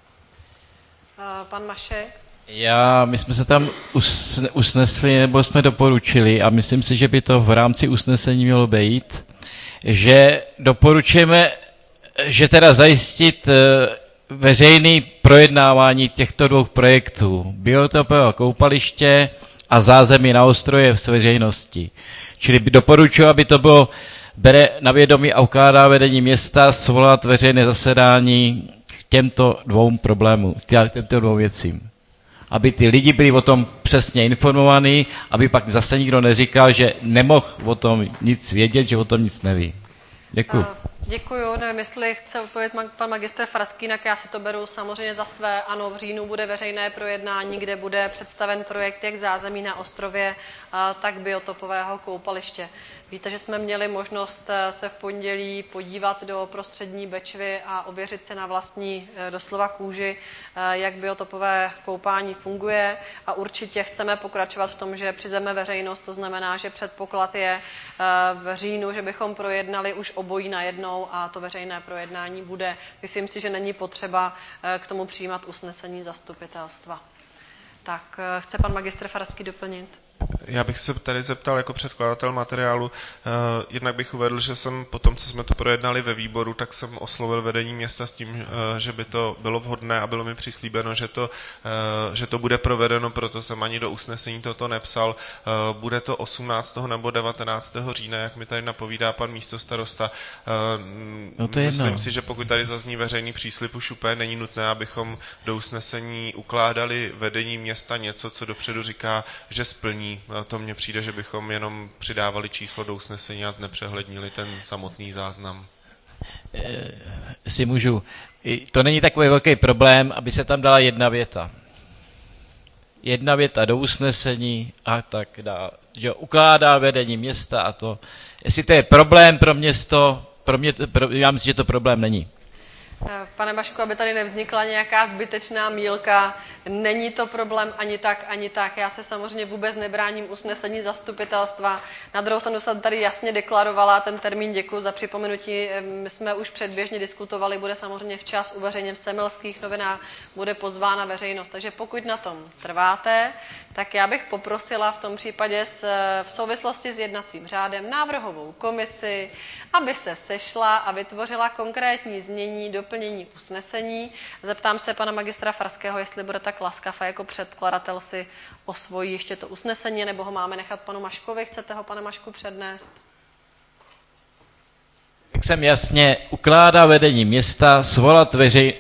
Pan Mašek? My jsme se tam usnesli, nebo jsme doporučili, a myslím si, že by to v rámci usnesení mělo být, že doporučujeme, že teda zajistit veřejné projednávání těchto dvou projektů, biotopového koupaliště a zázemí na Ostrově s veřejností. Čili doporučuji, aby to bylo, bere na vědomí a ukládá vedení města svolat veřejné zasedání k těmto dvou problémům, k těmto dvou věcím. Aby ty lidi byli o tom přesně informovaní, aby pak zase nikdo neříkal, že nemohl o tom nic vědět, že o tom nic neví. Děkuji. Děkuji. Nevím, jestli chce odpovědět pan magistr Farský, tak já si to beru samozřejmě za své. Ano, v říjnu bude veřejné projednání, kde bude představen projekt jak zázemí na Ostrově, tak biotopového koupaliště. Víte, že jsme měli možnost se v pondělí podívat do prostřední Bečvy a ověřit se na vlastní doslova kůži, jak biotopové koupání funguje, a určitě chceme pokračovat v tom, že přizveme veřejnost, to znamená, že předpoklad je v říjnu, že bychom projednali už obojí najednou a to veřejné projednání bude. Myslím si, že není potřeba k tomu přijímat usnesení zastupitelstva. Tak chce pan magistr Farský doplnit? Já bych se tady zeptal jako předkladatel materiálu, jednak bych uvedl, že jsem po tom, co jsme to projednali ve výboru, tak jsem oslovil vedení města s tím, že by to bylo vhodné a bylo mi přislíbeno, že to bude provedeno, proto jsem ani do usnesení toto nepsal. Bude to 18. nebo 19. října, jak mi tady napovídá pan místostarosta. Myslím si, že pokud tady zazní veřejný příslib, už úplně není nutné, abychom do usnesení ukládali vedení města něco, co dopředu říká, že splní. To mně přijde, že bychom jenom přidávali číslo do usnesení a znepřehlednili ten samotný záznam. Si můžu. To není takový velký problém, aby se tam dala jedna věta. Jedna věta do usnesení a tak dále. Že ukládá vedení města a to. Jestli to je problém pro město, já myslím, že to problém není. Pane Mašku, aby tady nevznikla nějaká zbytečná mýlka, není to problém ani tak, ani tak. Já se samozřejmě vůbec nebráním usnesení zastupitelstva. Na druhou stranu jsem tady jasně deklarovala ten termín, děkuji za připomenutí. My jsme už předběžně diskutovali, bude samozřejmě včas uveřejněn v Semilských novinách, bude pozvána veřejnost. Takže pokud na tom trváte, tak já bych poprosila v tom případě v souvislosti s jednacím řádem návrhovou komisi, aby se sešla a vytvořila konkrétní znění doplnění usnesení. Zeptám se pana magistra Farského, jestli bude tak laskav a jako předkladatel si osvojí ještě to usnesení, nebo ho máme nechat panu Maškovi. Chcete ho, pane Mašku, přednést? Jak jsem jasně ukládá vedení města svolat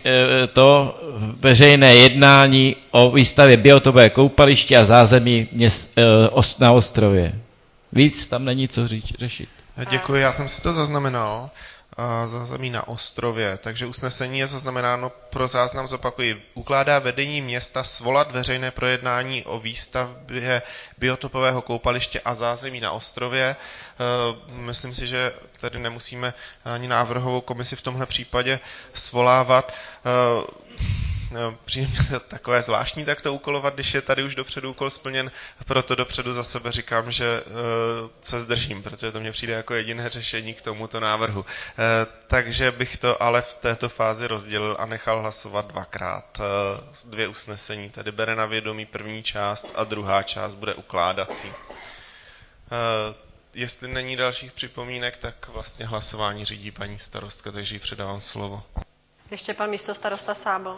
veřejné jednání o výstavě biotopové koupaliště a zázemí na Ostrově. Víc tam není co řešit. Děkuji, já jsem si to zaznamenal. Zázemí na Ostrově. Takže usnesení je zaznamenáno, pro záznam zopakuji. Ukládá vedení města svolat veřejné projednání o výstavbě biotopového koupaliště a zázemí na Ostrově. Myslím si, že tady nemusíme ani návrhovou komisi v tomhle případě svolávat. přijde mě to takové zvláštní tak to úkolovat, když je tady už dopředu úkol splněn, proto dopředu za sebe říkám, že se zdržím, protože to mně přijde jako jediné řešení k tomuto návrhu. Takže bych to ale v této fázi rozdělil a nechal hlasovat dvakrát. 2 usnesení, tedy bere na vědomí první část a druhá část bude ukládací. Jestli není dalších připomínek, tak vlastně hlasování řídí paní starostka, takže jí předávám slovo. Ještě pan místostarosta Sábl.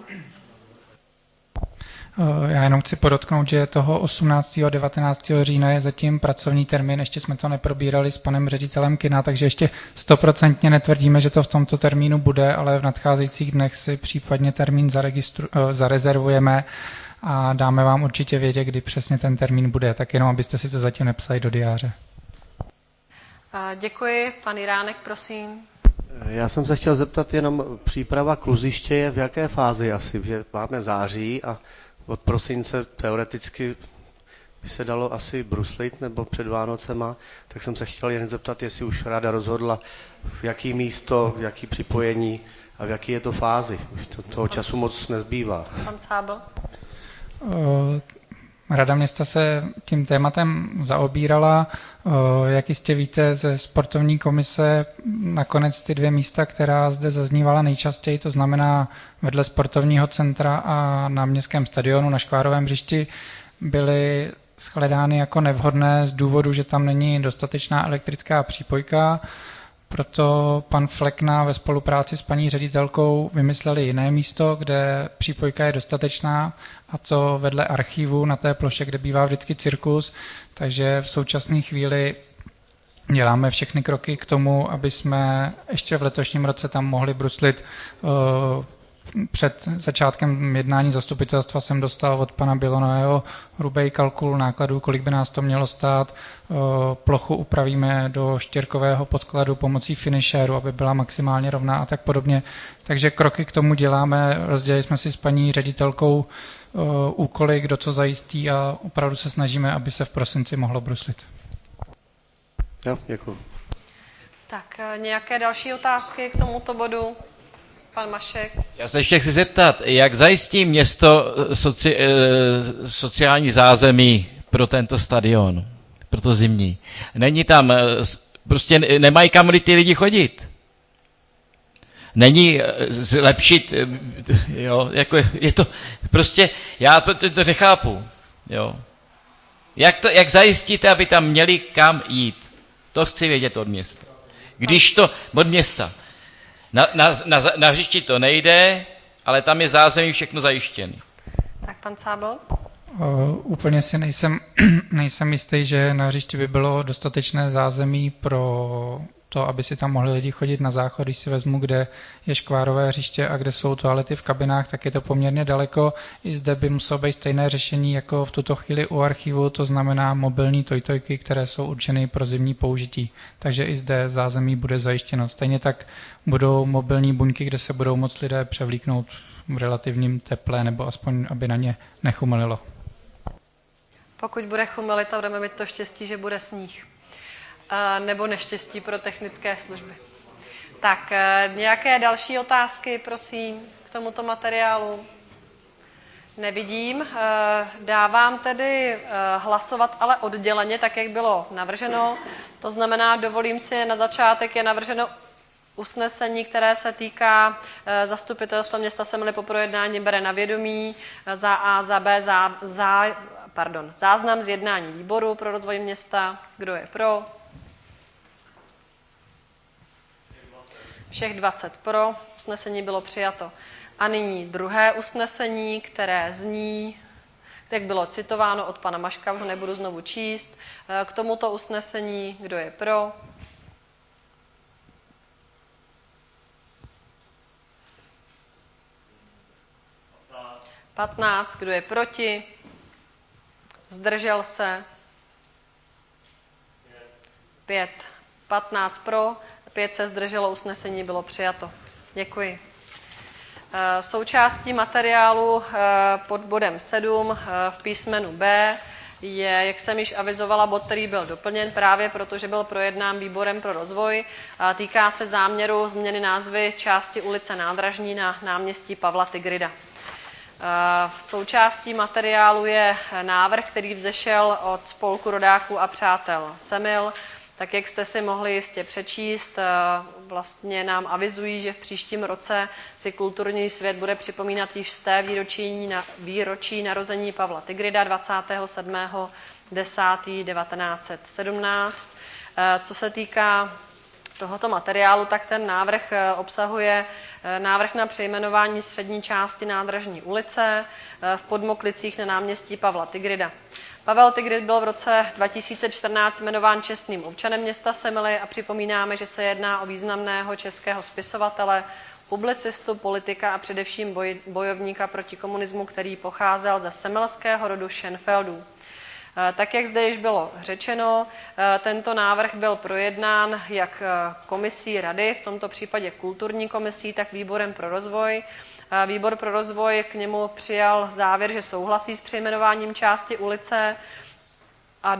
Já jenom chci podotknout, že toho 18. a 19. října je zatím pracovní termín, ještě jsme to neprobírali s panem ředitelem kina, takže ještě 100% netvrdíme, že to v tomto termínu bude, ale v nadcházejících dnech si případně termín zarezervujeme a dáme vám určitě vědět, kdy přesně ten termín bude, tak jenom abyste si to zatím nepsali do diáře. Děkuji. Pan Jiránek, prosím. Já jsem se chtěl zeptat jenom, příprava kluziště je v jaké fázi asi, že máme září a od prosince teoreticky by se dalo asi bruslit nebo před Vánocema, tak jsem se chtěl jen zeptat, jestli už rada rozhodla, v jaký místo, v jaký připojení a v jaký je to fázi. Už toho času moc nezbývá. Pan Sábl. Rada města se tím tématem zaobírala. Jak jistě víte, ze sportovní komise nakonec ty 2 místa, která zde zaznívala nejčastěji, to znamená vedle sportovního centra a na městském stadionu na Škvárovém hřišti, byly shledány jako nevhodné z důvodu, že tam není dostatečná elektrická přípojka. Proto pan Flekna ve spolupráci s paní ředitelkou vymysleli jiné místo, kde přípojka je dostatečná, a to vedle archivu na té ploše, kde bývá vždycky cirkus. Takže v současné chvíli děláme všechny kroky k tomu, aby jsme ještě v letošním roce tam mohli bruslit. Před začátkem jednání zastupitelstva jsem dostal od pana Bilonového hrubý kalkul nákladů, kolik by nás to mělo stát. Plochu upravíme do štěrkového podkladu pomocí finishéru, aby byla maximálně rovná a tak podobně. Takže kroky k tomu děláme, rozdělili jsme si s paní ředitelkou úkoly, kdo co zajistí a opravdu se snažíme, aby se v prosinci mohlo bruslit. Jo, děkuji. Tak nějaké další otázky k tomuto bodu? Pan Mašek. Já se ještě chci zeptat, jak zajistí město sociální zázemí pro tento stadion, pro to zimní? Není tam, prostě nemají kam ty lidi chodit. Není zlepšit, jo, jako je to, prostě, já to nechápu, jo. Jak zajistíte, aby tam měli kam jít? To chci vědět od města. Když to, od města. Na hřišti to nejde, ale tam je zázemí všechno zajištěné. Tak pan Sábl? Úplně si nejsem jistý, že na hřišti by bylo dostatečné zázemí pro to, aby si tam mohli lidi chodit na záchod. Když si vezmu, kde je škvárové hřiště a kde jsou toalety v kabinách, tak je to poměrně daleko. I zde by muselo být stejné řešení jako v tuto chvíli u archivu, to znamená mobilní tojtojky, které jsou určeny pro zimní použití. Takže i zde zázemí bude zajištěno. Stejně tak budou mobilní buňky, kde se budou moct lidé převlíknout v relativním teple, nebo aspoň, aby na ně nechumelilo. Pokud bude chumelit, tak budeme mít to štěstí, že bude sníh. Nebo neštěstí pro technické služby. Tak, nějaké další otázky, prosím, k tomuto materiálu? Nevidím. Dávám tedy hlasovat, ale odděleně, tak jak bylo navrženo. To znamená, dovolím si, na začátek je navrženo usnesení, které se týká zastupitelstva města Semily po projednání bere na vědomí, za A, za B, záznam z jednání výboru pro rozvoj města. Kdo je pro? Všech 20 pro, usnesení bylo přijato. A nyní druhé usnesení, které zní, jak bylo citováno od pana Maška, ho nebudu znovu číst. K tomuto usnesení, kdo je pro? Patnáct, kdo je proti? Zdržel se? 5. 15 pro, 5 se zdrželo, usnesení bylo přijato. Děkuji. Součástí materiálu pod bodem 7 v písmenu B je, jak jsem již avizovala, bod, který byl doplněn právě protože byl projednán výborem pro rozvoj. Týká se záměru změny názvy části ulice Nádražní na náměstí Pavla Tigrida. Součástí materiálu je návrh, který vzešel od Spolku rodáků a přátel Semil. Tak jak jste si mohli jistě přečíst, vlastně nám avizují, že v příštím roce si kulturní svět bude připomínat již 100. výročí narození Pavla Tigrida 27.10.1917. Co se týká tohoto materiálu, tak ten návrh obsahuje návrh na přejmenování střední části Nádražní ulice v Podmoklicích na náměstí Pavla Tigrida. Pavel Tigrid byl v roce 2014 jmenován čestným občanem města Semily a připomínáme, že se jedná o významného českého spisovatele, publicistu, politika a především bojovníka proti komunismu, který pocházel ze semilského rodu Schenfeldů. Tak, jak zde již bylo řečeno, tento návrh byl projednán jak komisí rady, v tomto případě kulturní komisí, tak výborem pro rozvoj. Výbor pro rozvoj k němu přijal závěr, že souhlasí s přejmenováním části ulice a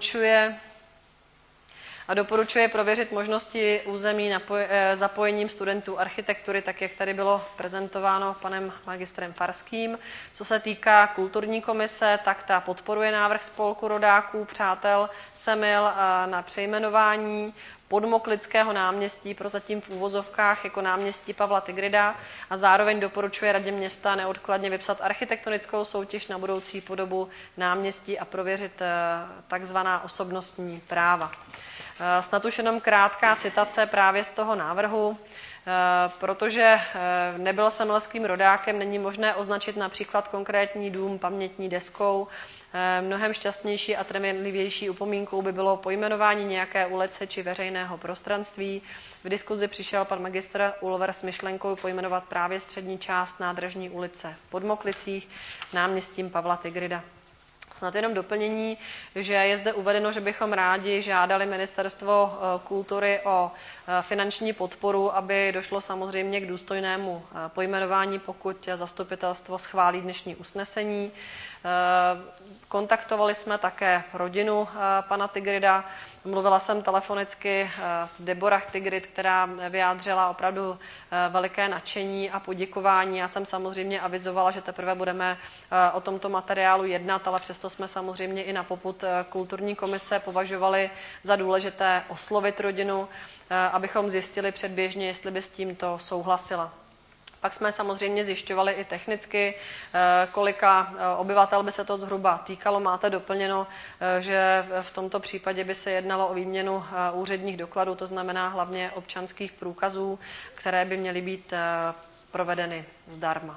doporučuje prověřit možnosti území zapojením studentů architektury, tak jak tady bylo prezentováno panem magistrem Farským. Co se týká kulturní komise, tak ta podporuje návrh Spolku rodáků přátel Semil na přejmenování Podmoklického náměstí, prozatím v úvozovkách jako náměstí Pavla Tigrida, a zároveň doporučuje radě města neodkladně vypsat architektonickou soutěž na budoucí podobu náměstí a prověřit takzvaná osobnostní práva. Snad už jenom krátká citace právě z toho návrhu. Protože nebyl semilským rodákem, není možné označit například konkrétní dům pamětní deskou. Mnohem šťastnější a trvanlivější upomínkou by bylo pojmenování nějaké ulice či veřejného prostranství. V diskuzi přišel pan magistr Ulver s myšlenkou pojmenovat právě střední část Nádražní ulice v Podmoklicích náměstím Pavla Tigrida. Snad jenom doplnění, že je zde uvedeno, že bychom rádi žádali Ministerstvo kultury o finanční podporu, aby došlo samozřejmě k důstojnému pojmenování, pokud zastupitelstvo schválí dnešní usnesení. Kontaktovali jsme také rodinu pana Tigrida. Mluvila jsem telefonicky s Deborah Tigrid, která vyjádřila opravdu veliké nadšení a poděkování. Já jsem samozřejmě avizovala, že teprve budeme o tomto materiálu jednat, ale přesto jsme samozřejmě i na popud kulturní komise považovali za důležité oslovit rodinu, abychom zjistili předběžně, jestli by s tímto souhlasila. Pak jsme samozřejmě zjišťovali i technicky, kolika obyvatel by se to zhruba týkalo. Máte doplněno, že v tomto případě by se jednalo o výměnu úředních dokladů, to znamená hlavně občanských průkazů, které by měly být provedeny zdarma.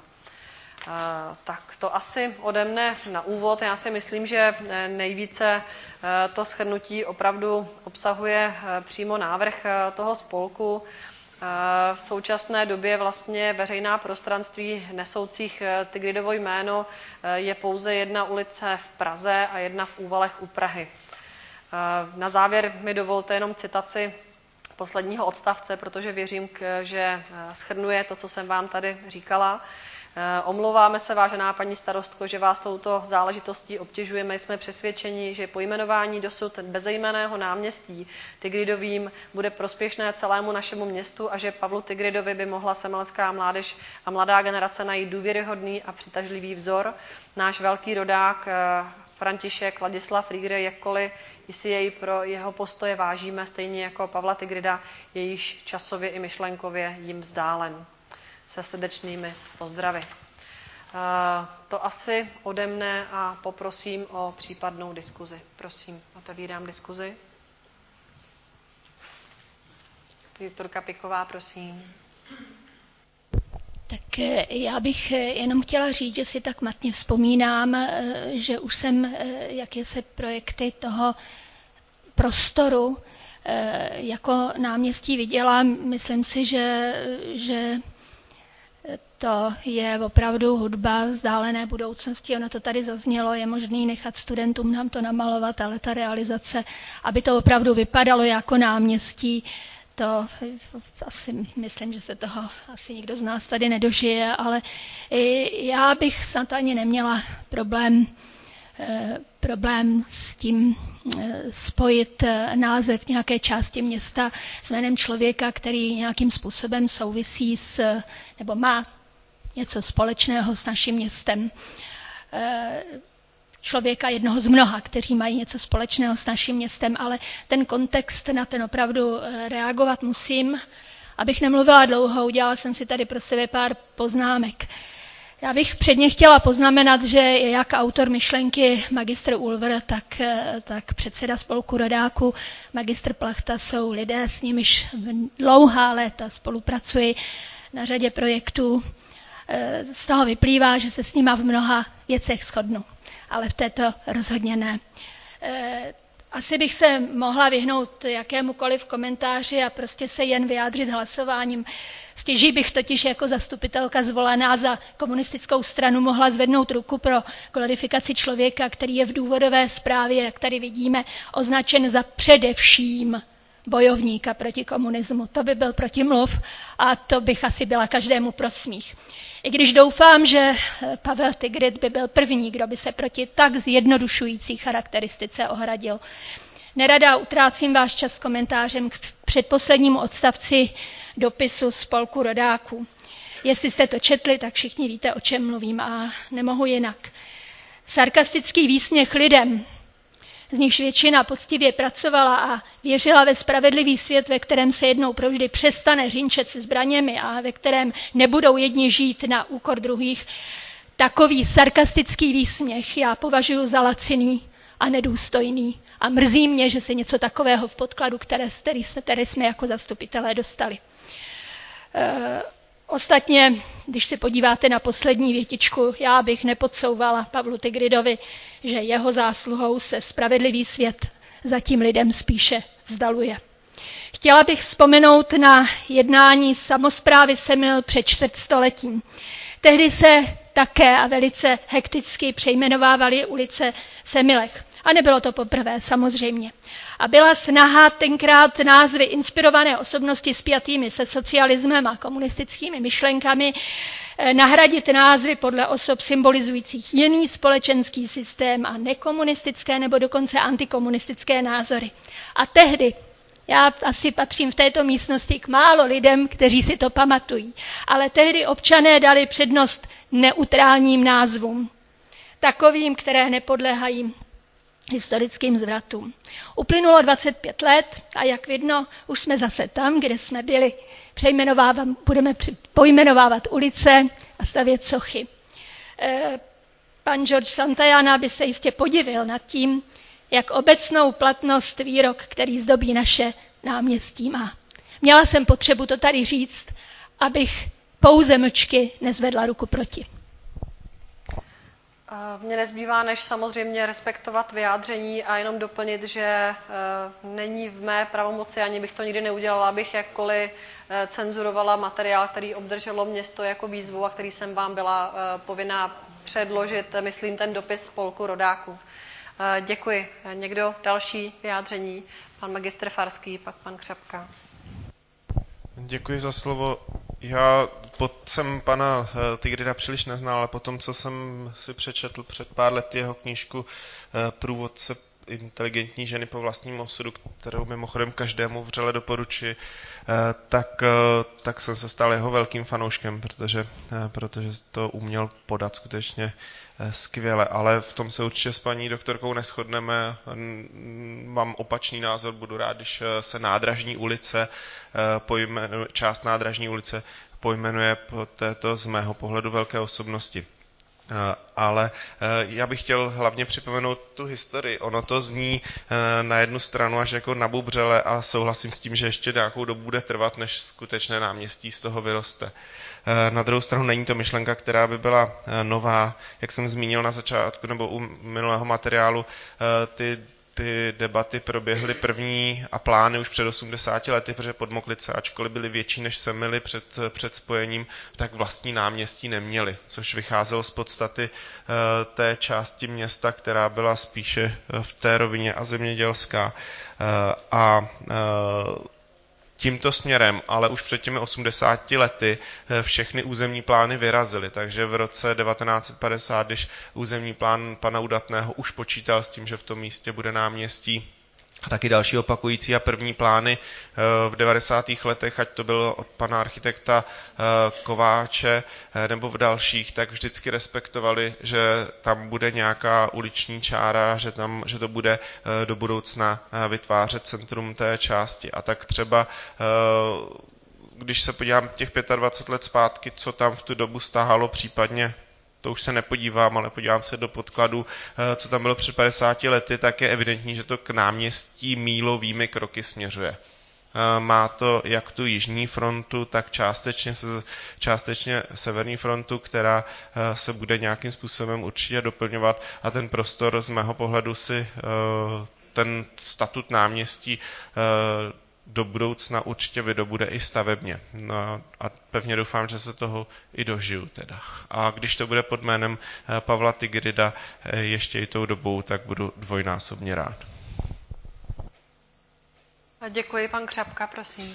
Tak to asi ode mne na úvod. Já si myslím, že nejvíce to shrnutí opravdu obsahuje přímo návrh toho spolku. V současné době vlastně veřejná prostranství nesoucích Tigridovo jméno je pouze jedna ulice v Praze a jedna v Úvalech u Prahy. Na závěr mi dovolte jenom citaci posledního odstavce, protože věřím, že shrnuje to, co jsem vám tady říkala. Omlouváme se, vážená paní starostko, že vás touto záležitostí obtěžujeme. Jsme přesvědčeni, že pojmenování dosud bezejmenného náměstí Tigridovým bude prospěšné celému našemu městu a že Pavlu Tigridovi by mohla semilská mládež a mladá generace najít důvěryhodný a přitažlivý vzor. Náš velký rodák František Ladislav Rieger, jakkoliv si jej pro jeho postoje vážíme, stejně jako Pavla Tigrida, je již časově i myšlenkově jim vzdálen. Se srdečnými pozdravy. To asi ode mne a poprosím o případnou diskuzi. Prosím, otevírám diskuzi. Viktorka Piková, prosím. Tak já bych jenom chtěla říct, že si tak matně vzpomínám, že už jsem jakési projekty toho prostoru jako náměstí viděla. Myslím si, že to je opravdu hudba vzdálené budoucnosti. Ono to tady zaznělo, je možný nechat studentům nám to namalovat, ale ta realizace, aby to opravdu vypadalo jako náměstí, to asi myslím, že se toho asi nikdo z nás tady nedožije, ale já bych snad ani neměla problém s tím spojit název nějaké části města s jménem člověka, který nějakým způsobem souvisí nebo má něco společného s naším městem. Člověka jednoho z mnoha, kteří mají něco společného s naším městem, ale ten kontext, na ten opravdu reagovat musím. Abych nemluvila dlouho, udělala jsem si tady pro sebe pár poznámek. Já bych předně chtěla poznamenat, že jak autor myšlenky magistr Ulver, tak předseda spolku rodáků, magistr Plachta jsou lidé, s nimiž dlouhá léta spolupracuji na řadě projektů. Z toho vyplývá, že se s nima v mnoha věcech shodnu, ale v této rozhodně ne. Asi bych se mohla vyhnout jakémukoliv komentáři a prostě se jen vyjádřit hlasováním. Stěží bych totiž jako zastupitelka zvolená za komunistickou stranu mohla zvednout ruku pro glorifikaci člověka, který je v důvodové zprávě, jak tady vidíme, označen za především bojovníka proti komunismu. To by byl protimluv a to bych asi byla každému pro smích. I když doufám, že Pavel Tigrid by byl první, kdo by se proti tak zjednodušující charakteristice ohradil. Nerada utrácím váš čas komentářem k předposlednímu odstavci dopisu spolku rodáků. Jestli jste to četli, tak všichni víte, o čem mluvím a nemohu jinak. Sarkastický výsměch lidem, z nichž většina poctivě pracovala a věřila ve spravedlivý svět, ve kterém se jednou provždy přestane řinčet se zbraněmi a ve kterém nebudou jedni žít na úkor druhých, takový sarkastický výsměch já považuji za laciný a nedůstojný. A mrzí mě, že se něco takového v podkladu, který jsme jako zastupitelé dostali. Ostatně, když se podíváte na poslední větičku, já bych nepodsouvala Pavlu Tigridovi, že jeho zásluhou se spravedlivý svět zatím lidem spíše vzdaluje. Chtěla bych vzpomenout na jednání samosprávy Semil před čtvrtstoletím. Tehdy se také a velice hekticky přejmenovávaly ulice v Semilech. A nebylo to poprvé, samozřejmě. A byla snaha tenkrát názvy inspirované osobnosti spjatými se socialismem a komunistickými myšlenkami nahradit názvy podle osob symbolizujících jiný společenský systém a nekomunistické nebo dokonce antikomunistické názory. A tehdy, já asi patřím v této místnosti k málo lidem, kteří si to pamatují, ale tehdy občané dali přednost neutrálním názvům, takovým, které nepodléhají historickým zvratům. Uplynulo 25 let a jak vidno, už jsme zase tam, kde jsme byli. Budeme pojmenovávat ulice a stavět sochy. Pan George Santayana by se jistě podivil nad tím, jak obecnou platnost výrok, který zdobí naše náměstí má. Měla jsem potřebu to tady říct, abych pouze mlčky nezvedla ruku proti. Mně nezbývá, než samozřejmě respektovat vyjádření a jenom doplnit, že není v mé pravomoci, ani bych to nikdy neudělala, abych jakkoliv cenzurovala materiál, který obdrželo město jako výzvu a který jsem vám byla povinná předložit, myslím, ten dopis spolku rodáků. Děkuji. Někdo další vyjádření? Pan magistr Farský, pak pan Křapka. Děkuji za slovo. Já jsem pana Tigrida příliš neznal, ale potom, co jsem si přečetl před pár lety jeho knížku Průvodce inteligentní ženy po vlastním osudu, kterou mimochodem každému vřele doporučuji, tak jsem se stal jeho velkým fanouškem, protože to uměl podat skutečně skvěle. Ale v tom se určitě s paní doktorkou neshodneme. Mám opačný názor, budu rád, když se nádražní ulice, část nádražní ulice pojmenuje po této z mého pohledu velké osobnosti. Ale já bych chtěl hlavně připomenout tu historii. Ono to zní na jednu stranu až jako nabubřele a souhlasím s tím, že ještě nějakou dobu bude trvat, než skutečné náměstí z toho vyroste. Na druhou stranu není to myšlenka, která by byla nová. Jak jsem zmínil na začátku nebo u minulého materiálu, ty debaty proběhly první a plány už před 80 lety, protože Podmoklice, ačkoliv byly větší než Semily před spojením, tak vlastní náměstí neměly, což vycházelo z podstaty té části města, která byla spíše v té rovině a zemědělská. A tímto směrem, ale už před těmi 80 lety všechny územní plány vyrazily, takže v roce 1950, když územní plán pana Udatného už počítal s tím, že v tom místě bude náměstí, taky další opakující a první plány v 90. letech, ať to bylo od pana architekta Kováče nebo v dalších, tak vždycky respektovali, že tam bude nějaká uliční čára, že to bude do budoucna vytvářet centrum té části. A tak třeba když se podívám těch 25 let zpátky, co tam v tu dobu stáhalo, případně to už se nepodívám, ale podívám se do podkladu, co tam bylo před 50 lety, tak je evidentní, že to k náměstí mílovými kroky směřuje. Má to jak tu jižní frontu, tak částečně severní frontu, která se bude nějakým způsobem určitě doplňovat a ten prostor z mého pohledu si ten statut náměstí do budoucna určitě vydobude i stavebně. No a pevně doufám, že se toho i dožiju teda. A když to bude pod jménem Pavla Tigrida ještě i tou dobou, tak budu dvojnásobně rád. Děkuji, pan Křapka, prosím.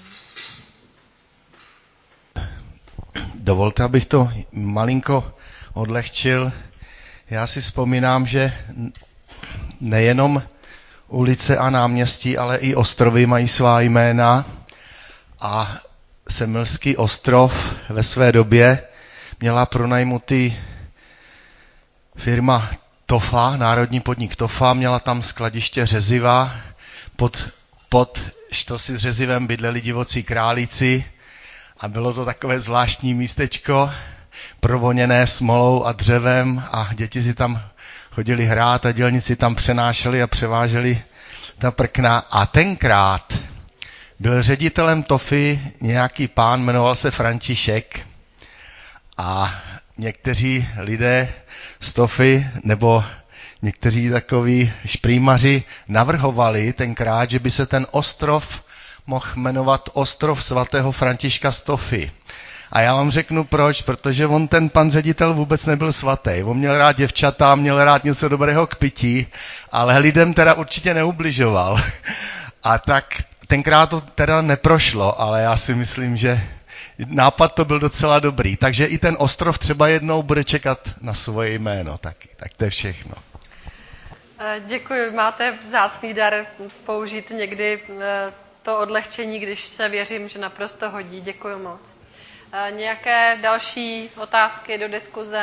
Dovolte, abych to malinko odlehčil. Já si vzpomínám, že nejenom ulice a náměstí, ale i ostrovy mají svá jména a Semilský ostrov ve své době měla pronajmutý firma Tofa, národní podnik Tofa, měla tam skladiště řeziva, pod štosy s řezivem bydleli divocí králíci a bylo to takové zvláštní místečko, provoněné smolou a dřevem a děti si tam chodili hrát a dělníci tam přenášeli a převáželi ta prkna. A tenkrát byl ředitelem Tofy nějaký pán, jmenoval se František a někteří lidé z Tofy nebo někteří takoví šprýmaři navrhovali tenkrát, že by se ten ostrov mohl jmenovat Ostrov svatého Františka z Tofy. A já vám řeknu proč, protože on ten pan ředitel vůbec nebyl svatý. On měl rád děvčata, měl rád něco dobrého k pití, ale lidem teda určitě neubližoval. A tak tenkrát to teda neprošlo, ale já si myslím, že nápad to byl docela dobrý. Takže i ten ostrov třeba jednou bude čekat na svoje jméno taky. Tak to je všechno. Děkuji. Máte vzácný dar použít někdy to odlehčení, když se věřím, že naprosto hodí. Děkuji moc. Nějaké další otázky do diskuze?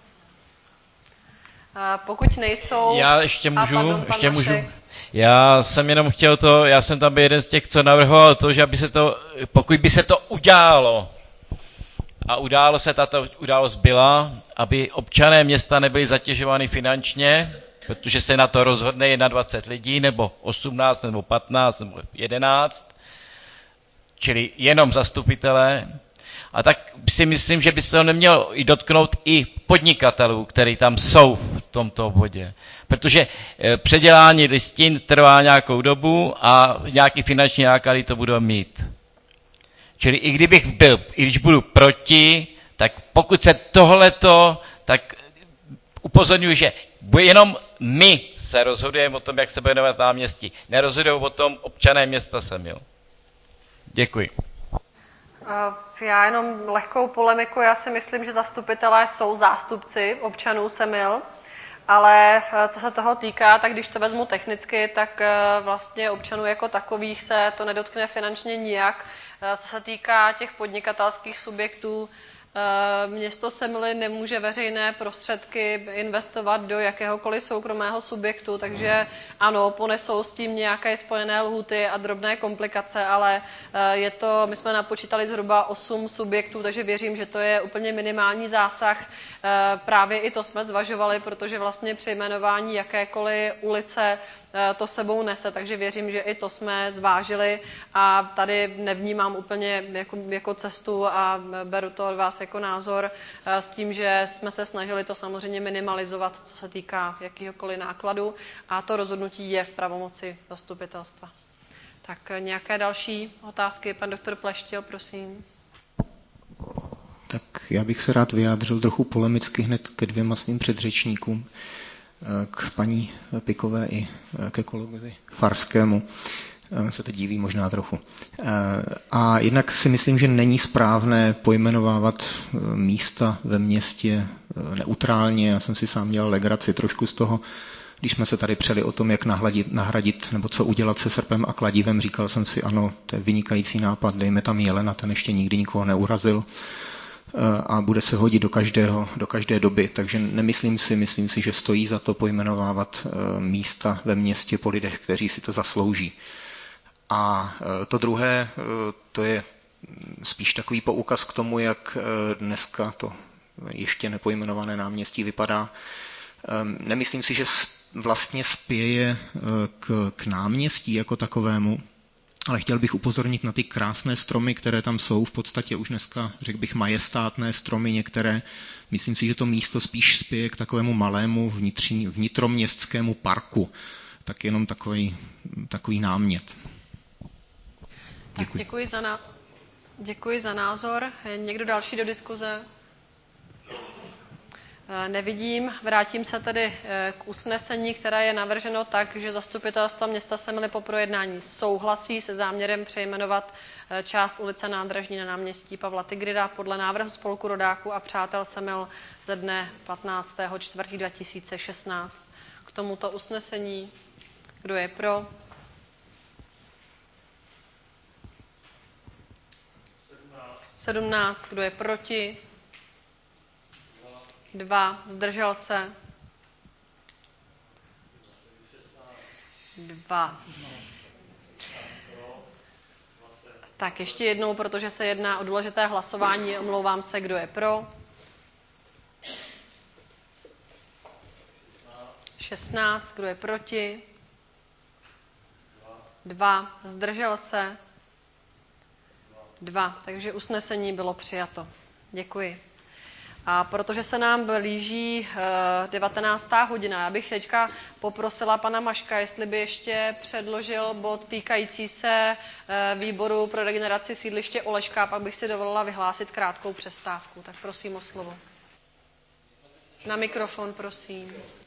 Pokud nejsou... Já ještě můžu. Já jsem jenom chtěl já jsem tam byl jeden z těch, co navrhoval to, že pokud by se to událo, a tato událost byla, aby občané města nebyli zatěžovány finančně, protože se na to rozhodne 21 lidí, nebo 18, nebo 15, nebo 11, čili jenom zastupitelé. A tak si myslím, že by se to nemělo i dotknout i podnikatelů, kteří tam jsou v tomto obvodě. Protože předělání listin trvá nějakou dobu a nějaký finanční náklady to budou mít. Čili i když budu proti, tak pokud se tohleto, tak upozorňuji, že jenom my se rozhodujeme o tom, jak se bude jmenovat náměstí. Nerozhodují o tom občané města Semil. Děkuji. Já jenom lehkou polemiku. Já si myslím, že zastupitelé jsou zástupci občanů Semil, ale co se toho týká, tak když to vezmu technicky, tak vlastně občanů jako takových se to nedotkne finančně nijak. Co se týká těch podnikatelských subjektů, město Semily nemůže veřejné prostředky investovat do jakéhokoliv soukromého subjektu, takže ano, ponesou s tím nějaké spojené lhuty a drobné komplikace, ale my jsme napočítali zhruba 8 subjektů, takže věřím, že to je úplně minimální zásah. Právě i to jsme zvažovali, protože vlastně přejmenování jakékoliv ulice to sebou nese, takže věřím, že i to jsme zvážili a tady nevnímám úplně jako cestu a beru to od vás jako názor s tím, že jsme se snažili to samozřejmě minimalizovat, co se týká jakýhokoliv nákladu a to rozhodnutí je v pravomoci zastupitelstva. Tak nějaké další otázky? Pan doktor Pleštil, prosím. Tak já bych se rád vyjádřil trochu polemicky hned ke dvěma svým předřečníkům, k paní Pikové i ke kolegovi Farskému. Se to diví možná trochu. A jednak si myslím, že není správné pojmenovávat místa ve městě neutrálně. Já jsem si sám dělal legraci trošku z toho, Když jsme se tady přeli o tom, jak nahradit nebo co udělat se srpem a kladivem, říkal jsem si, ano, to je vynikající nápad, dejme tam jelena, ten ještě nikdy nikoho neurazil a bude se hodit do každé doby. Takže myslím si, že stojí za to pojmenovávat místa ve městě po lidech, kteří si to zaslouží. A to druhé, to je spíš takový poukaz k tomu, jak dneska to ještě nepojmenované náměstí vypadá. Nemyslím si, že vlastně spěje k náměstí jako takovému, ale chtěl bych upozornit na ty krásné stromy, které tam jsou, v podstatě už dneska, řekl bych, majestátné stromy některé. Myslím si, že to místo spíš spěje k takovému malému vnitroměstskému parku. Tak jenom takový námět. Děkuji. Děkuji za názor. Někdo další do diskuze? Nevidím. Vrátím se tedy k usnesení, které je navrženo tak, že zastupitelstvo města Semily po projednání souhlasí se záměrem přejmenovat část ulice Nádražní na náměstí Pavla Tigrida podle návrhu spolku rodáků a přátel Semil ze dne 15.4.2016. K tomuto usnesení, kdo je pro? 17. Kdo je proti? 2. Zdržel se? 2. Tak ještě jednou, protože se jedná o důležité hlasování, omlouvám se, kdo je pro? 16. Kdo je proti? 2. Zdržel se? 2. Takže usnesení bylo přijato. Děkuji. A protože se nám blíží 19. hodina, já bych teďka poprosila pana Maška, jestli by ještě předložil bod týkající se výboru pro regeneraci sídliště Oleška, pak bych si dovolila vyhlásit krátkou přestávku. Tak prosím o slovo. Na mikrofon, prosím.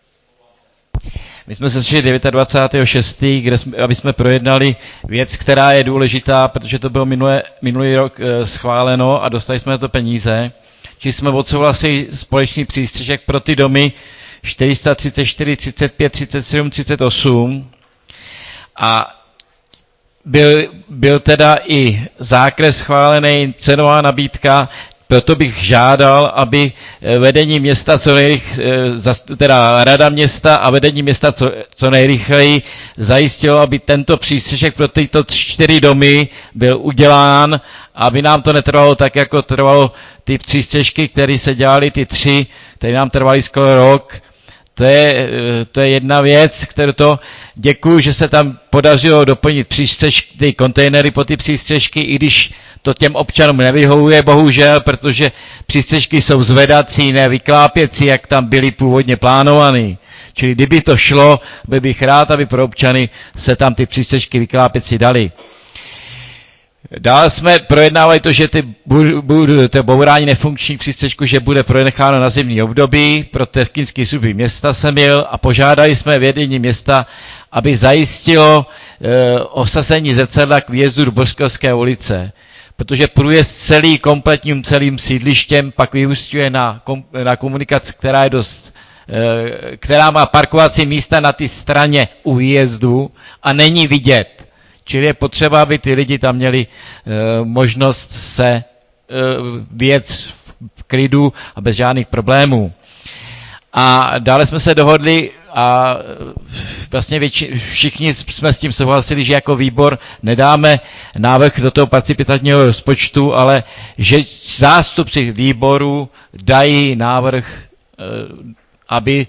My jsme se sešli 29.6., aby jsme projednali věc, která je důležitá, protože to bylo minulý rok schváleno a dostali jsme na to peníze. Čili jsme odsouhlasili společný přístřešek pro ty domy 434, 35, 37, 38 a byl teda i zákres schválený, cenová nabídka. Proto bych žádal, aby vedení města teda rada města a vedení města co nejrychleji zajistilo, aby tento přístřešek pro tyto 4 domy byl udělán, aby nám to netrvalo tak, jako trvalo ty přístřešky, které se dělaly, ty 3, které nám trvaly skoro rok. To je jedna věc, kterou děkuju, že se tam podařilo doplnit ty kontejnery po ty přístřešky, i když to těm občanům nevyhovuje, bohužel, protože přístřešky jsou zvedací, ne vyklápěcí, jak tam byly původně plánovaný. Čili kdyby to šlo, bych rád, aby pro občany se tam ty přístřešky vyklápěcí dali. Dále jsme projednávali to, že to bourání nefunkčních přístřešků, že bude pronecháno na zimní období pro technické služby města Semil a požádali jsme vedení města, aby zajistilo osazení zrcadla k výjezdu do Bořkovské ulice. Protože průjezd kompletním celým sídlištěm pak vyúsťuje na komunikaci, která má parkovací místa na té straně u výjezdu a není vidět. Čili je potřeba, aby ty lidi tam měli možnost se vyjet v klidu a bez žádných problémů. A dále jsme se dohodli a vlastně všichni jsme s tím souhlasili, že jako výbor nedáme návrh do toho participativního rozpočtu, ale že zástupci výboru dají návrh, aby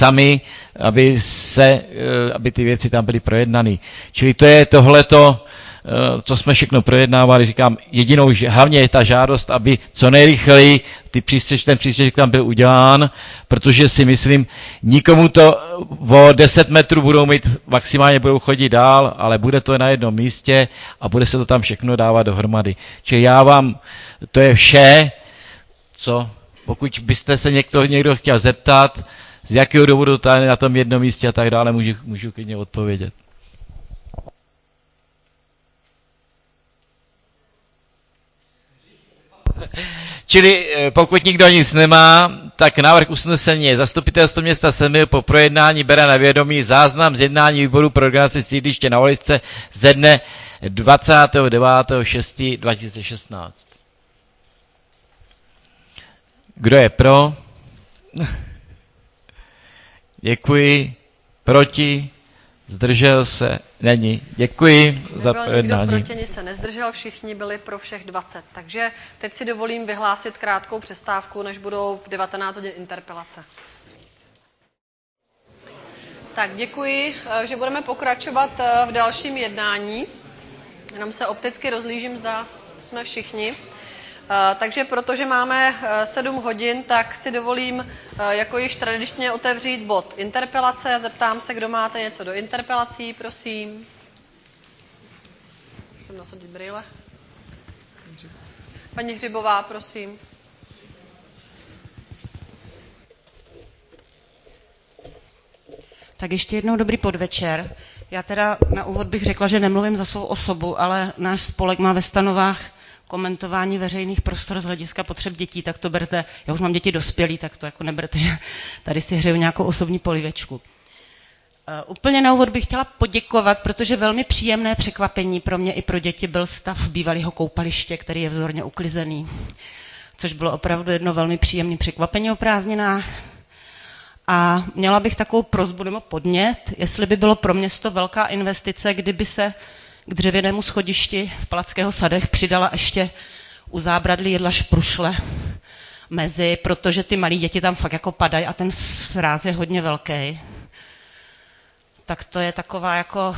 ty věci tam byly projednané. Čili to je tohleto, co jsme všechno projednávali, říkám, hlavně je ta žádost, aby co nejrychleji ten přístřešek tam byl udělán, protože si myslím, nikomu to o 10 metrů maximálně budou chodit dál, ale bude to na jednom místě a bude se to tam všechno dávat dohromady. Čili to je vše, pokud byste se někdo chtěl zeptat, z jakého důvodu to je na tom jednom místě a tak dále, můžu klidně odpovědět. Čili pokud nikdo nic nemá, tak návrh usnesení je: Zastupitelstvo města Semil po projednání bere na vědomí záznam z jednání výboru pro organizaci sídliště na Olisce ze dne 29.6.2016. Kdo je pro? Děkuji. Proti? Zdržel se? Není. Děkuji za projednání. Nikdo proti, se nezdržel, všichni byli pro, všech 20. Takže teď si dovolím vyhlásit krátkou přestávku, než budou v 19 hodin interpelace. Tak děkuji, že budeme pokračovat v dalším jednání. Jenom se opticky rozhlížím, zda jsme všichni. Takže protože máme 7 hodin, tak si dovolím jako již tradičně otevřít bod interpelace. Zeptám se, kdo máte něco do interpelací, prosím. Musím nasadit brýle. Paní Hřibová, prosím. Tak ještě jednou dobrý podvečer. Já teda na úvod bych řekla, že nemluvím za svou osobu, ale náš spolek má ve stanovách komentování veřejných prostor z hlediska potřeb dětí, tak to berte, já už mám děti dospělí, tak to jako neberte, že tady si hřeju nějakou osobní polívečku. Úplně na úvod bych chtěla poděkovat, protože velmi příjemné překvapení pro mě i pro děti byl stav bývalého koupaliště, který je vzorně uklizený, což bylo opravdu jedno velmi příjemné překvapení o prázdninách. A měla bych takovou prosbu nebo podnět, jestli by bylo pro město velká investice, kdyby se k dřevěnému schodišti v Palackého sadech přidala ještě u zábradlí jedla šprušle mezi, protože ty malí děti tam fakt jako padají a ten sráz je hodně velký. Tak to je taková jako...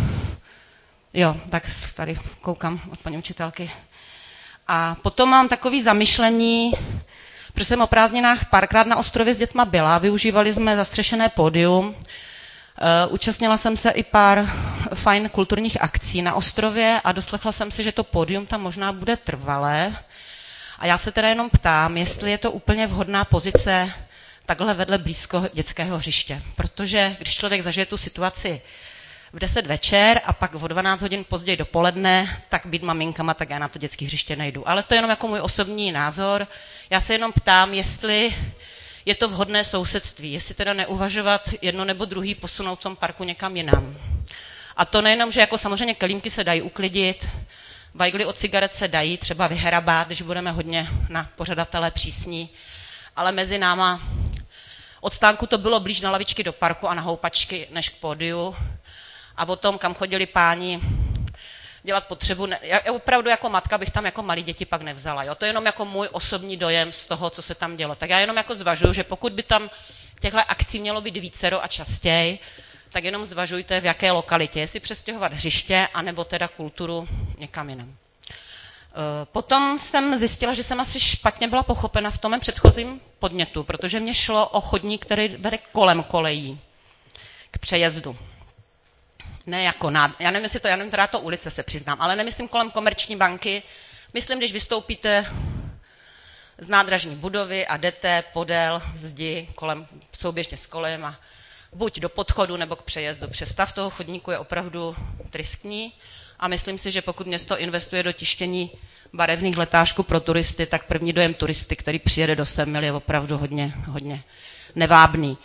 Jo, tak tady koukám od paní učitelky. A potom mám takový zamyšlení, protože jsem o prázdninách párkrát na ostrově s dětma byla, využívali jsme zastřešené pódium, účastnila jsem se i pár fajn kulturních akcí na ostrově a doslechla jsem si, že to pódium tam možná bude trvalé. A já se teda jenom ptám, jestli je to úplně vhodná pozice takhle vedle blízko dětského hřiště. Protože když člověk zažije tu situaci v 10 večer a pak o 12 hodin později dopoledne, tak být maminkama, tak já na to dětské hřiště nejdu. Ale to je jenom jako můj osobní názor. Já se jenom ptám, jestli je to vhodné sousedství, jestli teda neuvažovat jedno nebo druhý posunout v tom parku někam jinam. A to nejenom, že jako samozřejmě kelímky se dají uklidit, vajgly od cigaret se dají třeba vyhrabat, když budeme hodně na pořadatele přísní, ale mezi náma od stánku to bylo blíž na lavičky do parku a na houpačky než k pódiu. A o tom, kam chodili páni dělat potřebu, já opravdu jako matka bych tam jako malí děti pak nevzala. Jo? To je jenom jako můj osobní dojem z toho, co se tam dělo. Tak já jenom jako zvažuju, že pokud by tam těchto akcí mělo být vícero a častěji, tak jenom zvažujte, v jaké lokalitě, jestli přestěhovat hřiště, anebo teda kulturu někam jinam. Potom jsem zjistila, že jsem asi špatně byla pochopena v tom mém předchozím podnětu, protože mě šlo o chodník, který vede kolem kolejí k přejezdu. Ne jako já nevím, jestli to, já nevím, teda to ulice se přiznám, ale nemyslím kolem Komerční banky, myslím, když vystoupíte z nádražní budovy a jdete podél zdi kolem, souběžně s kolem a buď do podchodu nebo k přejezdu. Přestav toho chodníku je opravdu tristní a myslím si, že pokud město investuje do tištění barevných letáčků pro turisty, tak první dojem turisty, který přijede do Semil, je opravdu hodně nevábný.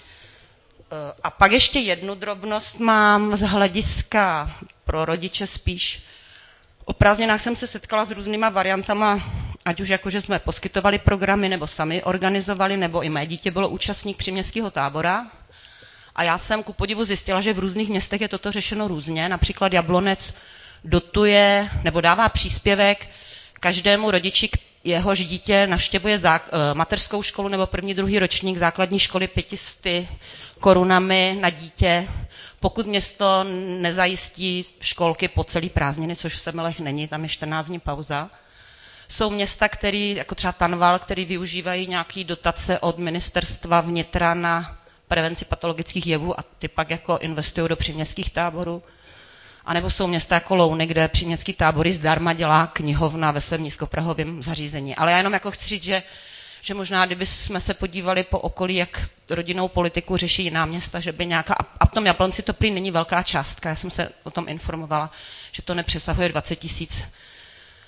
A pak ještě jednu drobnost mám z hlediska pro rodiče spíš. O prázdninách jsem se setkala s různýma variantama, ať už jako, že jsme poskytovali programy, nebo sami organizovali, nebo i mé dítě bylo účastník příměstského tábora. A já jsem ku podivu zjistila, že v různých městech je toto řešeno různě. Například Jablonec dotuje nebo dává příspěvek každému rodiči, jehož dítě navštěvuje mateřskou školu nebo první, druhý ročník základní školy 500 korunami na dítě, pokud město nezajistí školky po celý prázdniny, což v Semilech není, tam je 14 dní pauza. Jsou města, který, jako třeba Tanval, který využívají nějaké dotace od ministerstva vnitra na prevenci patologických jevů a ty pak jako investují do příměstských táborů. A nebo jsou města jako Louny, kde příměstský tábory zdarma dělá knihovna ve svém nízkoprahovém zařízení. Ale já jenom jako chci říct, že možná, kdyby jsme se podívali po okolí, jak rodinnou politiku řeší jiná města, že by nějaká, a v tom Jablonci to prý není velká částka, já jsem se o tom informovala, že to nepřesahuje 20 000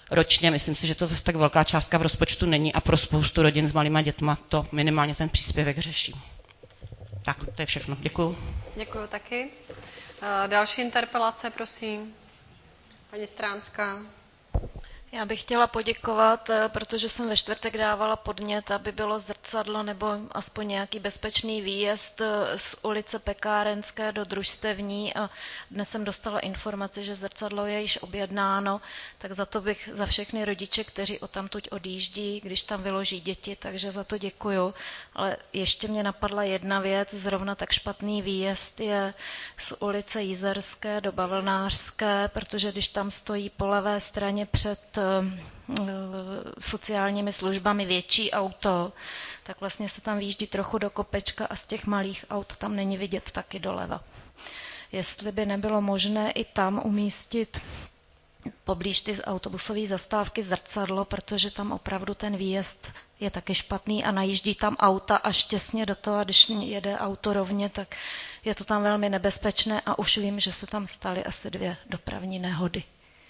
ročně. Myslím si, že to zase tak velká částka v rozpočtu není a pro spoustu rodin s malýma dětma to minimálně ten příspěvek řeší. Tak, to je všechno. Děkuju. Děkuju taky. Další interpelace, prosím. Paní Stránská. Já bych chtěla poděkovat, protože jsem ve čtvrtek dávala podnět, aby bylo zrcadlo nebo aspoň nějaký bezpečný výjezd z ulice Pekárenské do Družstevní a dnes jsem dostala informaci, že zrcadlo je již objednáno, tak za to bych za všechny rodiče, kteří odtamtud odjíždí, když tam vyloží děti, takže za to děkuju. Ale ještě mě napadla jedna věc, zrovna tak špatný výjezd je z ulice Jizerské do Bavlnářské, protože když tam stojí po levé straně před sociálními službami větší auto, tak vlastně se tam výjíždí trochu do kopečka a z těch malých aut tam není vidět taky doleva. Jestli by nebylo možné i tam umístit poblíž ty autobusové zastávky zrcadlo, protože tam opravdu ten výjezd je taky špatný a najíždí tam auta až těsně do toho a když jede auto rovně, tak je to tam velmi nebezpečné a už vím, že se tam staly asi 2 dopravní nehody.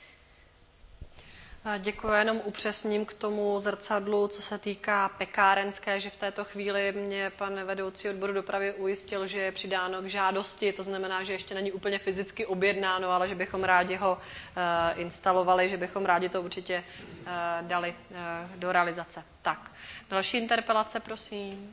Děkuji, jenom upřesním k tomu zrcadlu, co se týká Pekárenské, že v této chvíli mě pan vedoucí odboru dopravy ujistil, že je přidáno k žádosti, to znamená, že ještě není úplně fyzicky objednáno, ale že bychom rádi ho instalovali, že bychom rádi to určitě dali do realizace. Tak, další interpelace, prosím.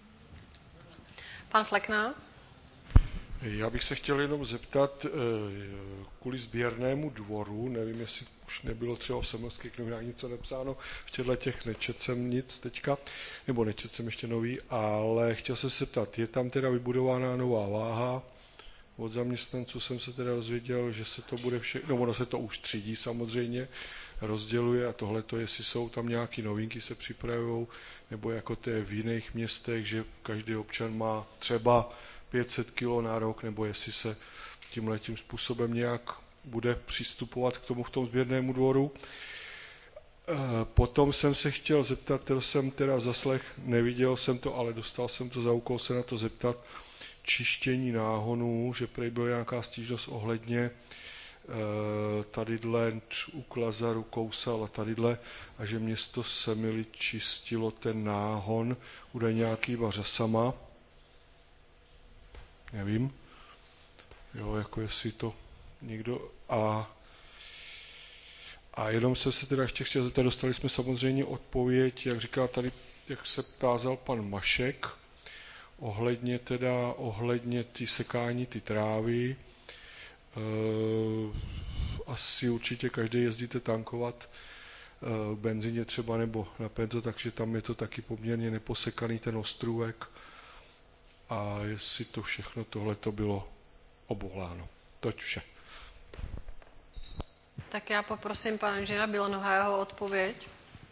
Pan Flekna. Já bych se chtěl jenom zeptat kvůli sběrnému dvoru, nevím, jestli už nebylo třeba v Semilských novinách něco napsáno, v těchto těch nečetl jsem nic teďka, nebo nečetl jsem ještě nový, ale chtěl jsem se zeptat, je tam teda vybudována nová váha, od zaměstnanců jsem se teda dozvěděl, že se to bude všechno, no ono se to už třídí samozřejmě, rozděluje a tohleto, jestli jsou tam nějaké novinky se připravují, nebo jako to je v jiných městech, že každý občan má třeba 500 kg na rok, nebo jestli se tímhletím způsobem nějak bude přistupovat k tomu v tom sběrnému dvoru. Potom jsem se chtěl zeptat, to jsem teda zaslech, neviděl jsem to, ale dostal jsem to za úkol se na to zeptat, čištění náhonů, že prý byla nějaká stížnost ohledně tadyhle u Klazaru, Kousal a tadyhle, a že město Semily čistilo ten náhon údajně nějakýma řasama. Nevím. Jo, jako jestli to někdo... A jenom jsem se teda ještě chtěl zeptat, dostali jsme samozřejmě odpověď, jak říká tady, jak se tázal pan Mašek, ohledně ty sekání ty trávy. Asi určitě každý jezdíte tankovat v benzíně třeba nebo na pento, takže tam je to taky poměrně neposekaný ten ostrůvek. A jestli to všechno tohleto bylo obohláno. Toť vše. Tak já poprosím pana inženýra Bělonohého o odpověď.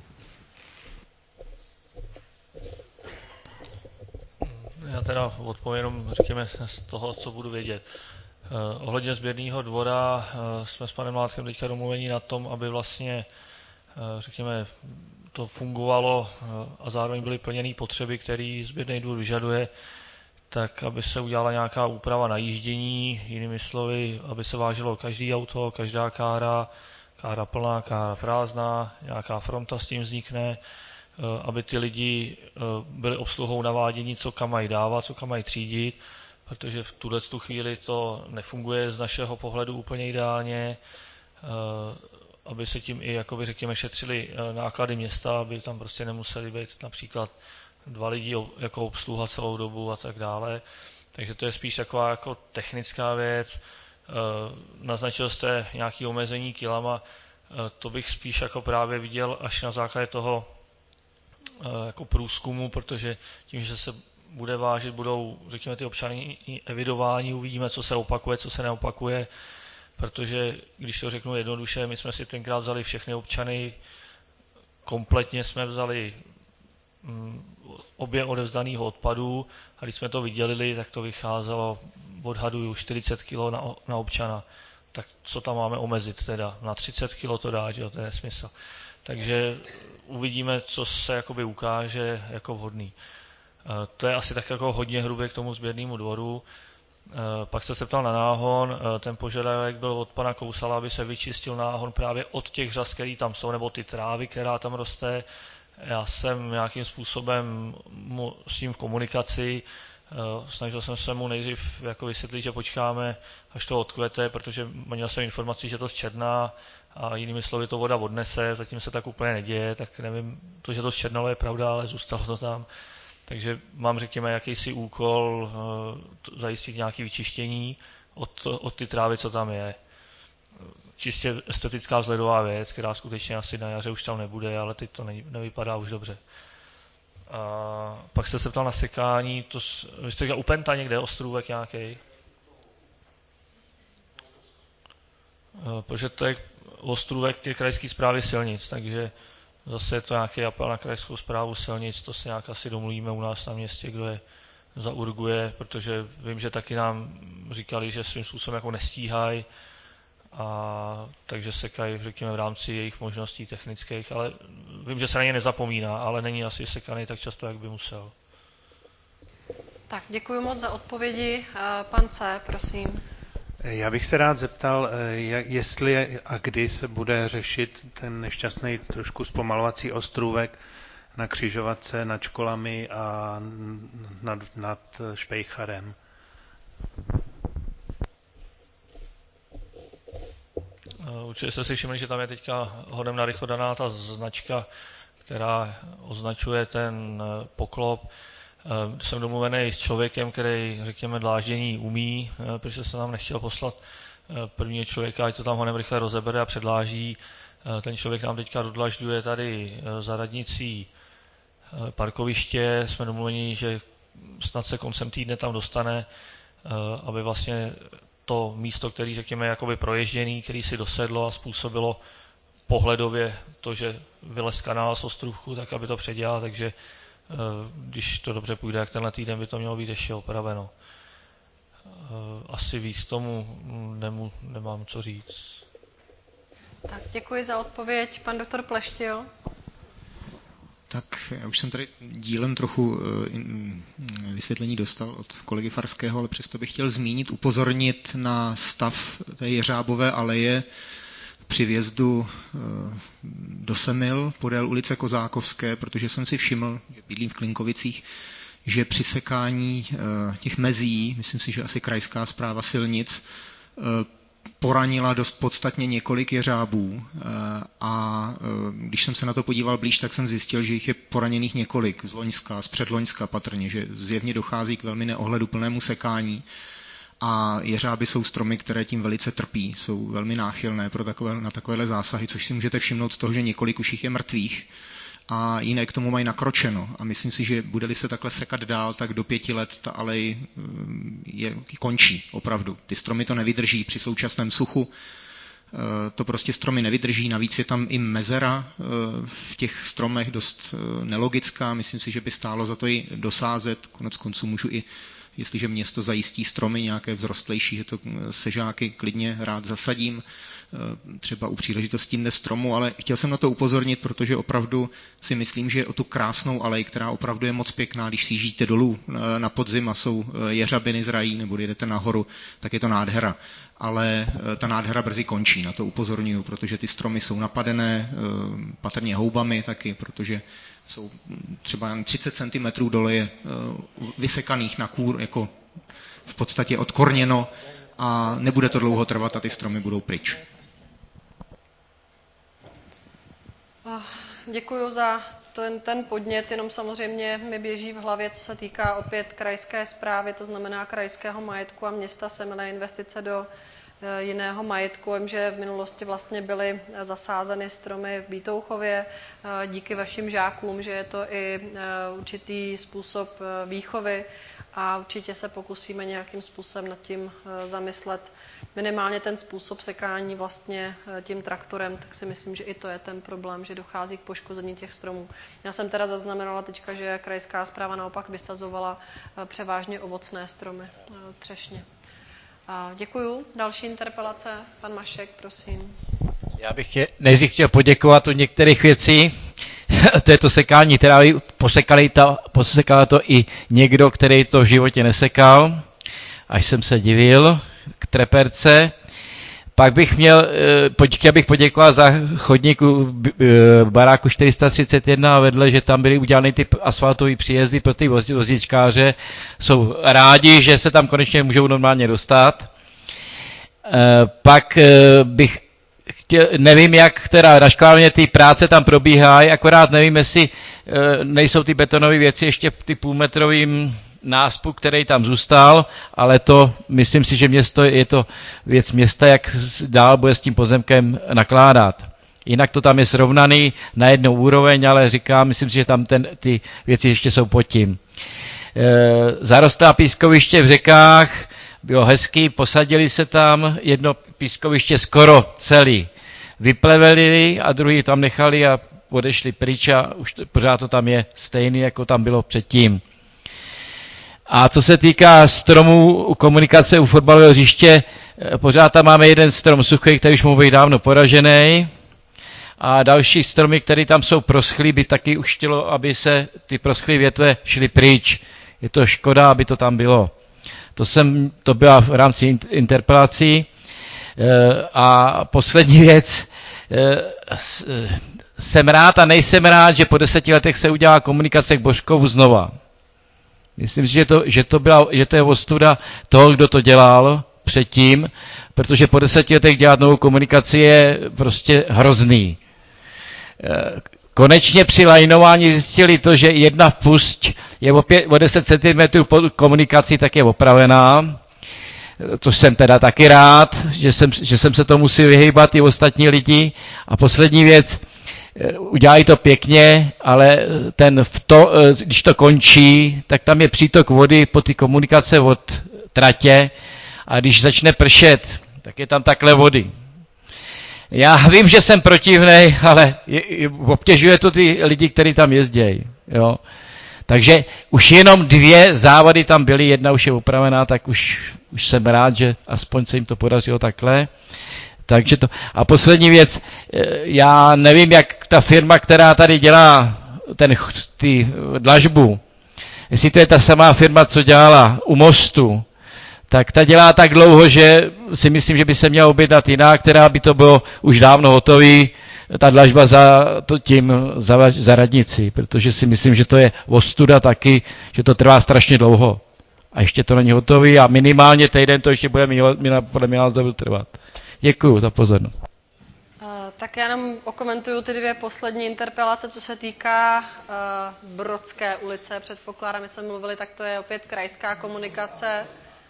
Já teda odpovím jenom, řekněme, z toho, co budu vědět. Ohledně sběrného dvora jsme s panem Mládkem teďka domluveni na tom, aby vlastně, řekněme, to fungovalo a zároveň byly plněné potřeby, které sběrný dvůr vyžaduje, tak aby se udělala nějaká úprava najíždění, jinými slovy, aby se vážilo každý auto, každá kára plná, kára prázdná, nějaká fronta s tím vznikne, aby ty lidi byli obsluhou navádění, co kam mají dávat, co kam mají třídit, protože v tu chvíli to nefunguje z našeho pohledu úplně ideálně, aby se tím i, jakoby řekněme, šetřili náklady města, aby tam prostě nemuseli být například 2 lidi jako obsluha celou dobu a tak dále. Takže to je spíš taková jako technická věc. Naznačil jste nějaké omezení kilama, to bych spíš jako právě viděl až na základě toho jako průzkumu, protože tím, že se bude vážit, budou, řekněme, ty občany evidováni, uvidíme, co se opakuje, co se neopakuje, protože, když to řeknu jednoduše, my jsme si tenkrát vzali všechny občany, kompletně jsme vzali objem odevzdaného odpadu a když jsme to vydělili, tak to vycházelo, odhaduju, 40 kg na občana. Tak co tam máme omezit teda? Na 30 kg to dát, jo, to je nesmysl. Takže uvidíme, co se jakoby ukáže jako vhodný. To je asi tak jako hodně hrubě k tomu sběrnému dvoru. Pak jste se ptal na náhon, ten požadavek byl od pana Kousala, aby se vyčistil náhon právě od těch řas, které tam jsou, nebo ty trávy, která tam roste. Já jsem nějakým způsobem s ním v komunikaci, snažil jsem se mu nejdřív jako vysvětlit, že počkáme, až to odkvete, protože měl jsem informaci, že to zčerná a jinými slovy to voda odnese, zatím se tak úplně neděje, tak nevím, to, že to zčernalo je pravda, ale zůstalo to tam. Takže mám, řekněme, jakýsi úkol zajistit nějaké vyčištění od ty trávy, co tam je. Čistě estetická vzhledová věc, která skutečně asi na jaře už tam nebude, ale teď to nevypadá už dobře. A pak jste se ptal na sekání, vy jste říkal u Penta někde, ostrůvek nějaký? Protože to je ostrůvek ke krajské správě silnic, takže zase je to nějaký apel na krajskou správu silnic, to se nějak asi domluvíme u nás na městě, kdo je zaurguje, protože vím, že taky nám říkali, že svým způsobem jako nestíhají, a takže sekají, řekněme, v rámci jejich možností technických, ale vím, že se na ně nezapomíná, ale není asi sekaný tak často, jak by musel. Tak, děkuji moc za odpovědi. Pan C, prosím. Já bych se rád zeptal, jestli a kdy se bude řešit ten nešťastný trošku zpomalovací ostrůvek na křižovatce nad školami a nad Špejcharem. Určitě jste si všimli, že tam je teďka hodem narychlo daná ta značka, která označuje ten poklop. Jsem domluvený s člověkem, který, řekněme, dláždění umí, protože jsem tam nechtěl poslat prvního člověka, ať to tam honem rychle rozebere a předláží. Ten člověk nám teďka dodlažďuje tady za radnicí parkoviště. Jsme domluveni, že snad se koncem týdne tam dostane, aby vlastně to místo, který, řekněme, jakoby proježděný, který si dosedlo a způsobilo pohledově to, že vylez kanál z ostrůvku, tak aby to předělal, takže když to dobře půjde, jak tenhle týden by to mělo být ještě opraveno. Asi víc tomu nemám co říct. Tak děkuji za odpověď. Pan doktor Pleštil. Tak já už jsem tady dílem trochu vysvětlení dostal od kolegy Farského, ale přesto bych chtěl zmínit, upozornit na stav té Jeřábové aleje při vjezdu do Semil podél ulice Kozákovské, protože jsem si všiml, že bydlím v Klinkovicích, že při sekání těch mezí, myslím si, že asi krajská správa silnic, poranila dost podstatně několik jeřábů a když jsem se na to podíval blíž, tak jsem zjistil, že jich je poraněných několik z loňska, z předloňska patrně, že zjevně dochází k velmi neohleduplnému sekání a jeřáby jsou stromy, které tím velice trpí, jsou velmi náchylné na takovéhle zásahy, což si můžete všimnout z toho, že několik už jich je mrtvých a jiné k tomu mají nakročeno. A myslím si, že bude-li se takhle sekat dál, tak do 5 let ta alej končí opravdu. Ty stromy to nevydrží při současném suchu. To prostě stromy nevydrží, navíc je tam i mezera v těch stromech dost nelogická. Myslím si, že by stálo za to i dosázet. Konec konců můžu i, jestliže město zajistí stromy nějaké vzrostlejší, že to sežáky klidně rád zasadím, třeba u příležitosti Dne stromu, ale chtěl jsem na to upozornit, protože opravdu si myslím, že o tu krásnou alej, která opravdu je moc pěkná, když sjíždíte dolů na podzim a jsou jeřabiny zrají, nebo jdete nahoru, tak je to nádhera. Ale ta nádhera brzy končí, na to upozorňuji, protože ty stromy jsou napadené patrně houbami taky, protože jsou třeba 30 cm dole je vysekaných na kůr, jako v podstatě odkorněno a nebude to dlouho trvat a ty stromy budou pryč. Děkuji za ten podnět, jenom samozřejmě mi běží v hlavě, co se týká opět krajské správy, to znamená krajského majetku a města Semily investice do jiného majetku. Vím, že v minulosti vlastně byly zasázeny stromy v Bítouchově díky vašim žákům, že je to i určitý způsob výchovy a určitě se pokusíme nějakým způsobem nad tím zamyslet. Minimálně ten způsob sekání vlastně tím traktorem, tak si myslím, že i to je ten problém, že dochází k poškození těch stromů. Já jsem teda zaznamenala teďka, že krajská správa naopak vysazovala převážně ovocné stromy, třešně. Děkuju. Další interpelace. Pan Mašek, prosím. Já bych nejdřív chtěl poděkovat u některých věcí. To je to sekání trávy, posekal to i někdo, který to v životě nesekal. až jsem se divil k treperce. Pak bych chtěl bych poděkovat za chodník v baráku 431 vedle, že tam byly udělány ty asfaltové příjezdy pro ty vozíčkáře. Jsou rádi, že se tam konečně můžou normálně dostat. Pak bych chtěl, nevím, jak teda na škálně ty práce tam probíhají, akorát nevím, jestli nejsou ty betonové věci ještě ty půlmetrovým náspu, který tam zůstal, ale to, myslím si, že je to věc města, jak dál bude s tím pozemkem nakládat. Jinak to tam je srovnaný na jednou úroveň, ale říkám, myslím si, že tam ty věci ještě jsou pod tím. Zarostlá pískoviště v Řekách, bylo hezký, posadili se tam, jedno pískoviště skoro celý vyplevelili a druhý tam nechali a odešli pryč a už pořád to tam je stejný, jako tam bylo předtím. A co se týká stromů komunikace u fotbalového hřiště, pořád tam máme jeden strom suchý, který už mohl být dávno poražený. A další stromy, které tam jsou proschlý, by taky už chtělo, aby se ty proschlé větve šly pryč. Je to škoda, aby to tam bylo. To byla v rámci interpelací. A poslední věc. Jsem rád a nejsem rád, že po 10 letech se udělá komunikace k Božkovu znova. Myslím si, že to je ostuda toho, kdo to dělal předtím, protože po 10 letech dělat novou komunikaci je prostě hrozný. Konečně při lajnování zjistili to, že jedna pusť je o 10 cm pod komunikací, tak je opravená. To jsem teda taky rád, že jsem se to musel vyhýbat i ostatní lidi. A poslední věc, udělají to pěkně, ale když to končí, tak tam je přítok vody po ty komunikace od tratě a když začne pršet, tak je tam takhle vody. Já vím, že jsem protivnej, ale obtěžuje to ty lidi, kteří tam jezdí. Jo. Takže už jenom 2 závady tam byly, jedna už je opravená, tak už jsem rád, že aspoň se jim to podařilo takhle. Takže to. A poslední věc, já nevím, jak ta firma, která tady dělá ty dlažbu, jestli to je ta samá firma, co dělala u mostu, tak ta dělá tak dlouho, že si myslím, že by se měla objednat jiná, která by to bylo už dávno hotový, ta dlažba za radnici, protože si myslím, že to je ostuda taky, že to trvá strašně dlouho. A ještě to není hotový a minimálně týden to ještě bude podle mě názoru trvat. Děkuju za pozornost. Tak já jenom okomentuju ty 2 poslední interpelace, co se týká Brodské ulice. Předpokládám, že jsme mluvili, tak to je opět krajská komunikace,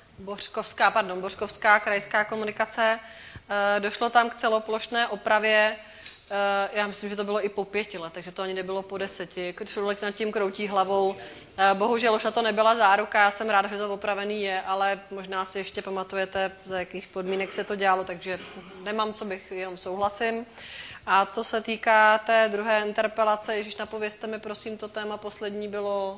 Bořkovská krajská komunikace. Došlo tam k celoplošné opravě. Já myslím, že to bylo i po 5 letech, že to ani nebylo po 10. Člověk nad tím kroutí hlavou. Bohužel už na to nebyla záruka, já jsem ráda, že to opravený je, ale možná si ještě pamatujete, za jakých podmínek se to dělalo, takže nemám, co bych, jenom souhlasím. A co se týká té druhé interpelace, ježiš, napovězte mi, prosím, to téma poslední bylo...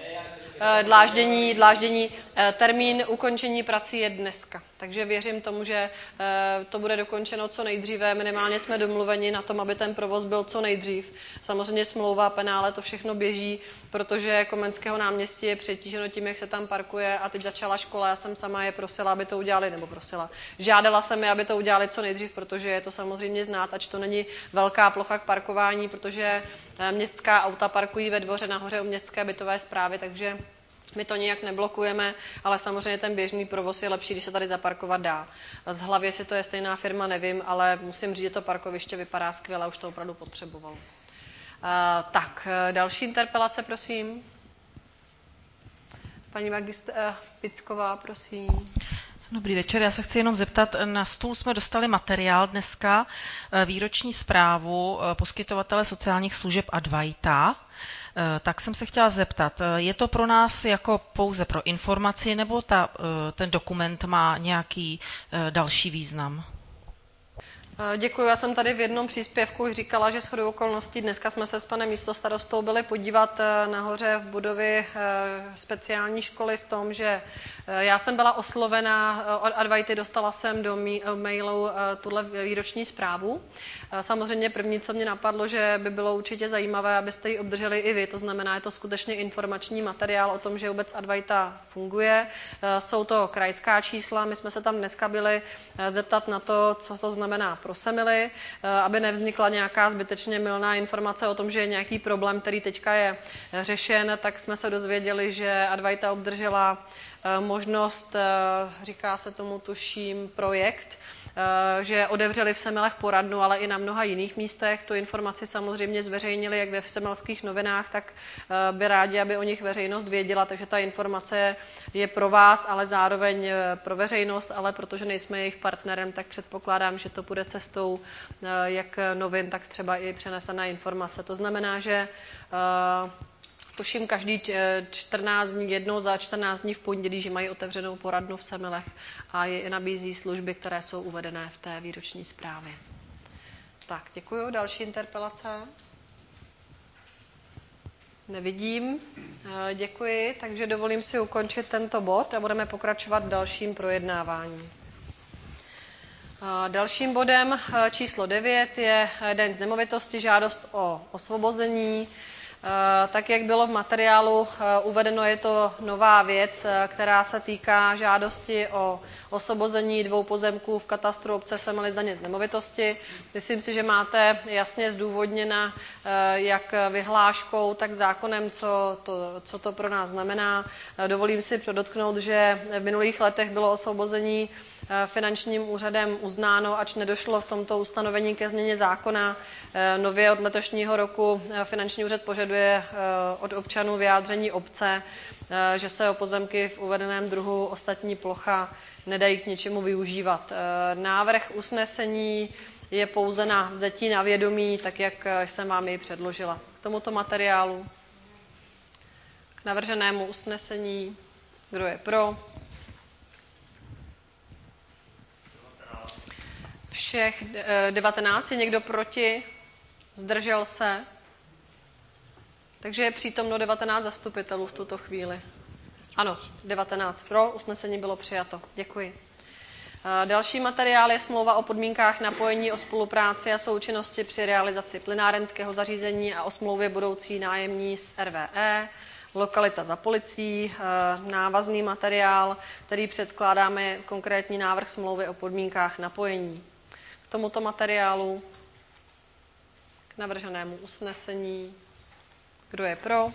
Dláždění, termín ukončení prací je dneska. Takže věřím tomu, že to bude dokončeno co nejdříve. Minimálně jsme domluveni na tom, aby ten provoz byl co nejdřív. Samozřejmě smlouva, penále, to všechno běží, protože Komenského náměstí je přetíženo tím, jak se tam parkuje a teď začala škola. Já jsem sama je prosila, aby to udělali, žádala jsem je, aby to udělali co nejdřív, protože je to samozřejmě znát, ač to není velká plocha k parkování, protože městská auta parkují ve dvoře nahoře u městské bytové správy, takže my to nijak neblokujeme, ale samozřejmě ten běžný provoz je lepší, když se tady zaparkovat dá. Z hlavy, jestli to je stejná firma, nevím, ale musím říct, že to parkoviště vypadá skvěle, už to opravdu potřebovalo. Tak, další interpelace, prosím. Paní Picková, prosím. Dobrý večer, já se chci jenom zeptat, na stůl jsme dostali materiál dneska, výroční zprávu poskytovatele sociálních služeb Advaita. Tak jsem se chtěla zeptat, je to pro nás jako pouze pro informaci, nebo ten dokument má nějaký další význam? Děkuji, já jsem tady v jednom příspěvku už říkala, že shodou okolností dneska jsme se s panem místostarostou byli podívat nahoře v budově speciální školy v tom, že já jsem byla oslovena od Advaity, dostala jsem do mailu tuhle výroční zprávu. Samozřejmě první, co mě napadlo, že by bylo určitě zajímavé, abyste ji obdrželi i vy, to znamená, je to skutečně informační materiál o tom, že vůbec Advaita funguje. Jsou to krajská čísla, my jsme se tam dneska byli zeptat na to, co to znamená pro Semily, aby nevznikla nějaká zbytečně mylná informace o tom, že je nějaký problém, který teďka je řešen, tak jsme se dozvěděli, že Advaita obdržela možnost, říká se tomu tuším, projekt, že otevřeli v Semilech poradnu, ale i na mnoha jiných místech. Tu informaci samozřejmě zveřejnili jak ve Semelských novinách, tak by rádi, aby o nich veřejnost věděla, takže ta informace je pro vás, ale zároveň pro veřejnost, ale protože nejsme jejich partnerem, tak předpokládám, že to bude cestou jak novin, tak třeba i přenesená informace. To znamená, že tuším každý 14 dní, jednou za 14 dní v pondělí, že mají otevřenou poradnu v Semilech a je nabízí služby, které jsou uvedené v té výroční zprávě. Tak, děkuji. Další interpelace? Nevidím. Děkuji, takže dovolím si ukončit tento bod a budeme pokračovat v dalším projednávání. Dalším bodem číslo 9 je daň z nemovitosti, žádost o osvobození. Tak, jak bylo v materiálu uvedeno, je to nová věc, která se týká žádosti o osvobození 2 pozemků v katastru obce Semily z daně z nemovitosti. Myslím si, že máte jasně zdůvodněna jak vyhláškou, tak zákonem, co to pro nás znamená. Dovolím si podotknout, že v minulých letech bylo osvobození finančním úřadem uznáno, ač nedošlo v tomto ustanovení ke změně zákona. Nově od letošního roku finanční úřad požaduje od občanů vyjádření obce, že se o pozemky v uvedeném druhu ostatní plocha nedají k ničemu využívat. Návrh usnesení je pouze na vzetí na vědomí, tak jak jsem vám ji předložila. K tomuto materiálu, k navrženému usnesení, kdo je pro? Všech 19, je někdo proti? Zdržel se? Takže je přítomno 19 zastupitelů v tuto chvíli. Ano, 19 pro, usnesení bylo přijato. Děkuji. Další materiál je smlouva o podmínkách napojení, o spolupráci a součinnosti při realizaci plynárenského zařízení a o smlouvě budoucí nájemní s RVE. Lokalita za policií, návazný materiál, který předkládáme konkrétní návrh smlouvy o podmínkách napojení. K tomuto materiálu, k navrženému usnesení, kdo je pro?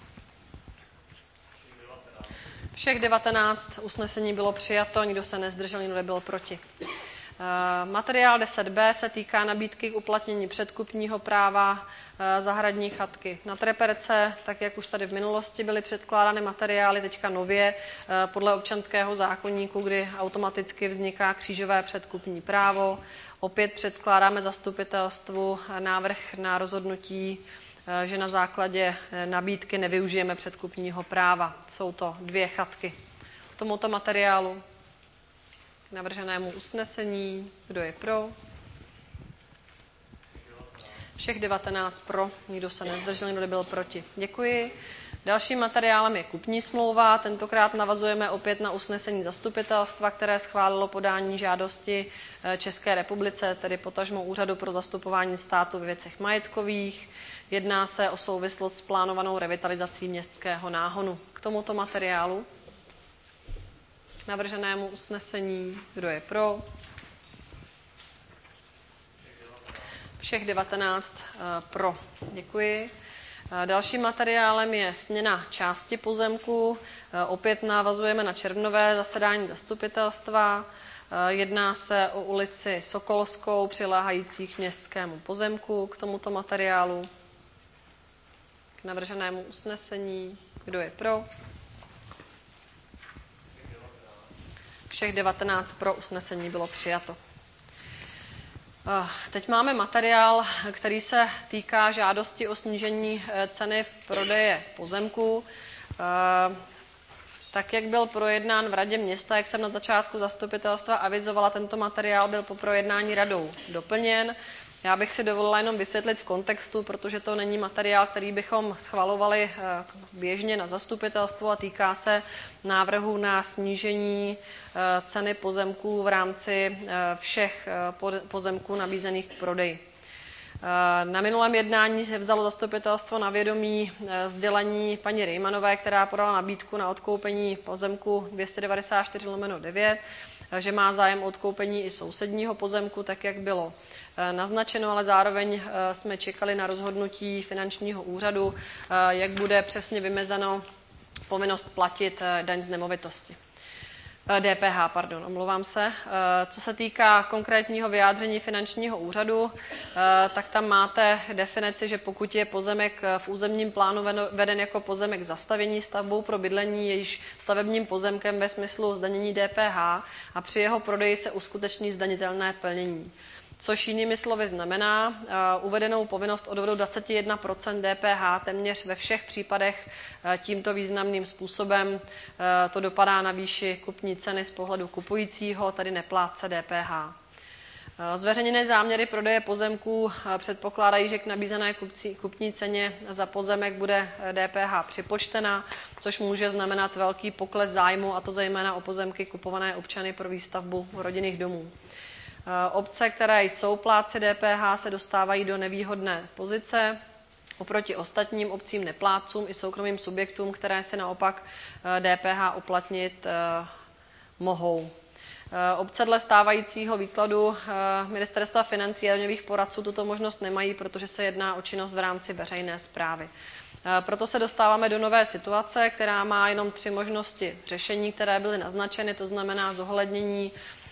Všech 19 usnesení bylo přijato, nikdo se nezdržel, nikdo nebyl proti. Materiál 10b se týká nabídky k uplatnění předkupního práva zahradní chatky na Treperce, tak jak už tady v minulosti byly předkládány materiály, teďka nově podle občanského zákoníku, kdy automaticky vzniká křížové předkupní právo. Opět předkládáme zastupitelstvu návrh na rozhodnutí, že na základě nabídky nevyužijeme předkupního práva. Jsou to 2 chatky. K tomuto materiálu, k navrženému usnesení, kdo je pro? Všech 19 pro, nikdo se nezdržel, nikdo nebyl proti. Děkuji. Dalším materiálem je kupní smlouva. Tentokrát navazujeme opět na usnesení zastupitelstva, které schválilo podání žádosti České republice, tedy potažmo Úřadu pro zastupování státu ve věcech majetkových. Jedná se o souvislost s plánovanou revitalizací městského náhonu. K tomuto materiálu, navrženému usnesení, kdo je pro? Všech 19 pro. Děkuji. Dalším materiálem je směna části pozemku. Opět navazujeme na červnové zasedání zastupitelstva. Jedná se o ulici Sokolskou, přiléhající k městskému pozemku. K tomuto materiálu, k navrženému usnesení, kdo je pro? Všech 19 pro, usnesení bylo přijato. Teď máme materiál, který se týká žádosti o snížení ceny prodeje pozemku. tak jak byl projednán v radě města, jak jsem na začátku zastupitelstva avizovala, tento materiál byl po projednání radou doplněn. Já bych si dovolila jenom vysvětlit v kontextu, protože to není materiál, který bychom schvalovali běžně na zastupitelstvu a týká se návrhu na snížení ceny pozemků v rámci všech pozemků nabízených k prodeji. Na minulém jednání vzalo zastupitelstvo na vědomí sdělení paní Rejmanové, která podala nabídku na odkoupení pozemku 294/9, že má zájem o odkoupení i sousedního pozemku, tak jak bylo naznačeno, ale zároveň jsme čekali na rozhodnutí finančního úřadu, jak bude přesně vymezeno povinnost platit daň z nemovitosti. DPH, pardon, omlouvám se. Co se týká konkrétního vyjádření finančního úřadu, tak tam máte definici, že pokud je pozemek v územním plánu veden jako pozemek zastavění stavbou pro bydlení, jejíž stavebním pozemkem ve smyslu zdanění DPH a při jeho prodeji se uskuteční zdanitelné plnění. Což jinými slovy znamená uvedenou povinnost odvodu 21% DPH téměř ve všech případech tímto významným způsobem. To dopadá na výši kupní ceny z pohledu kupujícího, tedy neplátce DPH. Zveřejněné záměry prodeje pozemků předpokládají, že k nabízené kupní ceně za pozemek bude DPH připočtena, což může znamenat velký pokles zájmu, a to zejména o pozemky kupované občany pro výstavbu rodinných domů. Obce, které jsou plátci DPH, se dostávají do nevýhodné pozice oproti ostatním obcím neplátcům i soukromým subjektům, které si naopak DPH uplatnit mohou. Obce dle stávajícího výkladu Ministerstva financí a daňových poradců tuto možnost nemají, protože se jedná o činnost v rámci veřejné správy. Proto se dostáváme do nové situace, která má jenom 3 možnosti řešení, které byly naznačeny, to znamená zohlednění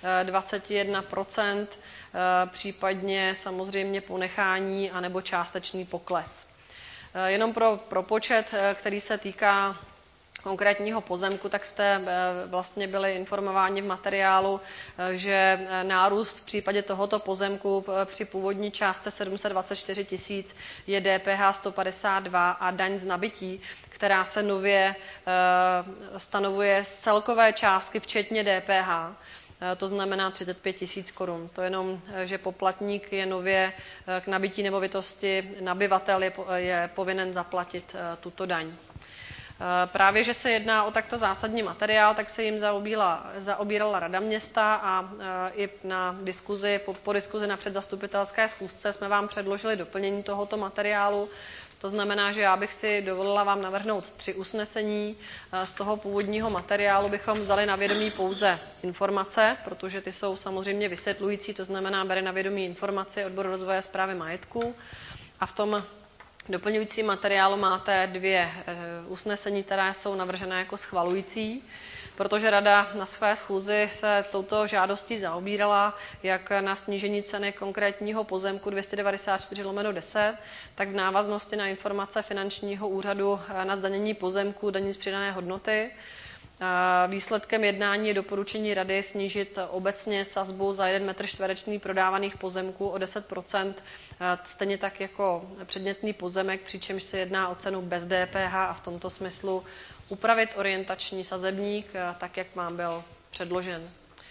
21%, případně samozřejmě ponechání anebo částečný pokles. Jenom pro propočet, který se týká konkrétního pozemku, tak jste vlastně byli informováni v materiálu, že nárůst v případě tohoto pozemku při původní částce 724 000 je DPH 152 a daň z nabytí, která se nově stanovuje z celkové částky včetně DPH. To znamená 35 000 korun. To jenom, že poplatník je nově k nabytí nemovitosti, nabyvatel je povinen zaplatit tuto daň. Právě, že se jedná o takto zásadní materiál, tak se jim zaobírala Rada města a i po diskuzi na předzastupitelské schůzce jsme vám předložili doplnění tohoto materiálu. To znamená, že já bych si dovolila vám navrhnout 3 usnesení. Z toho původního materiálu bychom vzali na vědomí pouze informace, protože ty jsou samozřejmě vysvětlující, to znamená, bere na vědomí informaci odboru rozvoje správy majetku. A v tom doplňujícím materiálu máte 2 usnesení, které jsou navržené jako schvalující, protože Rada na své schůzi se touto žádostí zaobírala jak na snížení ceny konkrétního pozemku 294/10, tak v návaznosti na informace finančního úřadu na zdanění pozemku daní z přidané hodnoty. Výsledkem jednání je doporučení Rady snížit obecně sazbu za 1 metr čtvereční prodávaných pozemků o 10%, stejně tak jako předmětný pozemek, přičemž se jedná o cenu bez DPH a v tomto smyslu upravit orientační sazebník, tak jak vám byl předložen.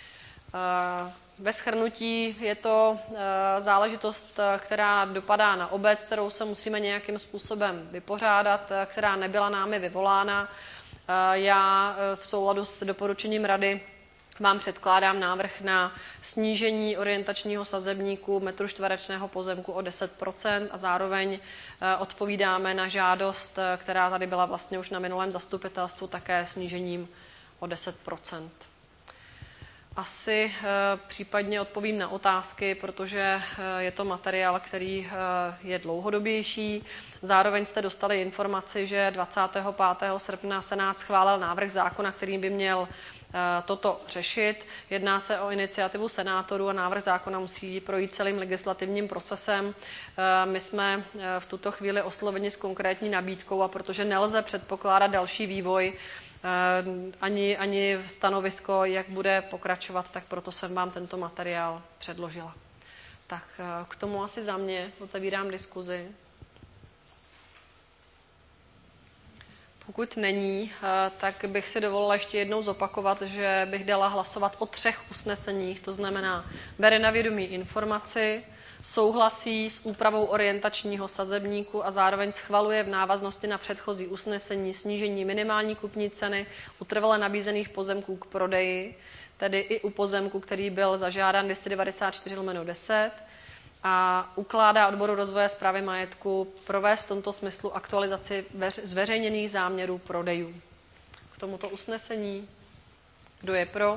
Ve shrnutí je to záležitost, která dopadá na obec, kterou se musíme nějakým způsobem vypořádat, která nebyla námi vyvolána. Já v souladu s doporučením Rady vám předkládám návrh na snížení orientačního sazebníku metru čtverečného pozemku o 10% a zároveň odpovídáme na žádost, která tady byla vlastně už na minulém zastupitelstvu, také snížením o 10%. Asi případně odpovím na otázky, protože je to materiál, který je dlouhodobější. Zároveň jste dostali informaci, že 25. srpna Senát schválil návrh zákona, kterým by měl toto řešit. Jedná se o iniciativu senátorů a návrh zákona musí projít celým legislativním procesem. My jsme v tuto chvíli osloveni s konkrétní nabídkou a protože nelze předpokládat další vývoj, ani stanovisko, jak bude pokračovat, tak proto jsem vám tento materiál předložila. Tak k tomu asi za mě otevírám diskuzi. Pokud není, tak bych si dovolila ještě jednou zopakovat, že bych dala hlasovat o 3 usneseních, to znamená, bere na vědomí informaci, souhlasí s úpravou orientačního sazebníku a zároveň schvaluje v návaznosti na předchozí usnesení snížení minimální kupní ceny u trvale nabízených pozemků k prodeji, tedy i u pozemku, který byl zažádán 294/10, a ukládá odboru rozvoje správy majetku provést v tomto smyslu aktualizaci zveřejněných záměrů prodejů. K tomuto usnesení, kdo je pro?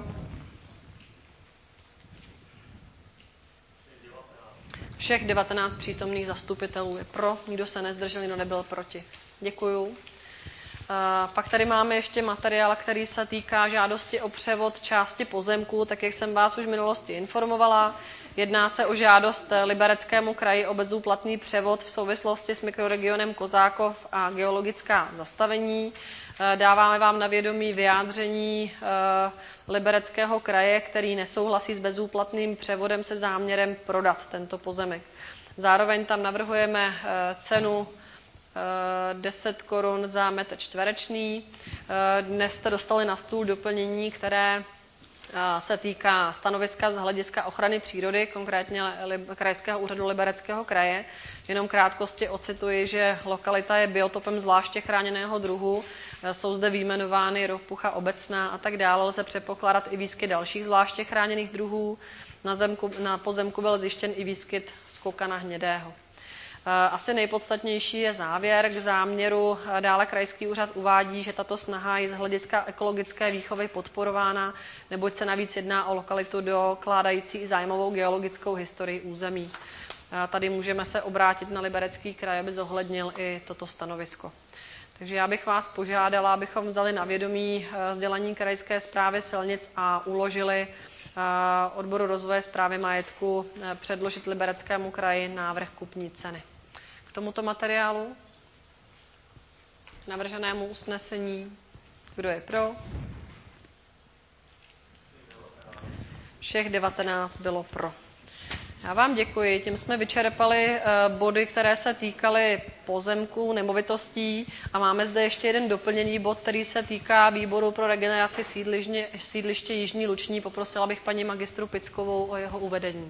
Všech 19 přítomných zastupitelů je pro, nikdo se nezdržel, nikdo nebyl proti. Děkuju. Pak tady máme ještě materiál, který se týká žádosti o převod části pozemku, tak jak jsem vás už v minulosti informovala. Jedná se o žádost Libereckému kraji o bezúplatný převod v souvislosti s mikroregionem Kozákov a geologická zastavení. Dáváme vám na vědomí vyjádření Libereckého kraje, který nesouhlasí s bezúplatným převodem se záměrem prodat tento pozemek. Zároveň tam navrhujeme cenu 10 korun za metr čtvereční. Dnes jste dostali na stůl doplnění, které se týká stanoviska z hlediska ochrany přírody, konkrétně Krajského úřadu Libereckého kraje. Jenom krátkosti ocituji, že lokalita je biotopem zvláště chráněného druhu, jsou zde vyjmenovány ropucha obecná a tak dále. Lze předpokládat i výskyt dalších zvláště chráněných druhů. Na pozemku byl zjištěn i výskyt skokana hnědého. Asi nejpodstatnější je závěr k záměru. Dále krajský úřad uvádí, že tato snaha je z hlediska ekologické výchovy podporována, neboť se navíc jedná o lokalitu dokládající i zájmovou geologickou historii území. Tady můžeme se obrátit na Liberecký kraj, aby zohlednil i toto stanovisko. Takže já bych vás požádala, abychom vzali na vědomí sdělení krajské správy silnic a uložili odboru rozvoje správy majetku předložit Libereckému kraji návrh kupní ceny. K tomuto materiálu, navrženému usnesení, kdo je pro? Všech 19 bylo pro. Já vám děkuji, tím jsme vyčerpali body, které se týkaly pozemků, nemovitostí a máme zde ještě jeden doplněný bod, který se týká výboru pro regeneraci sídliště Jižní Luční. Poprosila bych paní magistru Pickovou o jeho uvedení.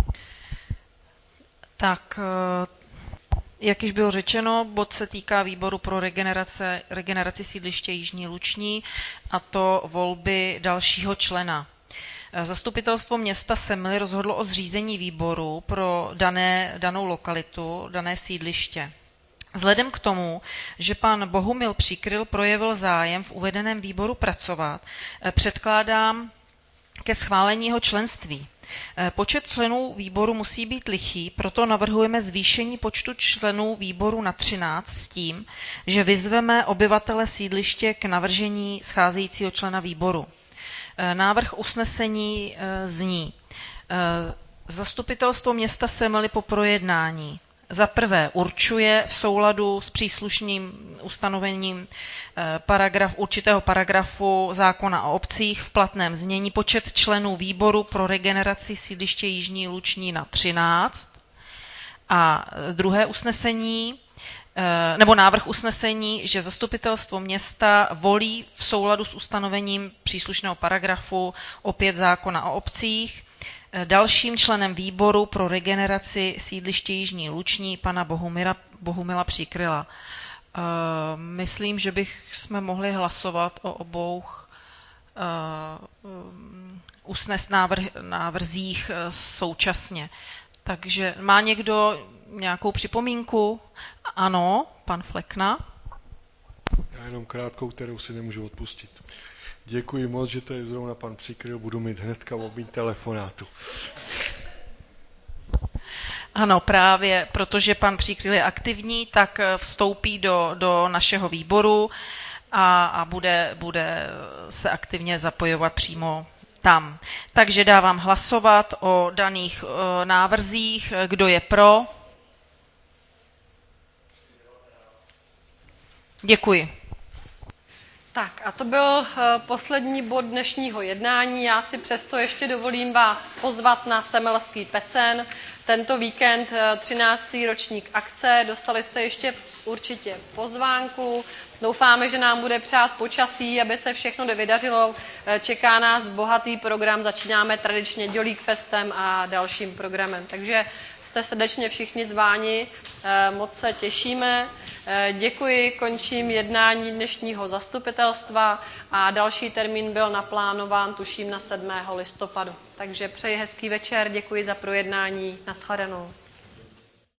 Tak, jak již bylo řečeno, bod se týká výboru pro regeneraci sídliště Jižní Luční, a to volby dalšího člena. Zastupitelstvo města Semily rozhodlo o zřízení výboru pro danou lokalitu, dané sídliště. Vzhledem k tomu, že pan Bohumil Příkryl projevil zájem v uvedeném výboru pracovat, předkládám ke schválení jeho členství. Počet členů výboru musí být lichý, proto navrhujeme zvýšení počtu členů výboru na 13 s tím, že vyzveme obyvatele sídliště k navržení scházejícího člena výboru. Návrh usnesení zní: Zastupitelstvo města Semily po projednání za prvé určuje v souladu s příslušným ustanovením určitého paragrafu zákona o obcích v platném znění počet členů výboru pro regeneraci sídliště Jižní Luční na 13. A druhé usnesení, nebo návrh usnesení, že zastupitelstvo města volí v souladu s ustanovením příslušného paragrafu opět zákona o obcích dalším členem výboru pro regeneraci sídliště Jižní Luční pana Bohumila Příkryla. Myslím, že jsme mohli hlasovat o obou návrzích současně. Takže má někdo nějakou připomínku? Ano, pan Flekna. Já jenom krátkou, kterou si nemůžu odpustit. Děkuji moc, že to je zrovna pan Příkryl, budu mít hnedka mobilní telefonátu. Ano, právě protože pan Příkryl je aktivní, tak vstoupí do našeho výboru a bude se aktivně zapojovat přímo tam. Takže dávám hlasovat o daných návrzích. Kdo je pro? Děkuji. Tak a to byl poslední bod dnešního jednání. Já si přesto ještě dovolím vás pozvat na Semelský pecen tento víkend 13. ročník akce. Dostali jste ještě určitě pozvánku. Doufáme, že nám bude přát počasí, aby se všechno vydařilo. Čeká nás bohatý program. Začínáme tradičně Dělík festem a dalším programem. Takže jste srdečně všichni zváni. Moc se těšíme. Děkuji, končím jednání dnešního zastupitelstva a další termín byl naplánován, tuším, na 7. listopadu. Takže přeji hezký večer, děkuji za projednání, nashledanou.